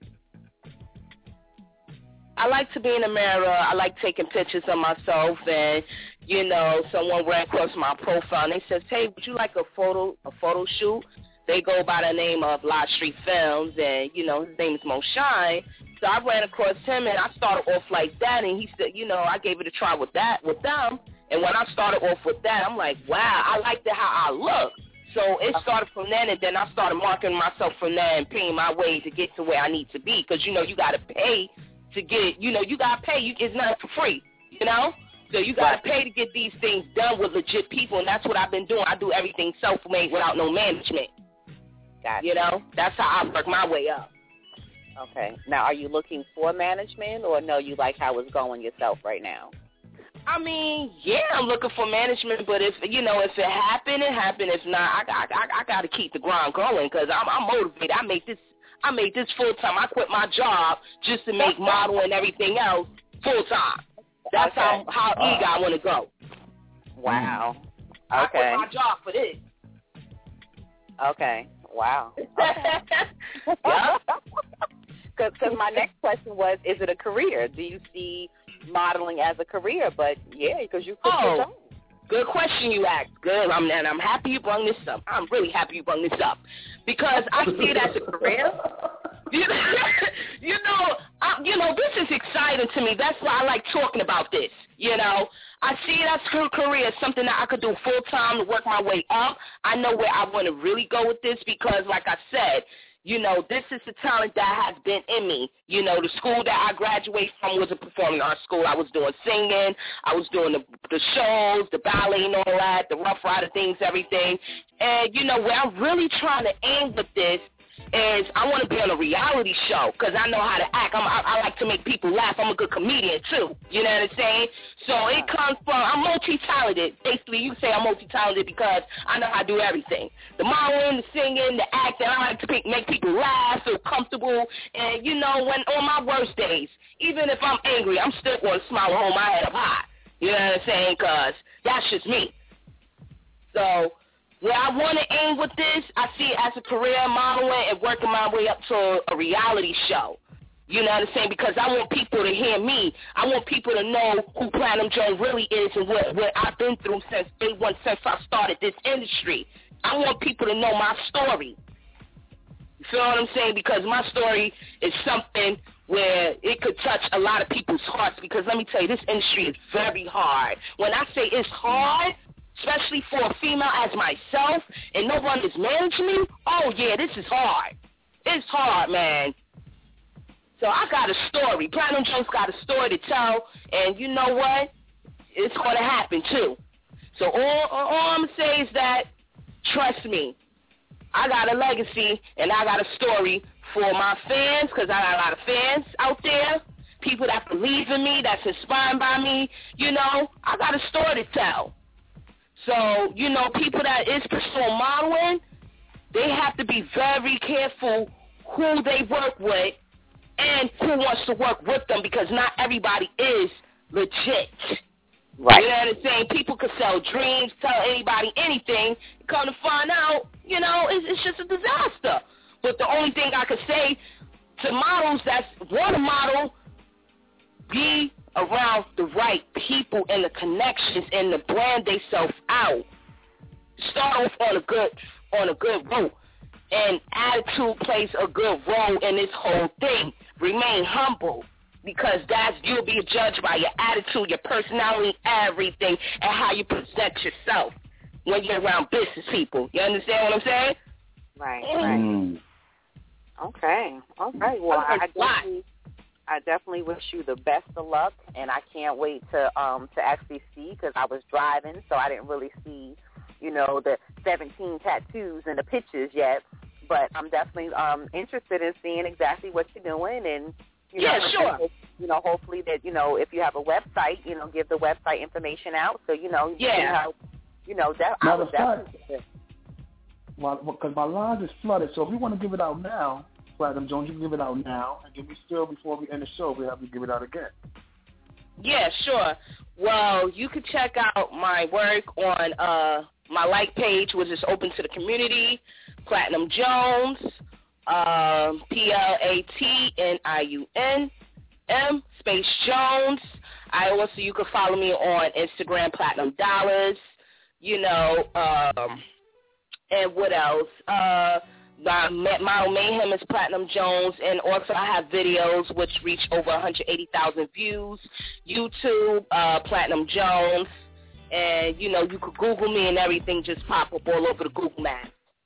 to be in the mirror. I like taking pictures of myself, and, someone ran across my profile and they said, hey, would you like a photo shoot? They go by the name of Lot Street Films, and, his name is Mo Shine. So I ran across him, and I started off like that, and he said, I gave it a try with them. And when I started off with that, I'm like, wow, I like how I look. So it started from then, and then I started marketing myself from there and paying my way to get to where I need to be. Because, you know, you got to pay to get, you know, you got to pay. It's not for free, you know? So you got to pay to get these things done with legit people, and that's what I've been doing. I do everything self-made without no management. Gotcha. You know? That's how I work my way up. Okay. Now, are you looking for management, or no, you like how it's going yourself right now? I mean, yeah, I'm looking for management, but if, you know, if it happened, it happened. If not, I got to keep the grind going because I'm motivated. I made this full-time. I quit my job just to make model and everything else full-time. That's how eager I want to go. Wow. Okay. I quit my job for this. Okay. Wow. Okay. Because my next question was, is it a career? Do you see modeling as a career? But, yeah, because you quit your job. Good question you asked. Good. I'm happy you brought this up. I'm really happy you brought this up because I see it as a career. You know, this is exciting to me. That's why I like talking about this. You know, I see it as a career, something that I could do full time to work my way up. I know where I want to really go with this because, like I said, you know, this is the talent that has been in me. You know, the school that I graduated from was a performing arts school. I was doing singing. I was doing the shows, the ballet and all that, the Rough Rider things, everything. And, you know, where I'm really trying to aim with this is I want to be on a reality show because I know how to act. I like to make people laugh. I'm a good comedian, too. You know what I'm saying? So it comes from, I'm multi-talented. Basically, you say I'm multi-talented because I know how to do everything. The modeling, the singing, the acting. I like to make people laugh, feel comfortable. And, you know, when on my worst days, even if I'm angry, I'm still going to smile and hold my head up high. You know what I'm saying? Because that's just me. So where I want to aim with this, I see it as a career modeling and working my way up to a reality show. You know what I'm saying? Because I want people to hear me. I want people to know who Platinum Jones really is and what I've been through since day one, since I started this industry. I want people to know my story. You feel what I'm saying? Because my story is something where it could touch a lot of people's hearts because let me tell you, this industry is very hard. When I say it's hard, especially for a female as myself, and no one is managing me, oh, yeah, this is hard. It's hard, man. So I got a story. Platinum Jones got a story to tell, and you know what? It's going to happen, too. So all I'm going to say is that, trust me, I got a legacy, and I got a story for my fans, because I got a lot of fans out there, people that believe in me, that's inspired by me. You know, I got a story to tell. So, you know, people that is pursuing modeling, they have to be very careful who they work with and who wants to work with them because not everybody is legit. Right. You know what I'm saying? People could sell dreams, tell anybody anything, come to find out, you know, it's just a disaster. But the only thing I could say to models that want to model, be around the right people and the connections and the brand they self out. Start off on a good route. And attitude plays a good role in this whole thing. Remain humble because you'll be judged by your attitude, your personality, everything, and how you present yourself when you're around business people. You understand what I'm saying? Right, right. Okay. All right. Well, I definitely wish you the best of luck, and I can't wait to actually see because I was driving, so I didn't really see, you know, the 17 tattoos and the pictures yet. But I'm definitely interested in seeing exactly what you're doing, and you know, sure. You know, hopefully that if you have a website, you know, give the website information out so you know. I was definitely. Well, because my lines is flooded, so if we want to give it out now, Platinum Jones, you can give it out now, and give me still before we end the show, we have to give it out again. Yeah, sure. Well, you can check out my work on my like page, which is open to the community, Platinum Jones, PLATNIUNM, Space Jones. You can follow me on Instagram, Platinum Dollars, you know, and what else? My Model Mayhem is Platinum Jones, and also I have videos which reach over 180,000 views. YouTube, Platinum Jones, And, you know, you could Google me and everything just pop up all over the Google Maps.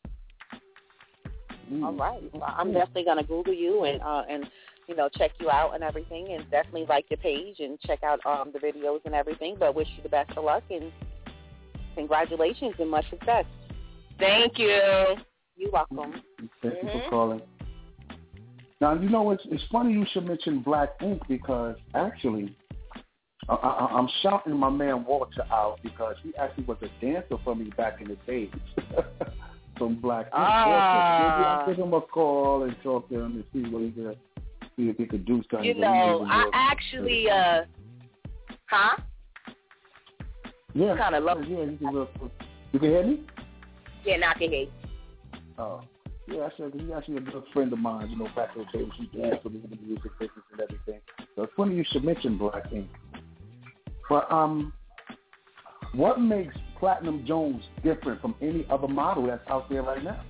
All right. Well, I'm definitely going to Google you and you know, check you out and everything, and definitely like your page and check out the videos and everything. But wish you the best of luck and congratulations and much success. Thank you. You're welcome. Thank you for calling. Now, you know, it's funny you should mention Black Ink because actually I'm shouting my man Walter out because he actually was a dancer for me back in the days. From Black Ink. I'll give him a call and talk to him and see what he could, see if he could do something. You know, I actually, huh? Yeah. Kind of love. Yeah, you can hear me? Yeah, now I can hear you. Oh. Yeah, I said he's actually a good friend of mine, you know, back in the day when she danced for me in the music business and everything. So it's funny you should mention Black Ink. But what makes Platinum Jones different from any other model that's out there right now?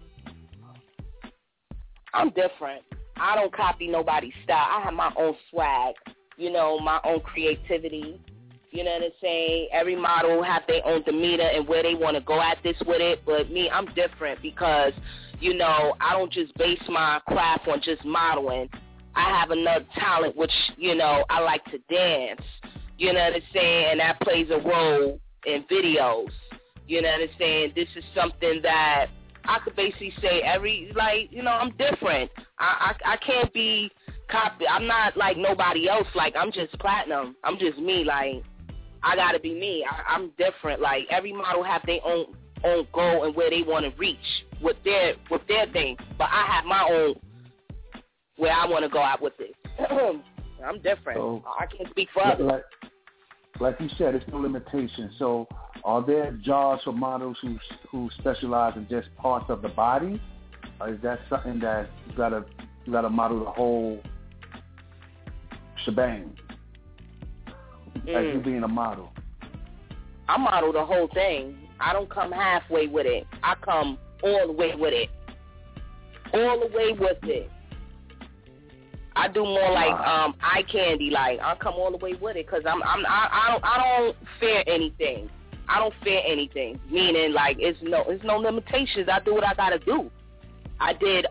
I'm different. I don't copy nobody's style. I have my own swag, you know, my own creativity. You know what I'm saying? Every model have their own demeanor and where they want to go at this with it. But me, I'm different because, you know, I don't just base my craft on just modeling. I have another talent, which, you know, I like to dance. You know what I'm saying? And that plays a role in videos. You know what I'm saying? This is something that I could basically say I'm different. I can't be copied. I'm not like nobody else. Like, I'm just Platinum. I'm just me. Like, I got to be me. I'm different. Like, every model have their own goal and where they want to reach with their thing. But I have my own where I want to go out with it. I'm different. So, I can't speak for others. Like you said, it's no limitation. So are there jobs for models who specialize in just parts of the body? Or is that something that you gotta model the whole shebang? Like you being a model. I model the whole thing. I don't come halfway with it. I come all the way with it. All the way with it. I do more like eye candy. Like, I come all the way with it because I don't fear anything. I don't fear anything. Meaning, like, it's no limitations. I do what I gotta do. I did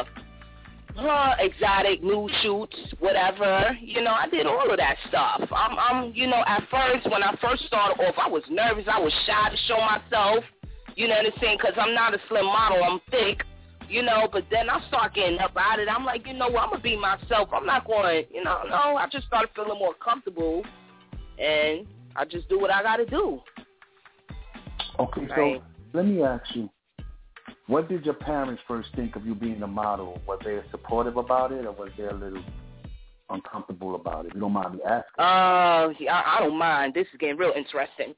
exotic nude shoots, whatever. You know, I did all of that stuff. I'm you know, at first when I first started off, I was nervous. I was shy to show myself. You know what I'm saying? Because I'm not a slim model. I'm thick. You know, but then I start getting up out of it. I'm like, you know what, I'm going to be myself. I'm not going, no, I just started feeling more comfortable, and I just do what I got to do. Okay, right. So let me ask you, what did your parents first think of you being a model? Was they supportive about it, or was they a little uncomfortable about it? You don't mind me asking? I don't mind. This is getting real interesting.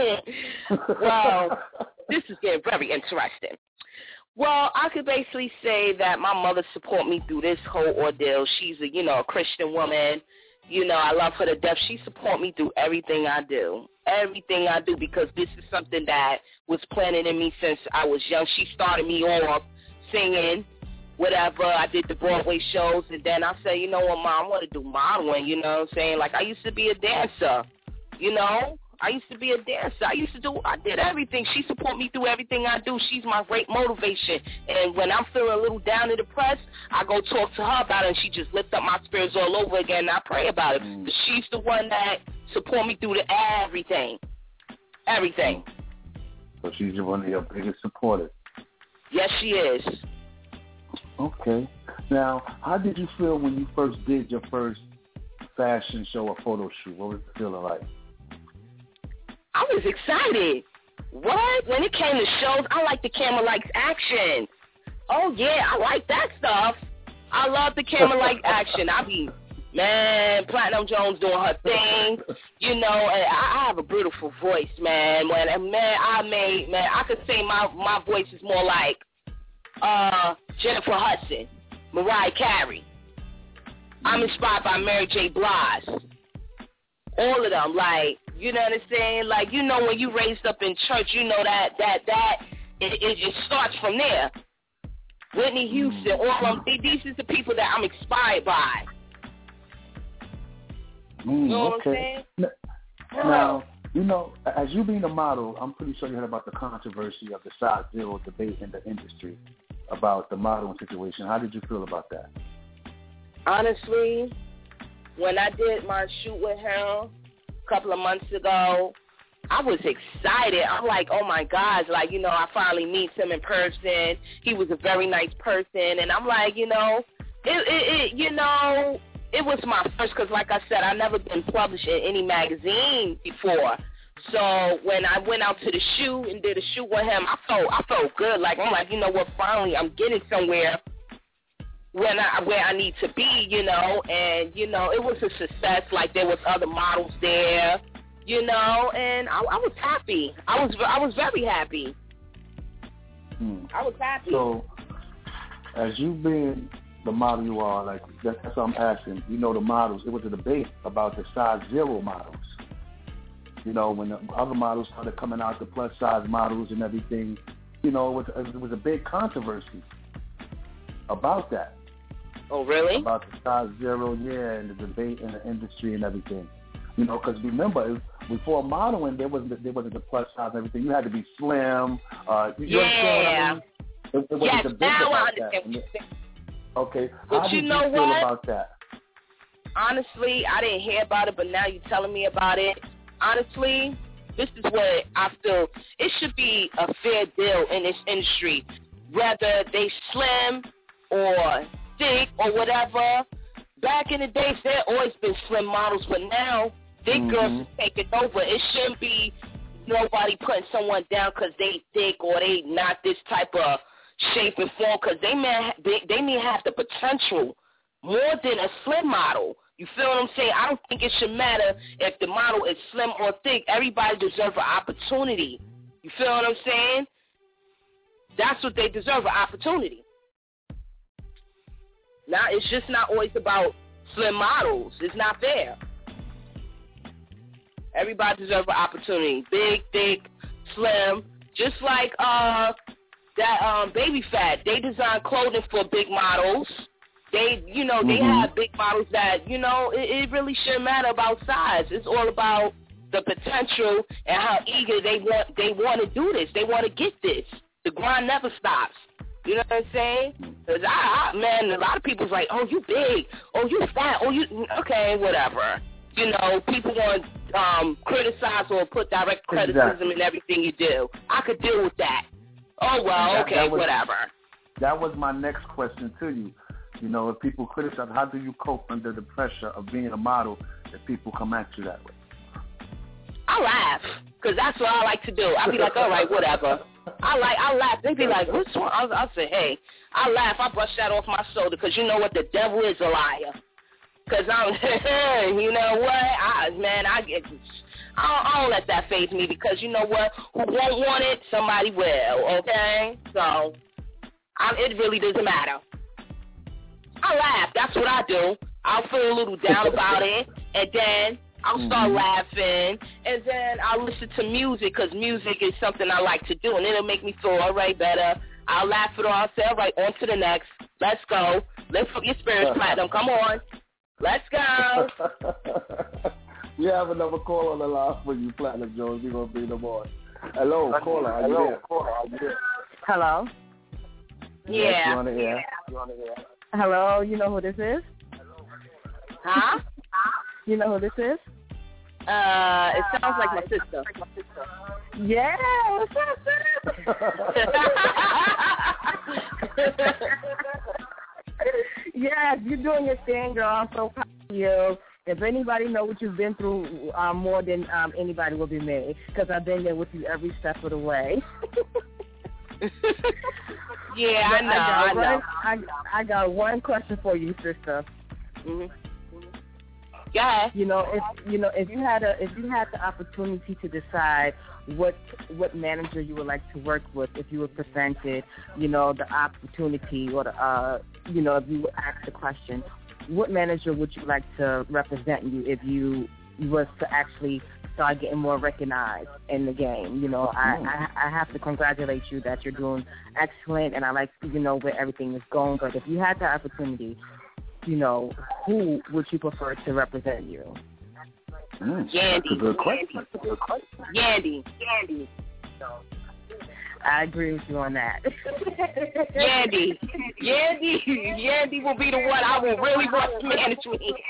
Well, this is getting very interesting. Well, I could basically say that my mother support me through this whole ordeal. She's a Christian woman. You know, I love her to death. She support me through everything I do. Everything I do, because this is something that was planted in me since I was young. She started me off singing, whatever. I did the Broadway shows, and then I said, you know what, Mom, I want to do modeling, you know what I'm saying? Like, I used to be a dancer, you know? I used to be a dancer. I did everything. She support me through everything I do. She's my great motivation. And when I'm feeling a little down and depressed, I go talk to her about it, and she just lifts up my spirits all over again, and I pray about it. But she's the one that support me through everything. Everything. So she's one of your biggest supporters. Yes, she is. Okay. Now, how did you feel when you first did your first fashion show or photo shoot? What was it feeling like? I was excited. What? When it came to shows, I like the camera likes action. Oh, yeah, I like that stuff. I love the camera like action. Platinum Jones doing her thing. You know, and I have a beautiful voice, man. I could say my voice is more like Jennifer Hudson, Mariah Carey. I'm inspired by Mary J. Blige. All of them, like, you know what I'm saying? Like, you know, when you raised up in church, you know that it starts from there. Whitney Houston, all of them, these are the people that I'm inspired by. You know what I'm saying? Now, You know, as you being a model, I'm pretty sure you heard about the controversy of the size zero debate in the industry about the modeling situation. How did you feel about that? Honestly, when I did my shoot with him a couple of months ago, I was excited. I'm like, oh, my gosh, like, you know, I finally meet him in person. He was a very nice person. And I'm like, you know, it was my first because, like I said, I've never been published in any magazine before. So when I went out to the shoot and did a shoot with him, I felt good. Like, I'm like, you know what, finally I'm getting somewhere where I need to be, you know. And, you know, it was a success. Like, there was other models there, you know, and I was happy. I was very happy. I was happy. So as you being the model you are, like, that's what I'm asking. You know, the models, it was a debate about the size zero models. You know, when the other models started coming out, the plus size models and everything, you know, it was a big controversy about that. Oh, really? About the size zero, yeah, and the debate in the industry and everything. You know, because remember, before modeling, there wasn't the plus size and everything. You had to be slim. You understand what I mean? Yes, now I understand what you're saying. Okay. But how did you feel about that? Honestly, I didn't hear about it, but now you're telling me about it. Honestly, this is what I feel. It should be a fair deal in this industry. Whether they slim or thick or whatever. Back in the days, there always been slim models, but now thick girls are taking over. It shouldn't be nobody putting someone down because they thick or they not this type of shape and form, because they may have the potential more than a slim model. You feel what I'm saying? I don't think it should matter if the model is slim or thick. Everybody deserves an opportunity. You feel what I'm saying? That's what they deserve, an opportunity. Now, it's just not always about slim models. It's not fair. Everybody deserves an opportunity. Big, thick, slim. Just like that Baby Fat. They design clothing for big models. They, you know, they have big models that, you know, it really shouldn't matter about size. It's all about the potential and how eager they want to do this. They want to get this. The grind never stops. You know what I'm saying? Because man, a lot of people's like, oh, you big, oh, you fat, oh, you, okay, whatever. You know, people want to criticize or put direct criticism in everything you do. I could deal with that. Oh, well, okay, whatever. That was my next question to you. You know, if people criticize, how do you cope under the pressure of being a model if people come at you that way? I laugh, because that's what I like to do. I'll be like, all right, whatever. I laugh. They be like, what's wrong? I'll say, hey, I laugh. I brush that off my shoulder, because you know what? The devil is a liar. Because I'm, you know what? I don't let that faze me, because you know what? Who won't want it, somebody will, okay? So it really doesn't matter. I laugh. That's what I do. I'll feel a little down about it, and then I'll start laughing, and then I'll listen to music, because music is something I like to do, and it'll make me feel all right better. I'll laugh it all. I'll say, all right, on to the next. Let's go. Lift up your spirits, Platinum. Come on. Let's go. We have another call on the line for you, Platinum Jones. We're going to bring them on. Hello, caller. Are you there? Hello? Yeah. Yes, you on the air. Hello, you know who this is? Huh? You know who this is? It sounds like my sister. Yeah, what's up, sis? Yes, you're doing your thing, girl. I'm so proud of you. If anybody know what you've been through, more than anybody will be me, because I've been there with you every step of the way. Yeah, I know. I got one question for you, sister. Yeah. You know, if you had the opportunity to decide what manager you would like to work with, if you were presented, you know, the opportunity, or the you know, if you were asked the question, what manager would you like to represent you if you was to actually start getting more recognized in the game? You know, I have to congratulate you that you're doing excellent, and I like, you know, where everything is going. But if you had the opportunity, you know, who would you prefer to represent you? Yandy. That's a good question. Yandy. I agree with you on that. Yandy will be the one I will really want to manage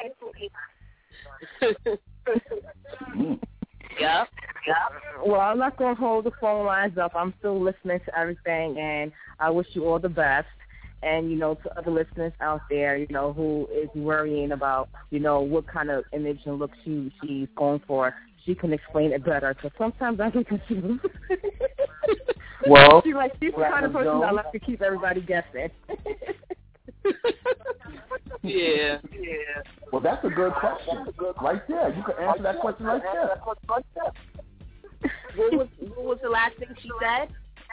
me. Yep. Well, I'm not going to hold the phone lines up. I'm still listening to everything, and I wish you all the best. And, to other listeners out there, who is worrying about, what kind of image and look she's going for, she can explain it better. Because sometimes I get confused. Well, she's the kind of person that likes to keep everybody guessing. Yeah. Well, that's a good question. Right there. You can answer that question right there. What was the last thing she said?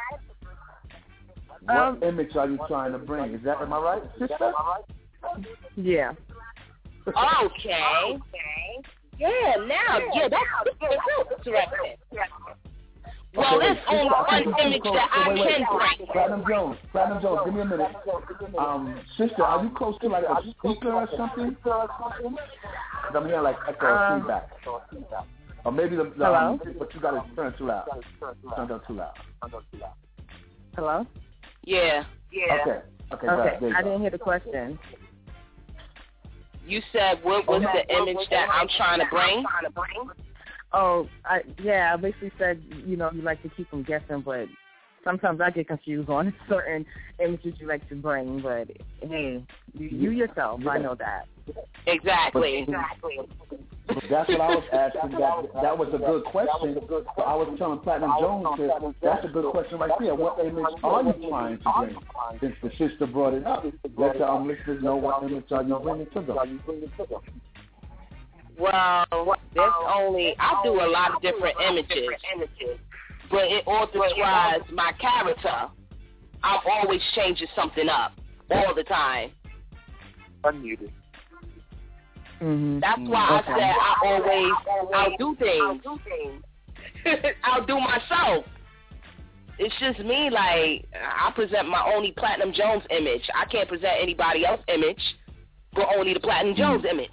What image are you trying to bring? Am I right, sister? Yeah. Okay. Yeah, that's interesting. Well, there's only one image that I can bring. Platinum Jones, give me a minute. Sister, are you close to like a speaker or something? Because I'm hearing like echo feedback. Or maybe hello? But you got to turn too loud. Turn down too loud. Hello? Yeah. Okay. I didn't hear the question. You said what was the image that I'm trying to bring? I basically said, you like to keep them guessing, but sometimes I get confused on certain images you like to bring, but hey, you yourself, I know that. Exactly. That's what I was asking. That was a good question. So I was telling Platinum Jones that's a good question right there. What image are you trying to bring? Since the sister brought it up, let our listeners know what image are you bringing to them. Well, I do a lot of different images, but in order to describe my character, I'm always changing something up all the time. Unmuted. Mm-hmm. That's why I said I'll do things. I'll do myself. It's just me, I present my only Platinum Jones image. I can't present anybody else's image, but only the Platinum Jones image.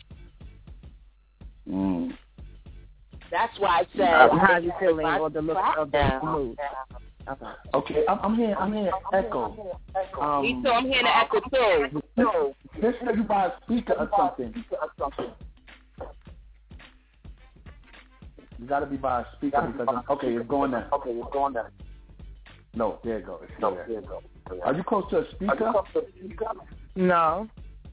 That's why I said. How are you feeling or the look of the mood? Okay, I'm hearing echo. Me too. I'm hearing the echo too. This you buy a speaker or something. You got to be by a speaker because it's going down. No, there it goes. Are you close to a speaker? No.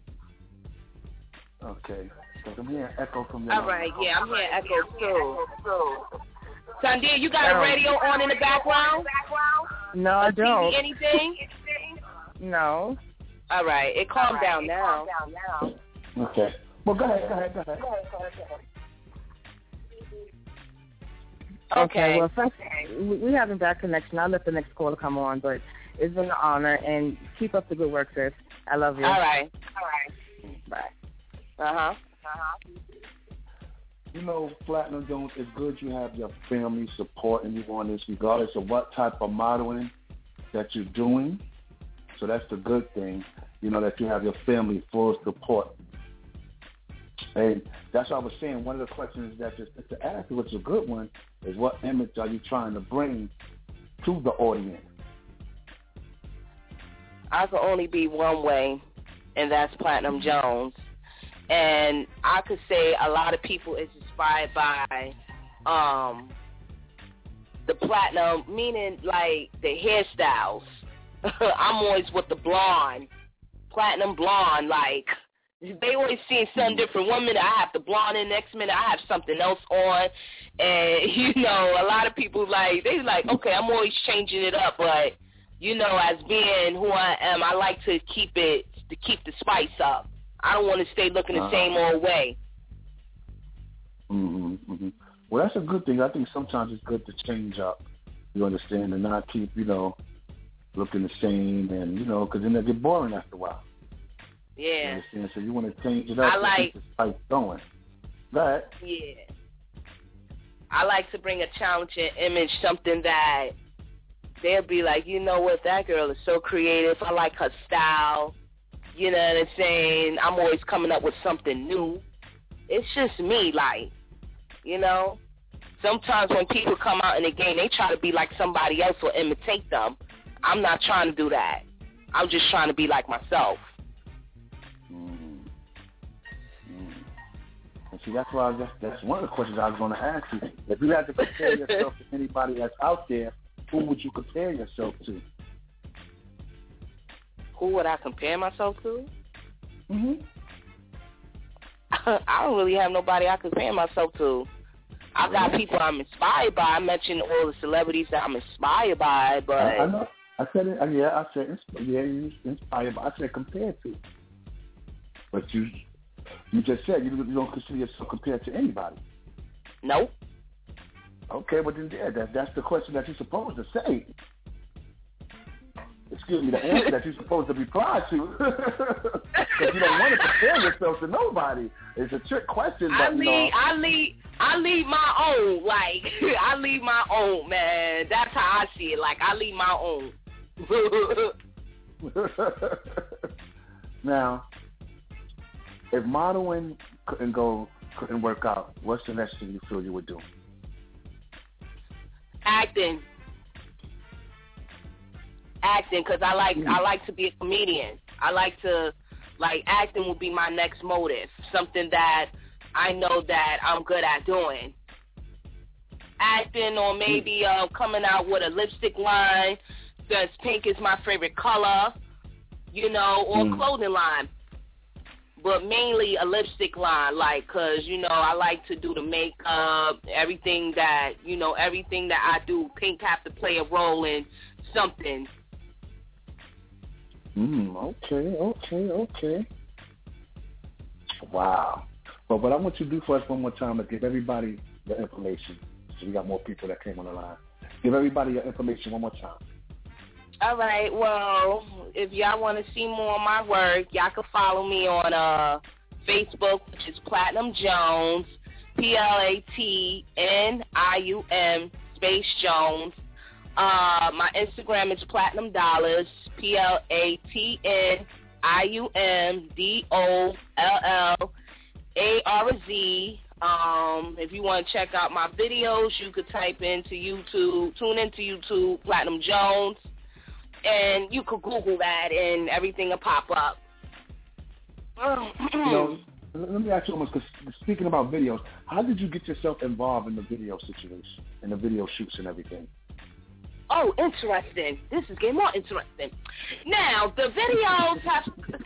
Okay. Because I'm hearing echo from your All right, yeah, I'm hearing echo too. Sandia, you got a radio on in the background? No, I don't. TV, anything? No. All right, it calmed down now. Okay. Well, go ahead. Okay. Well, first, we have a bad connection. I'll let the next caller come on, but it's been an honor, and keep up the good work, sis. I love you. All right. Bye. Uh-huh. Platinum Jones, it's good you have your family supporting you on this, regardless of what type of modeling that you're doing. So that's the good thing, that you have your family full support. And that's what I was saying. One of the questions that just to ask, which is a good one, is what image are you trying to bring to the audience? I can only be one way, and that's Platinum Jones. And I could say a lot of people is inspired by the platinum, meaning like the hairstyles. I'm always with the blonde, platinum blonde. Like they always see some different. 1 minute I have the blonde, and next minute I have something else on. And a lot of people they like, okay, I'm always changing it up, but as being who I am, I like to keep the spice up. I don't want to stay looking the same old way. Mm-hmm. Well, that's a good thing. I think sometimes it's good to change up, you understand, and not keep, looking the same, and, because then they get boring after a while. Yeah. You understand? So you want to change it up and keep the spice going. Go ahead. Yeah. I like to bring a challenging image, something that they'll be like, that girl is so creative. I like her style. You know what I'm saying? I'm always coming up with something new. It's just me, you know? Sometimes when people come out in the game, they try to be like somebody else or imitate them. I'm not trying to do that. I'm just trying to be like myself. And see, that's why that's one of the questions I was going to ask you. If you had to compare yourself to anybody that's out there, who would you compare yourself to? Who would I compare myself to? I don't really have nobody I compare myself to. I got people I'm inspired by. I mentioned all the celebrities that I'm inspired by, but I know. I said it. I said you inspired by. I said compared to. But you just said you don't consider yourself compared to anybody. Nope. Okay, but then that's the question that you're supposed to say. Excuse me, the answer that you're supposed to reply to. Because you don't want to compare yourself to nobody. It's a trick question. But, I leave my own. Like, I leave my own, man. That's how I see it. Like, I leave my own. Now, if modeling couldn't work out, what's the next thing you feel you would do? Acting, because I like to be a comedian. Acting would be my next motive, something that I know that I'm good at doing. Acting, or maybe coming out with a lipstick line because pink is my favorite color, or clothing line. But mainly a lipstick line, because, I like to do the makeup, everything that I do, pink have to play a role in something. Okay. Wow. But what I want you to do for us one more time is give everybody the information. So we got more people that came on the line. Give everybody your information one more time. All right. Well, if y'all want to see more of my work, y'all can follow me on Facebook, which is Platinum Jones, PLATNIUM space Jones. My Instagram is Platinum Dollars, PLATNIUMDOLLARZ. If you want to check out my videos, you could type into YouTube, tune into YouTube, Platinum Jones, and you could Google that, and everything will pop up. Let me ask you almost, because speaking about videos, how did you get yourself involved in the video situation, in the video shoots and everything? Oh, interesting. This is getting more interesting. Now, the videos have...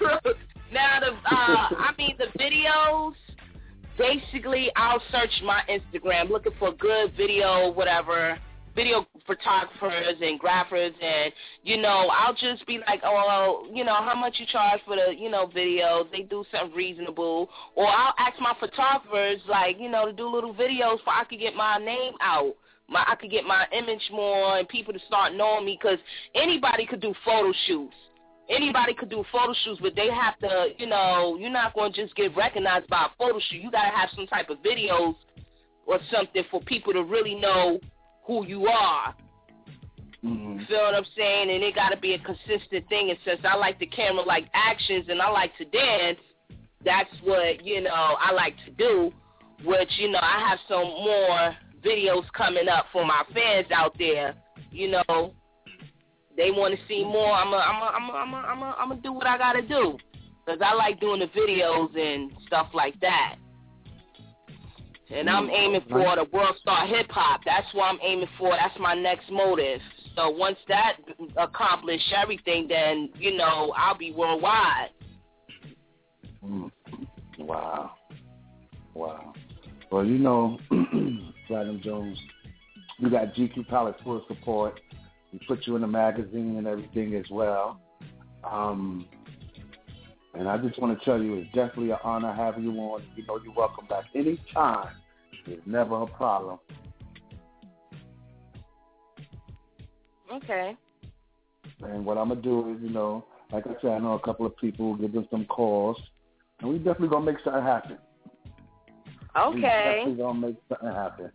the videos, basically, I'll search my Instagram looking for good video, video photographers and graphers, and, I'll just be like, how much you charge for the, videos? They do something reasonable. Or I'll ask my photographers, to do little videos so I could get my name out. I could get my image more and people to start knowing me, because anybody could do photo shoots. Anybody could do photo shoots, but they have to, you're not going to just get recognized by a photo shoot. You got to have some type of videos or something for people to really know who you are. Mm-hmm. Feel what I'm saying? And it got to be a consistent thing. And since I like the camera like actions and I like to dance, that's what, I like to do, which, I have some more videos coming up for my fans out there. They want to see more. I'm gonna do what I gotta do, because I like doing the videos and stuff like that. And I'm aiming for the World Star Hip Hop. That's what I'm aiming for. That's my next motive. So once that accomplish everything, then I'll be worldwide. Wow. Well, Platinum Jones, you got GQ Palace full support. We put you in the magazine and everything as well. And I just want to tell you, it's definitely an honor having you on. You're welcome back anytime. It's never a problem. Okay. And what I'm going to do is, like I said, I know a couple of people, give them some calls, and we definitely going to make something happen. Okay. We definitely going to make something happen.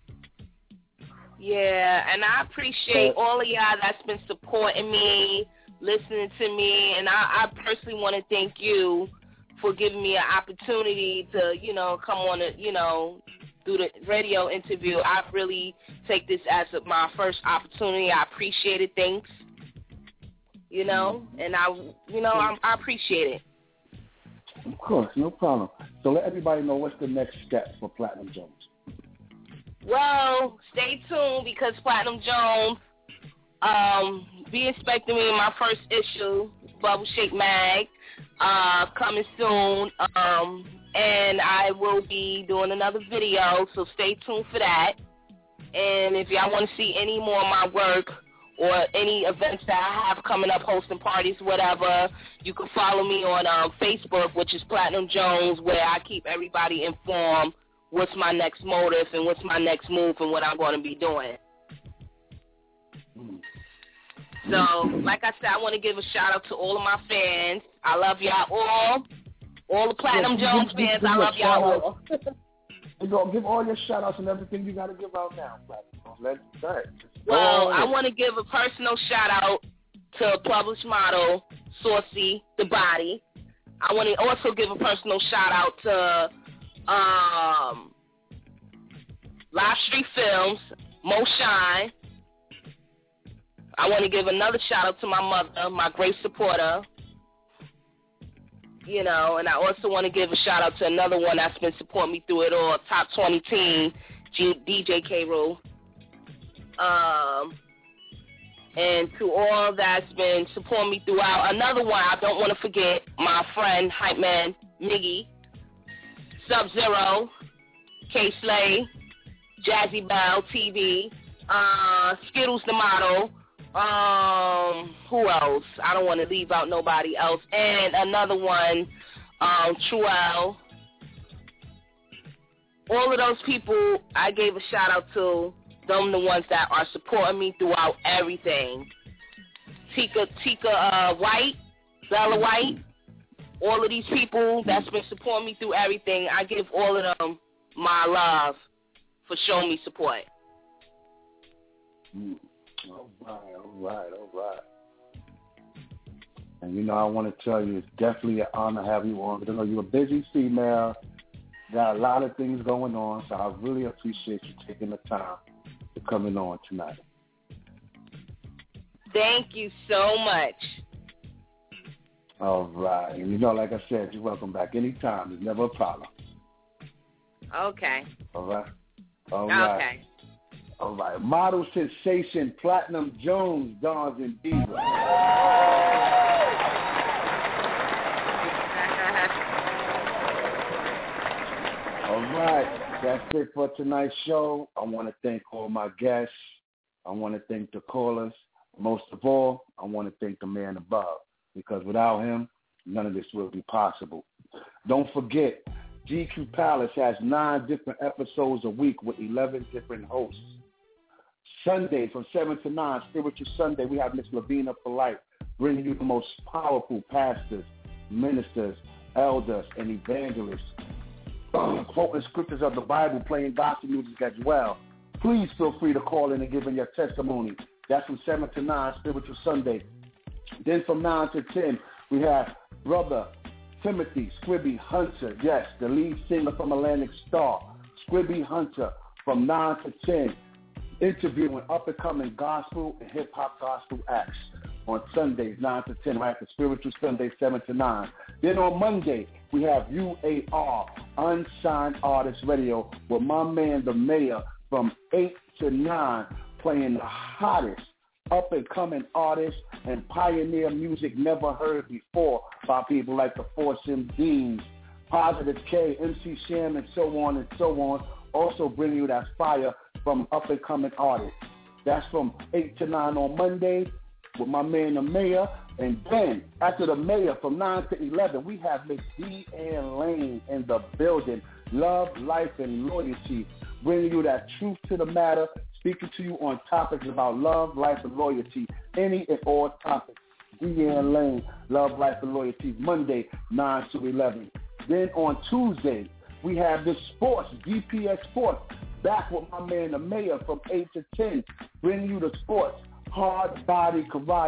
Yeah, and I appreciate all of y'all that's been supporting me, listening to me, and I personally want to thank you for giving me an opportunity to, come on, through the radio interview. I really take this as my first opportunity. I appreciate it. Thanks. You know, and I appreciate it. Of course, no problem. So let everybody know what's the next step for Platinum Jones. Well, stay tuned because Platinum Jones, be expecting me in my first issue, Bubble Shake Mag, coming soon. And I will be doing another video, so stay tuned for that. And if y'all want to see any more of my work or any events that I have coming up, hosting parties, whatever, you can follow me on Facebook, which is Platinum Jones, where I keep everybody informed what's my next motive and what's my next move and what I'm going to be doing. So, like I said, I want to give a shout-out to all of my fans. I love y'all all. All the Platinum Jones fans, I love y'all all. Give all your shout-outs and everything you got to give out now, Platinum. Well, I want to give a personal shout-out to published model, Saucy, The Body. I want to also give a personal shout-out to Live Street Films, Mo Shine. I want to give another shout-out to my mother, my great supporter. You know, and I also want to give a shout-out to another one that's been supporting me through it all, Top 20 Teen, DJ K. Roo. And to all that's been supporting me throughout. Another one I don't want to forget, my friend, Hype Man, Miggy, Sub-Zero, K-Slay, Jazzy Bell TV, Skittles the Model, who else? I don't want to leave out nobody else. And another one, Truel. All of those people I gave a shout out to. Them the ones that are supporting me throughout everything. Tika White, Bella White, all of these people that's been supporting me through everything, I give all of them my love for showing me support. All right. And you know, I want to tell you, it's definitely an honor to have you on. Because I know you're a busy female, got a lot of things going on, so I really appreciate you taking the time to coming on tonight. Thank you so much. All right. And you know, like I said, you're welcome back anytime. It's never a problem. Okay. All right. Okay. All right. Model sensation, Platinum Jones, Dons and Divas. All right. That's it for tonight's show. I want to thank all my guests. I want to thank the callers. Most of all, I want to thank the man above, because without him, none of this will be possible. Don't forget, GQ Palace has 9 different episodes a week with 11 different hosts. Sunday from 7 to 9, Spiritual Sunday, we have Miss Lavina Polite bringing you the most powerful pastors, ministers, elders, and evangelists, quoting scriptures of the Bible, playing gospel music as well. Please feel free to call in and give in your testimony. That's from 7 to 9, Spiritual Sunday. Then from 9 to 10, we have Brother Timothy Squibby Hunter, yes, the lead singer from Atlantic Star, Squibby Hunter, from 9 to 10, interviewing up-and-coming gospel and hip-hop gospel acts on Sundays, 9 to 10, right after Spiritual Sunday, 7 to 9. Then on Monday, we have UAR, Unsigned Artist Radio, with my man, the Mayor, from 8 to 9, playing the hottest up-and-coming artists and pioneer music never heard before by people like the Force MDs, Positive K, MC Sham, and so on and so on. Also bring you that fire from up-and-coming artists. That's from 8 to 9 on Monday with my man, the Mayor. And then, after the Mayor, from 9 to 11, we have Miss D.N. Lane in the building. Love, life, and loyalty. Bringing you that truth to the matter, speaking to you on topics about love, life, and loyalty. Any and all topics. D.N. Lane, Love, Life, and Loyalty, Monday, 9 to 11. Then on Tuesday, we have the sports, DPS Sports, back with my man, the Mayor, from 8 to 10, bringing you the sports, hard body karate,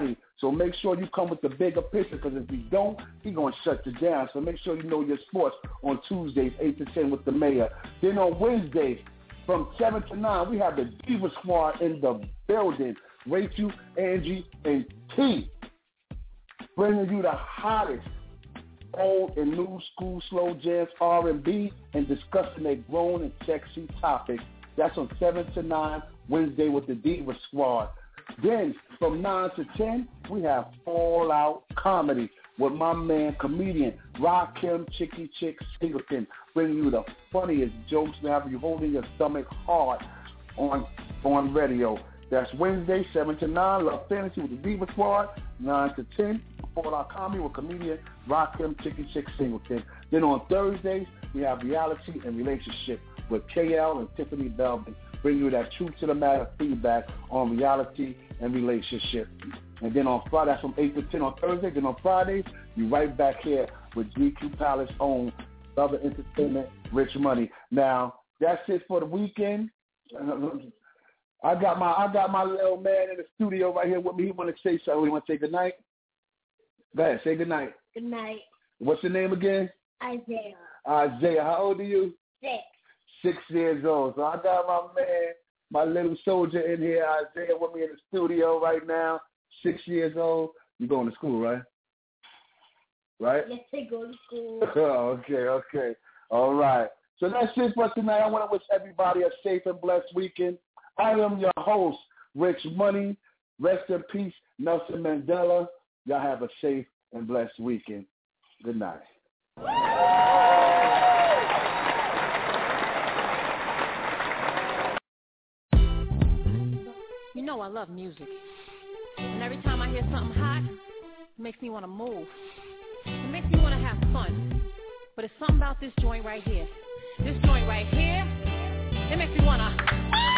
So make sure you come with the bigger picture, because if you don't, he's going to shut you down. So make sure you know your sports on Tuesdays, 8 to 10 with the mayor. Then on Wednesdays, from 7 to 9, we have the Diva Squad in the building. Rachel, Angie, and T. Bringing you the hottest old and new school slow jazz R&B and discussing a grown and sexy topic. That's on 7 to 9, Wednesday with the Diva Squad. Then from 9 to 10, we have Fall Out Comedy with my man, comedian Rakim Chicky Chick Singleton, bringing you the funniest jokes to have you holding your stomach hard on radio. That's Wednesday, 7 to 9, Love Fantasy with the Diva Squad, 9 to 10, Fall Out Comedy with comedian Rakim Chicky Chick Singleton. Then on Thursdays, we have Reality and Relationship with KL and Tiffany Belvin, bring you that truth to the matter feedback on reality and relationship. And then on Friday, that's from 8 to 10 on Thursday. Then on Fridays, you right back here with GQ Palace own Southern Entertainment, Rich Money. Now, that's it for the weekend. I got my little man in the studio right here with me. He want to say something. He want to say good night? Go ahead, say good night. Good night. What's your name again? Isaiah. Isaiah. How old are you? 6. 6 years old. So I got my man, my little soldier in here, Isaiah, with me in the studio right now. 6 years old. You going to school, right? Right? Yes, I go to school. Okay. All right. So that's it for tonight. I want to wish everybody a safe and blessed weekend. I am your host, Rich Money. Rest in peace, Nelson Mandela. Y'all have a safe and blessed weekend. Good night. You know I love music. And every time I hear something hot, it makes me want to move. It makes me want to have fun. But it's something about this joint right here. This joint right here, it makes me want to...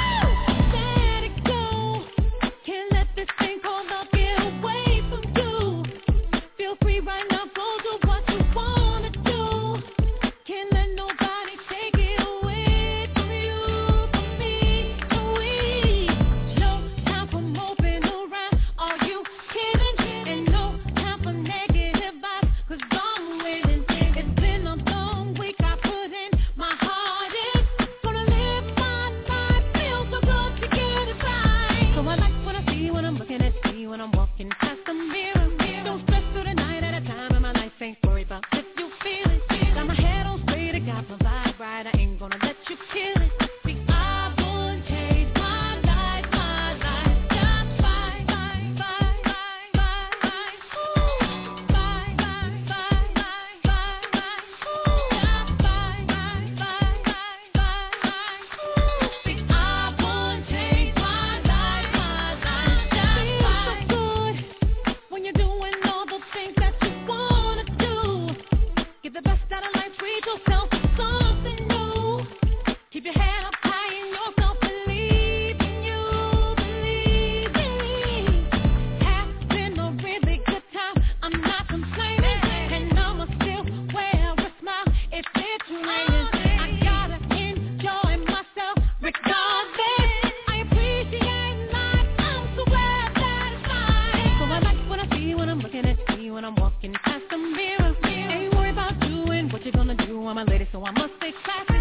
Let it go. Can't let this thing called love get away from you. Feel free right now, go do what you want to do. Can't let nobody take it away from you, from me, from we. No time for moping around, are you kidding? And no time for negative vibes, 'cause I'm winning. It's been a long week, I put in my hardest. Gonna live my life, feel so good to get it right. So I like what I see when I'm looking at you, when I'm walking past the mirror. Don't stress through the night at a time in my life, ain't worried about if you feel it. Got my head on straight, I got my vibe right, I ain't gonna let you kill it. See, I wouldn't change my life, just bye, bye, bye, bye, bye, bye, ooh, bye, bye, bye, bye, bye, bye, ooh, just bye, bye, bye, bye, bye, bye, ooh. See, I wouldn't change my life, just bye. Feels so good when you're doing all the things that you wanna do. Get the best out of life, treat yourself to something new. Keep your head up high in yourself, believe in you, believe in me. Has been a really good time, I'm not complaining, and I'ma still wear a smile if it's raining. I gotta enjoy myself regardless. I appreciate life, I'm so glad that it's mine. So I like what I see when I'm looking at you, when I'm walking past the mirror. Ain't worried about doing what you're gonna do, I'm a lady, so I must stay classy.